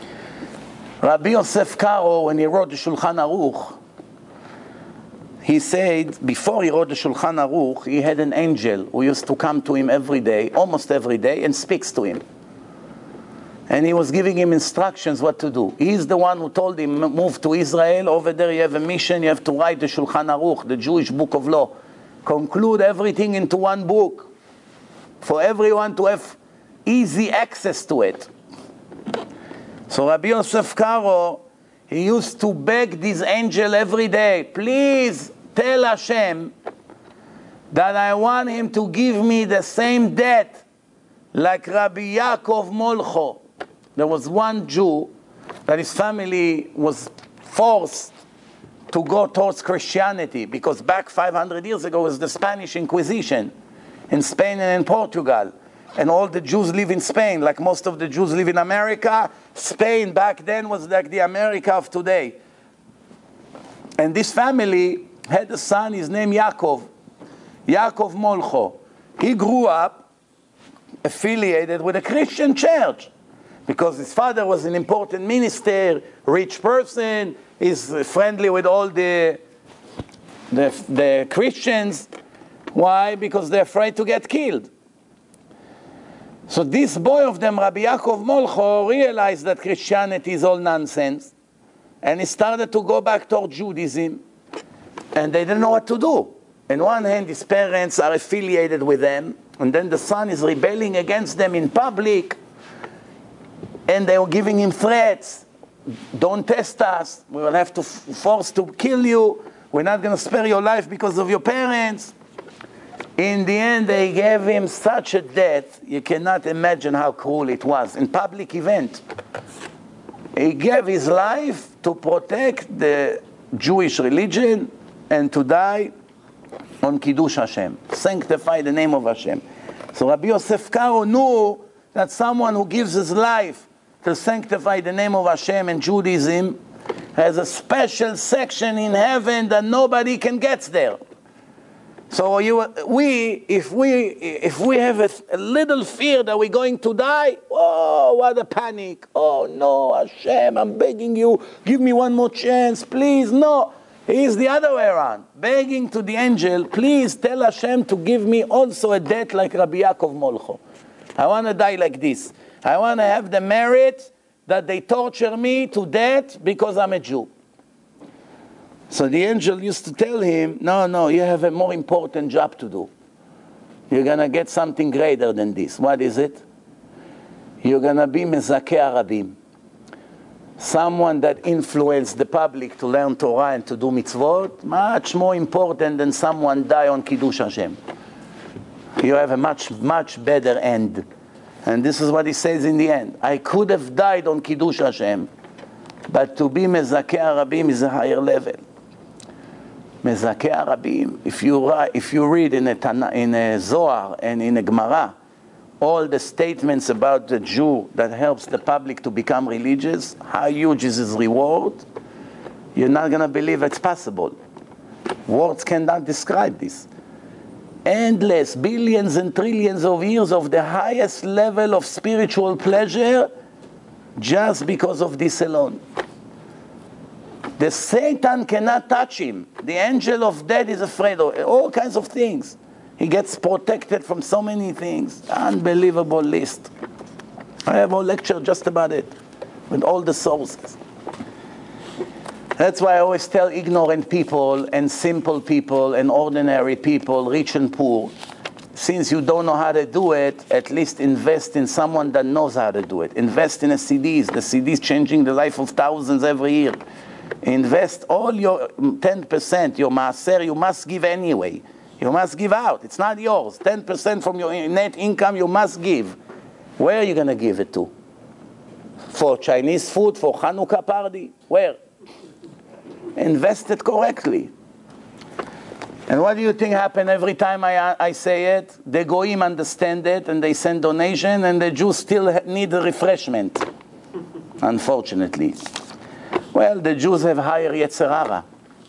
Rabbi Yosef Karo, when he wrote the Shulchan Aruch, he said, before he wrote the Shulchan Aruch, he had an angel who used to come to him every day, almost every day, and speaks to him. And he was giving him instructions what to do. He's the one who told him, move to Israel, over there you have a mission, you have to write the Shulchan Aruch, the Jewish book of law. Conclude everything into one book, for everyone to have easy access to it. So Rabbi Yosef Karo, he used to beg this angel every day, please tell Hashem that I want him to give me the same debt like Rabbi Yaakov Molcho. There was one Jew that his family was forced to go towards Christianity, because back 500 years ago was the Spanish Inquisition in Spain and in Portugal. And all the Jews live in Spain, like most of the Jews live in America. Spain back then was like the America of today. And this family had a son, his name Yaakov Molcho. He grew up affiliated with a Christian church, because his father was an important minister, rich person, is friendly with all the Christians. Why? Because they're afraid to get killed. So this boy of them, Rabbi Yaakov Molcho, realized that Christianity is all nonsense, and he started to go back toward Judaism, and they didn't know what to do. On one hand, his parents are affiliated with them, and then the son is rebelling against them in public, and they were giving him threats. Don't test us, we will have to force to kill you, we're not going to spare your life because of your parents. In the end, they gave him such a death, you cannot imagine how cruel it was. In public event, he gave his life to protect the Jewish religion and to die on Kiddush Hashem, sanctify the name of Hashem. So Rabbi Yosef Karo knew that someone who gives his life to sanctify the name of Hashem and Judaism has a special section in heaven that nobody can get there. So if we have a little fear that we're going to die, oh, what a panic. Oh no, Hashem, I'm begging you, give me one more chance, please. No, he's the other way around, begging to the angel, please tell Hashem to give me also a death like Rabbi Yaakov Molcho. I want to die like this. I want to have the merit that they torture me to death because I'm a Jew. So the angel used to tell him, no, you have a more important job to do. You're going to get something greater than this. What is it? You're going to be Mezakeh Arabim. Someone that influenced the public to learn Torah and to do mitzvot, much more important than someone die on Kiddush Hashem. You have a much better end. And this is what he says in the end. I could have died on Kiddush Hashem, but to be Mezakeh Arabim is a higher level. Mezakeh Arabim, if you read in a Zohar and in a Gemara, all the statements about the Jew that helps the public to become religious, how huge is his reward, you're not going to believe it's possible. Words cannot describe this. Endless, billions and trillions of years of the highest level of spiritual pleasure just because of this alone. The Satan cannot touch him. The angel of death is afraid of all kinds of things. He gets protected from so many things. Unbelievable list. I have a lecture just about it, with all the sources. That's why I always tell ignorant people and simple people and ordinary people, rich and poor, since you don't know how to do it, at least invest in someone that knows how to do it. Invest in a CDs. The CDs changing the life of thousands every year. Invest all your 10%, your maaser, you must give anyway. You must give out. It's not yours. 10% from your net income you must give. Where are you going to give it to? For Chinese food, for Hanukkah party? Where? Invest it correctly. And what do you think happens every time I say it? The Goyim understand it and they send donation, and the Jews still need a refreshment, unfortunately. Well, the Jews have higher Yetzer Hara.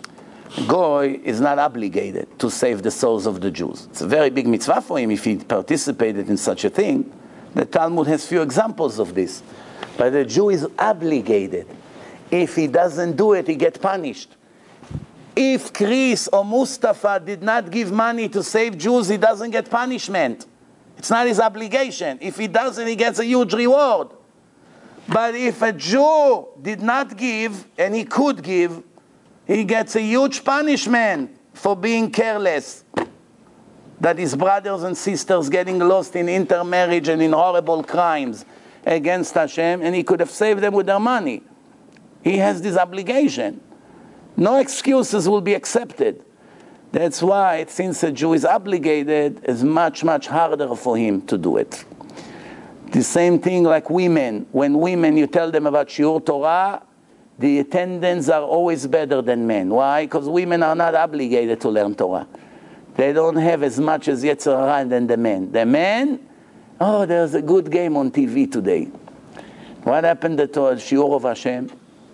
Goy is not obligated to save the souls of the Jews. It's a very big mitzvah for him if he participated in such a thing. The Talmud has few examples of this. But the Jew is obligated. If he doesn't do it, he gets punished. If Chris or Mustafa did not give money to save Jews, he doesn't get punishment. It's not his obligation. If he doesn't, he gets a huge reward. But if a Jew did not give, and he could give, he gets a huge punishment for being careless. That his brothers and sisters getting lost in intermarriage and in horrible crimes against Hashem, and he could have saved them with their money. He has this obligation. No excuses will be accepted. That's why, since a Jew is obligated, it's much, much harder for him to do it. The same thing like women. When women, you tell them about Shiur Torah, the attendants are always better than men. Why? Because women are not obligated to learn Torah. They don't have as much as Yetzer Hara than the men. The men, oh, there's a good game on TV today. What happened to Shiur of Hashem?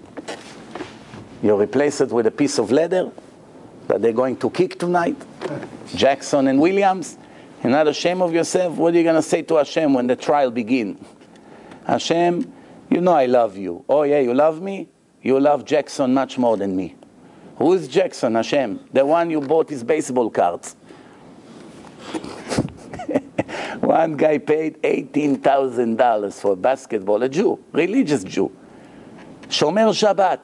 You replace it with a piece of leather that they're going to kick tonight. Jackson and Williams. You're not ashamed of yourself? What are you going to say to Hashem when the trial begins? Hashem, you know I love you. Oh yeah, you love me? You love Jackson much more than me. Who is Jackson, Hashem? The one you bought his baseball cards. One guy paid $18,000 for basketball, a Jew, religious Jew. Shomer Shabbat.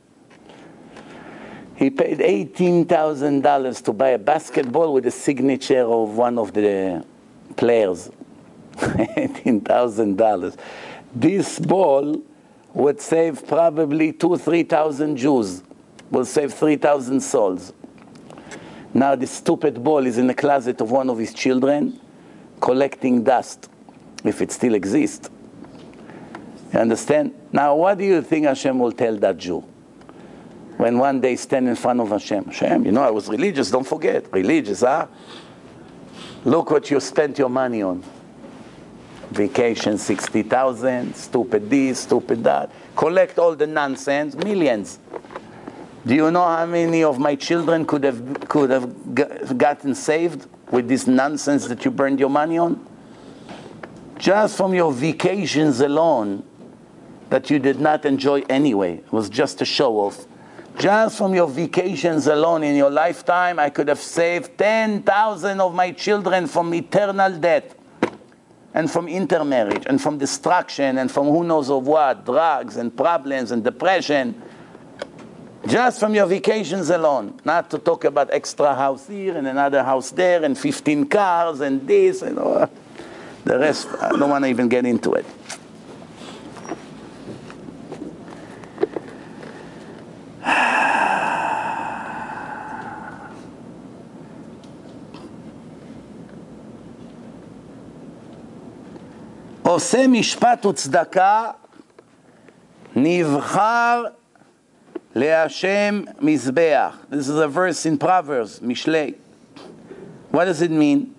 He paid $18,000 to buy a basketball with the signature of one of the players. $18,000. This ball would save probably 2,000-3,000 Jews. Will save 3,000 souls. Now this stupid ball is in the closet of one of his children, collecting dust, if it still exists. You understand? Now what do you think Hashem will tell that Jew? When one day stand in front of Hashem. Hashem, you know I was religious, don't forget. Religious, huh? Look what you spent your money on. Vacation, 60,000, stupid this, stupid that. Collect all the nonsense, millions. Do you know how many of my children could have gotten saved with this nonsense that you burned your money on? Just from your vacations alone, that you did not enjoy anyway. It was just a show off. Just from your vacations alone in your lifetime, I could have saved 10,000 of my children from eternal death, and from intermarriage, and from destruction, and from who knows of what, drugs and problems and depression. Just from your vacations alone. Not to talk about extra house here and another house there and 15 cars and this and all. The rest, I don't want to even get into it. עושה משפט וצדקה נבחר להשם מזבח. This is a verse in Proverbs, Mishlei. What does it mean?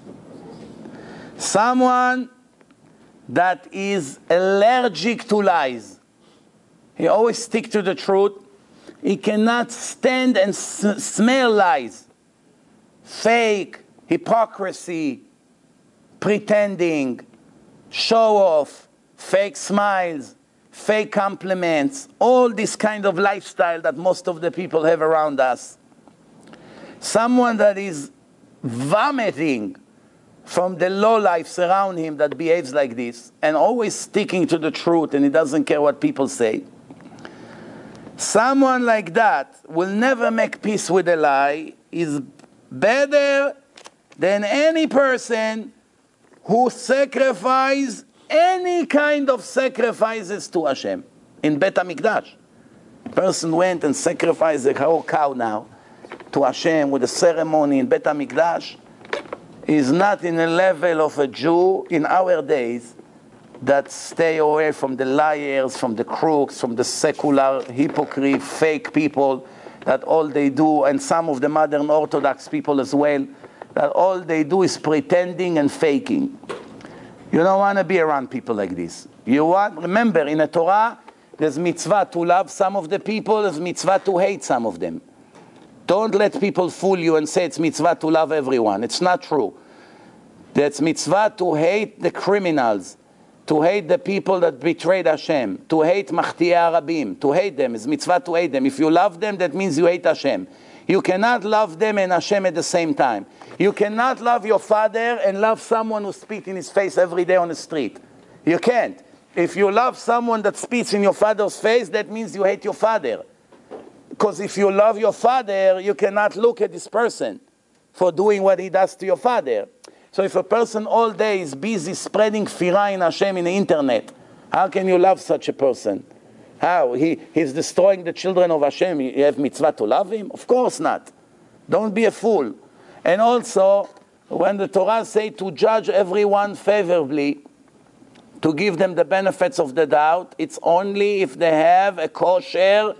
Someone that is allergic to lies. He always stick to the truth. He cannot stand and smell lies. Fake, hypocrisy, pretending, show off, fake smiles, fake compliments, all this kind of lifestyle that most of the people have around us. Someone that is vomiting from the low lives around him that behaves like this and always sticking to the truth and he doesn't care what people say. Someone like that will never make peace with a lie, is better than any person who sacrifice any kind of sacrifices to Hashem. In Bet HaMikdash, a person went and sacrificed a whole cow now to Hashem with a ceremony in Bet HaMikdash. Is not in the level of a Jew in our days that stay away from the liars, from the crooks, from the secular, hypocrite, fake people, that all they do, and some of the modern Orthodox people as well, that all they do is pretending and faking. You don't want to be around people like this. You want, remember, in the Torah, there's mitzvah to love some of the people, there's mitzvah to hate some of them. Don't let people fool you and say it's mitzvah to love everyone. It's not true. It's mitzvah to hate the criminals, to hate the people that betrayed Hashem, to hate Machtiei Arabim, to hate them, it's mitzvah to hate them. If you love them, that means you hate Hashem. You cannot love them and Hashem at the same time. You cannot love your father and love someone who spits in his face every day on the street. You can't. If you love someone that spits in your father's face, that means you hate your father. Because if you love your father, you cannot look at this person for doing what he does to your father. So if a person all day is busy spreading Firah in Hashem in the internet, how can you love such a person? How? He's destroying the children of Hashem. You have mitzvah to love him? Of course not. Don't be a fool. And also, when the Torah says to judge everyone favorably, to give them the benefits of the doubt, it's only if they have a kosher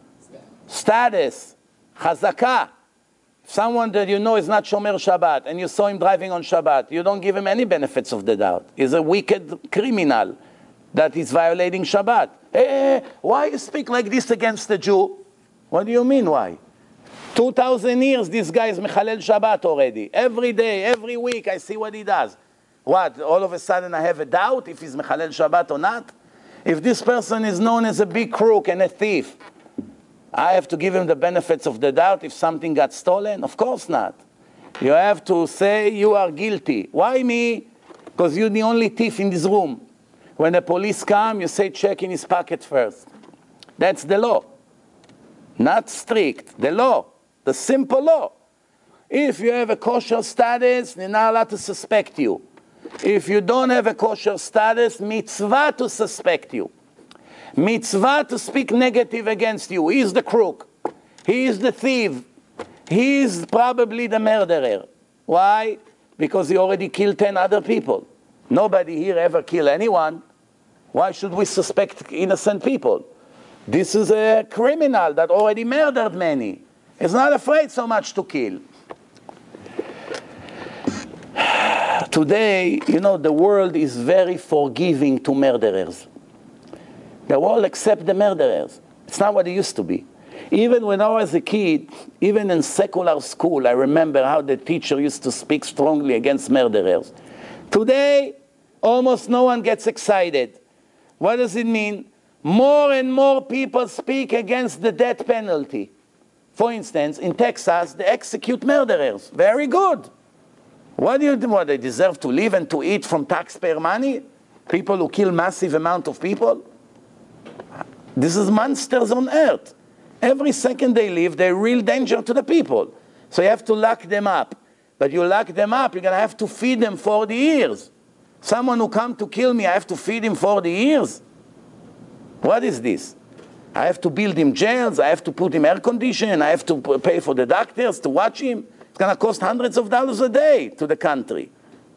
status, chazakah. Someone that you know is not Shomer Shabbat, and you saw him driving on Shabbat, you don't give him any benefits of the doubt. He's a wicked criminal that is violating Shabbat. Hey, why you speak like this against the Jew? What do you mean, why? 2,000 years this guy is Mechalel Shabbat already. Every day, every week, I see what he does. What, all of a sudden I have a doubt if he's Mechalel Shabbat or not? If this person is known as a big crook and a thief, I have to give him the benefits of the doubt if something got stolen? Of course not. You have to say you are guilty. Why me? Because you're the only thief in this room. When the police come, you say check in his pocket first. That's the law. Not strict. The law. The simple law. If you have a kosher status, they're not allowed to suspect you. If you don't have a kosher status, mitzvah to suspect you. Mitzvah to speak negative against you. He is the crook. He is the thief. He is probably the murderer. Why? Because he already killed 10 other people. Nobody here ever killed anyone. Why should we suspect innocent people? This is a criminal that already murdered many. He's not afraid so much to kill. Today, you know, the world is very forgiving to murderers. The world accepts the murderers. It's not what it used to be. Even when I was a kid, even in secular school, I remember how the teacher used to speak strongly against murderers. Today, almost no one gets excited. What does it mean? More and more people speak against the death penalty. For instance, in Texas, they execute murderers. Very good. What do you do? What, they deserve to live and to eat from taxpayer money? People who kill massive amount of people? This is monsters on earth. Every second they live, they're a real danger to the people. So you have to lock them up. But you lock them up, you're going to have to feed them 40 years. Someone who come to kill me, I have to feed him 40 years? What is this? I have to build him jails, I have to put him air conditioning, I have to pay for the doctors to watch him. It's going to cost hundreds of dollars a day to the country.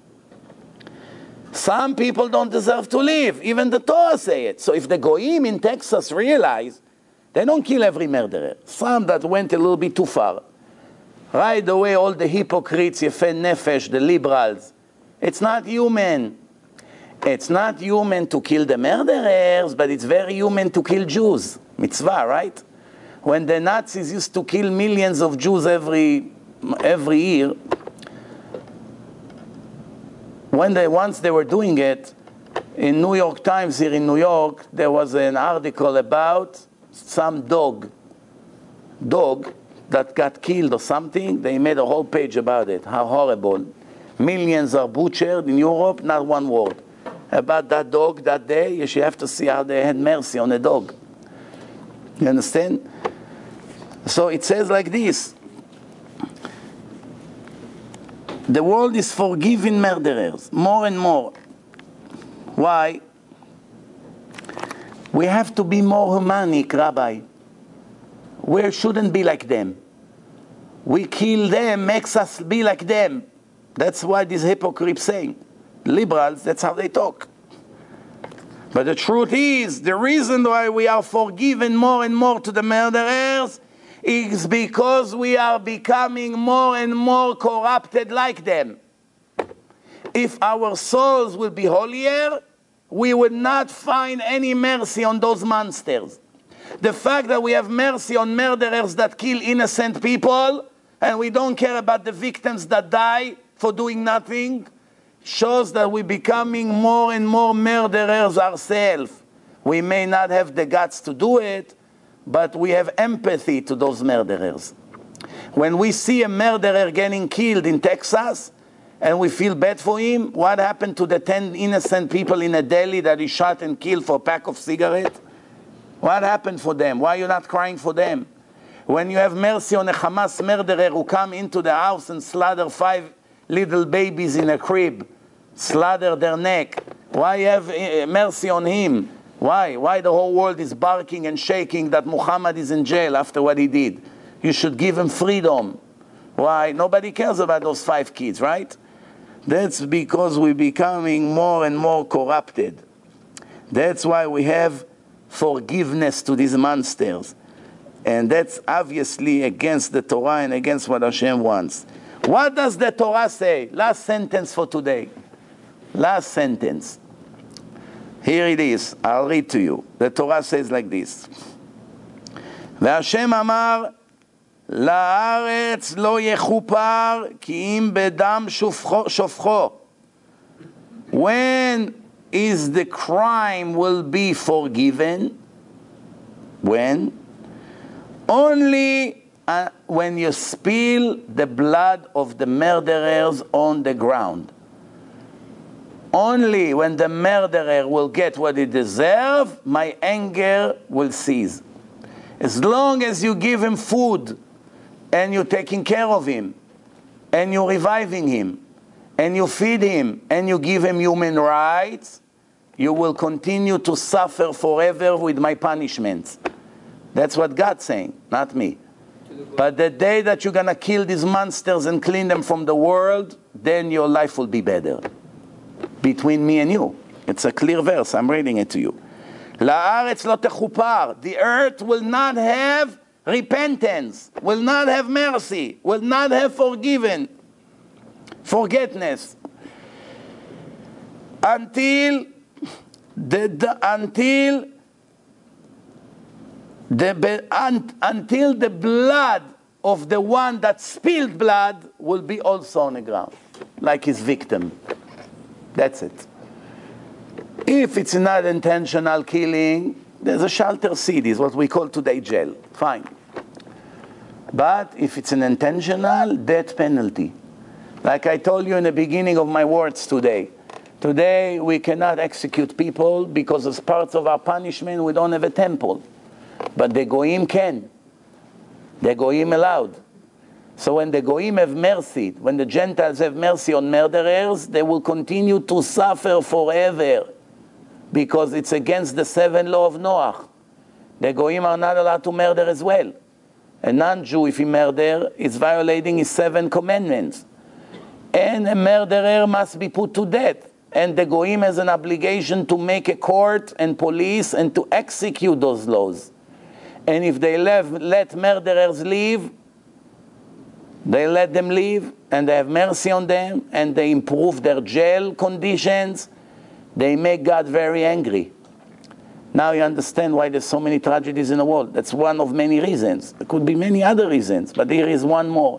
Some people don't deserve to live. Even the Torah say it. So if the Goyim in Texas realize, they don't kill every murderer. Some that went a little bit too far. Right away, all the hypocrites, Yefei Nefesh, the liberals. It's not human. It's not human to kill the murderers, but it's very human to kill Jews. Mitzvah, right? When the Nazis used to kill millions of Jews every year, once they were doing it, in New York Times here in New York, there was an article about some dog that got killed or something. They made a whole page about it, how horrible. Millions are butchered in Europe, not one word. About that dog that day, you should have to see how they had mercy on a dog. You understand? So it says like this. The world is forgiving murderers, more and more. Why? We have to be more humanic, Rabbi. We shouldn't be like them. We kill them, makes us be like them. That's why these hypocrites saying. Liberals, that's how they talk. But the truth is, the reason why we are forgiven more and more to the murderers is because we are becoming more and more corrupted like them. If our souls will be holier, we would not find any mercy on those monsters. The fact that we have mercy on murderers that kill innocent people, and we don't care about the victims that die for doing nothing, shows that we're becoming more and more murderers ourselves. We may not have the guts to do it, but we have empathy to those murderers. When we see a murderer getting killed in Texas, and we feel bad for him, what happened to the 10 innocent people in a Delhi that he shot and killed for a pack of cigarettes? What happened for them? Why are you not crying for them? When you have mercy on a Hamas murderer who come into the house and slaughter 5 little babies in a crib, slaughter their neck, why you have mercy on him? Why? Why the whole world is barking and shaking that Muhammad is in jail after what he did? You should give him freedom. Why? Nobody cares about those 5 kids, right? That's because we're becoming more and more corrupted. That's why we have forgiveness to these monsters. And that's obviously against the Torah and against what Hashem wants. What does the Torah say? Last sentence for today. Last sentence. Here it is. I'll read to you. The Torah says like this. והשם אמר לארץ לא יכופר כי אם בדם שופכו. When is the crime will be forgiven? When? Only when you spill the blood of the murderers on the ground. Only when the murderer will get what he deserves, my anger will cease. As long as you give him food, and you're taking care of him, and you're reviving him, and you feed him, and you give him human rights, you will continue to suffer forever with my punishments. That's what God's saying, not me. But the day that you're going to kill these monsters and clean them from the world, then your life will be better. Between me and you. It's a clear verse. I'm reading it to you. La'aretz lo techupar. The earth will not have repentance, will not have mercy, will not have forgiveness. Until the blood of the one that spilled blood will be also on the ground, like his victim. That's it. If it's not intentional killing, there's a shelter seat, is what we call today jail. Fine. But if it's an intentional, death penalty. Like I told you in the beginning of my words today. Today we cannot execute people because as part of our punishment we don't have a temple. But the Goyim can. The Goyim allowed. So when the Goyim have mercy, when the Gentiles have mercy on murderers, they will continue to suffer forever. Because it's against the 7 law of Noah. The Goyim are not allowed to murder as well. A non-Jew, if he murder, is violating his 7 commandments. And a murderer must be put to death. And the Goyim has an obligation to make a court and police and to execute those laws. And if they let murderers leave, they let them leave, and they have mercy on them, and they improve their jail conditions, they make God very angry. Now you understand why there's so many tragedies in the world. That's one of many reasons. There could be many other reasons, but here is one more.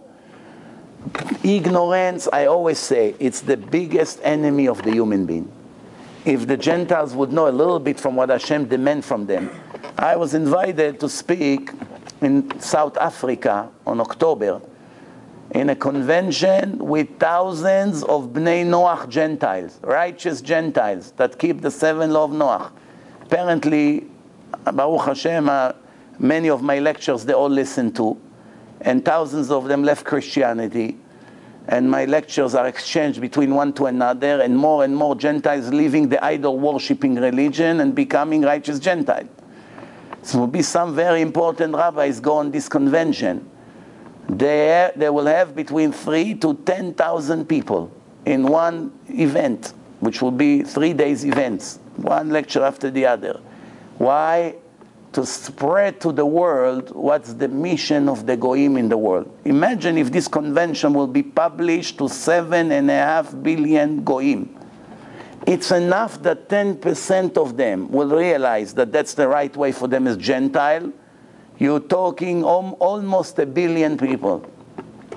Ignorance, I always say, it's the biggest enemy of the human being. If the Gentiles would know a little bit from what Hashem demands from them. I was invited to speak in South Africa on October in a convention with thousands of Bnei Noach Gentiles, righteous Gentiles that keep the 7 law of Noach. Apparently, Baruch Hashem, many of my lectures they all listen to, and thousands of them left Christianity, and my lectures are exchanged between one to another, and more Gentiles leaving the idol-worshipping religion and becoming righteous Gentiles. So will be some very important rabbis go on this convention. They will have between 3,000 to 10,000 people in one event, which will be 3 days events, one lecture after the other. Why? To spread to the world what's the mission of the Goyim in the world. Imagine if this convention will be published to 7.5 billion Goyim. It's enough that 10% of them will realize that that's the right way for them as Gentile. You're talking almost 1 billion people.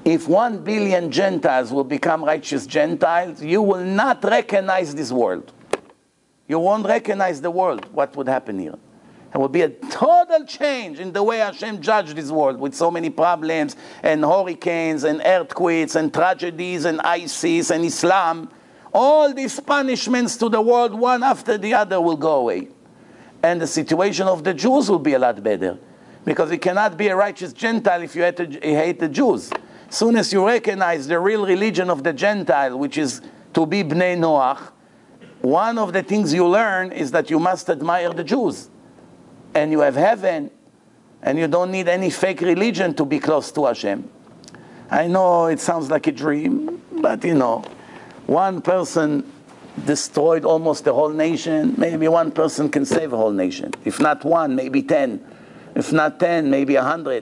If 1 billion Gentiles will become righteous Gentiles, you will not recognize this world. You won't recognize the world. What would happen here? There will be a total change in the way Hashem judged this world with so many problems and hurricanes and earthquakes and tragedies and ISIS and Islam. All these punishments to the world, one after the other, will go away. And the situation of the Jews will be a lot better. Because you cannot be a righteous Gentile if you hate the Jews. As soon as you recognize the real religion of the Gentile, which is to be Bnei Noach, one of the things you learn is that you must admire the Jews. And you have heaven, and you don't need any fake religion to be close to Hashem. I know it sounds like a dream, but you know, one person destroyed almost the whole nation. Maybe one person can save a whole nation. If not one, maybe 10. If not 10, maybe 100.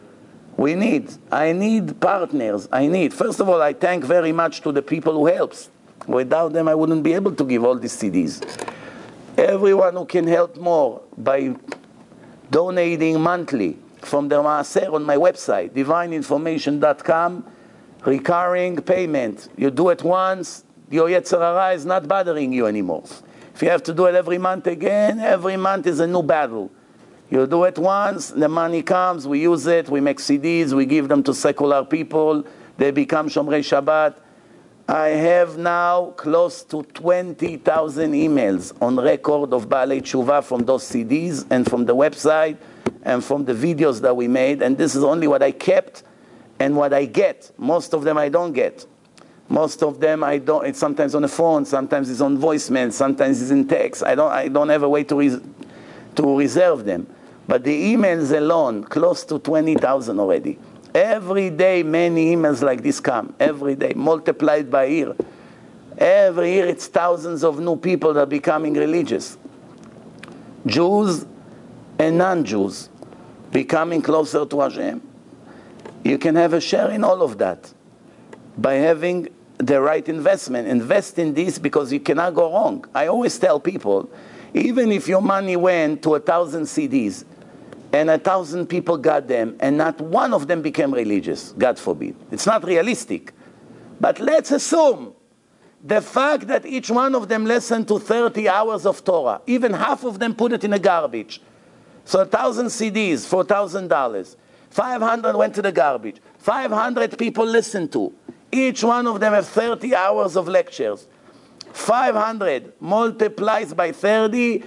I need partners. First of all, I thank very much to the people who helps. Without them, I wouldn't be able to give all these CDs. Everyone who can help more by donating monthly from their maaser on my website, divineinformation.com, recurring payment. You do it once, your Yetzer Hara is not bothering you anymore. If you have to do it every month again, every month is a new battle. You do it once, the money comes, we use it, we make CDs, we give them to secular people, they become Shomrei Shabbat. I have now close to 20,000 emails on record of Baalei Tshuva from those CDs and from the website and from the videos that we made. And this is only what I kept and what I get. Most of them I don't get. Most of them I don't. It's sometimes on the phone, sometimes it's on voicemail, sometimes it's in text. I don't have a way to reserve them. But the emails alone, close to 20,000 already. Every day, many emails like this come. Every day, multiplied by year. Every year, it's thousands of new people that are becoming religious. Jews and non-Jews becoming closer to Hashem. You can have a share in all of that by having the right investment. Invest in this because you cannot go wrong. I always tell people, even if your money went to 1,000 CDs, and 1,000 people got them, and not one of them became religious, God forbid. It's not realistic. But let's assume the fact that each one of them listened to 30 hours of Torah, even half of them put it in the garbage. So 1,000 CDs for $1,000. 500 went to the garbage. 500 people listened to. Each one of them have 30 hours of lectures. 500 multiplies by 30,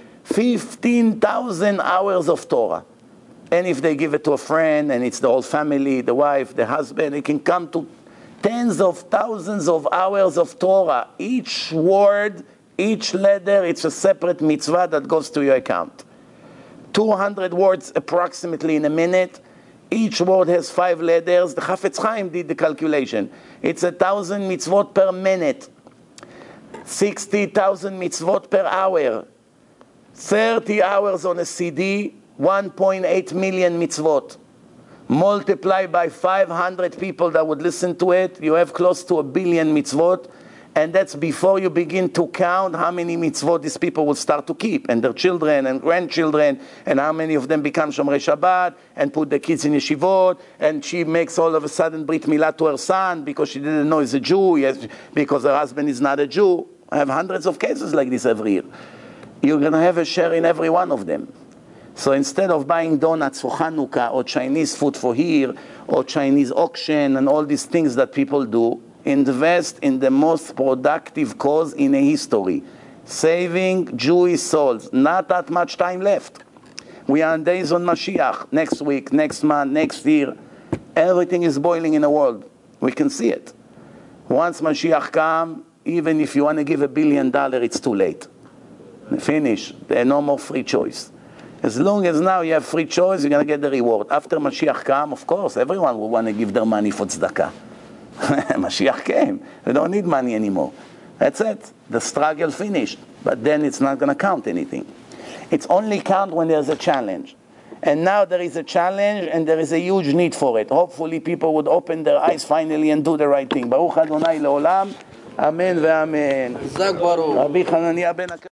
15,000 hours of Torah. And if they give it to a friend, and it's the whole family, the wife, the husband, it can come to tens of thousands of hours of Torah. Each word, each letter, it's a separate mitzvah that goes to your account. 200 words approximately in a minute. Each word has 5 letters. The Chafetz Chaim did the calculation. It's 1,000 mitzvot per minute. 60,000 mitzvot per hour. 30 hours on a CD. 1.8 million mitzvot. Multiply by 500 people that would listen to it, you have close to 1 billion mitzvot, and that's before you begin to count how many mitzvot these people will start to keep, and their children and grandchildren, and how many of them become Shomrei Shabbat, and put the kids in yeshivot, and she makes all of a sudden Brit Milah to her son, because she didn't know he's a Jew, yes, because her husband is not a Jew. I have hundreds of cases like this every year. You're going to have a share in every one of them. So instead of buying donuts for Hanukkah, or Chinese food for here, or Chinese auction, and all these things that people do, invest in the most productive cause in a history. Saving Jewish souls. Not that much time left. We are in days on Mashiach. Next week, next month, next year. Everything is boiling in the world. We can see it. Once Mashiach comes, even if you want to give $1 billion, it's too late. Finish. There are no more free choice. As long as now you have free choice, you're going to get the reward. After Mashiach comes, of course, everyone will want to give their money for tzedakah. Mashiach came. We don't need money anymore. That's it. The struggle finished. But then it's not going to count anything. It's only count when there's a challenge. And now there is a challenge and there is a huge need for it. Hopefully people would open their eyes finally and do the right thing. Baruch Adonai leolam. Amen ve'amen. Rabbi Hananiah ben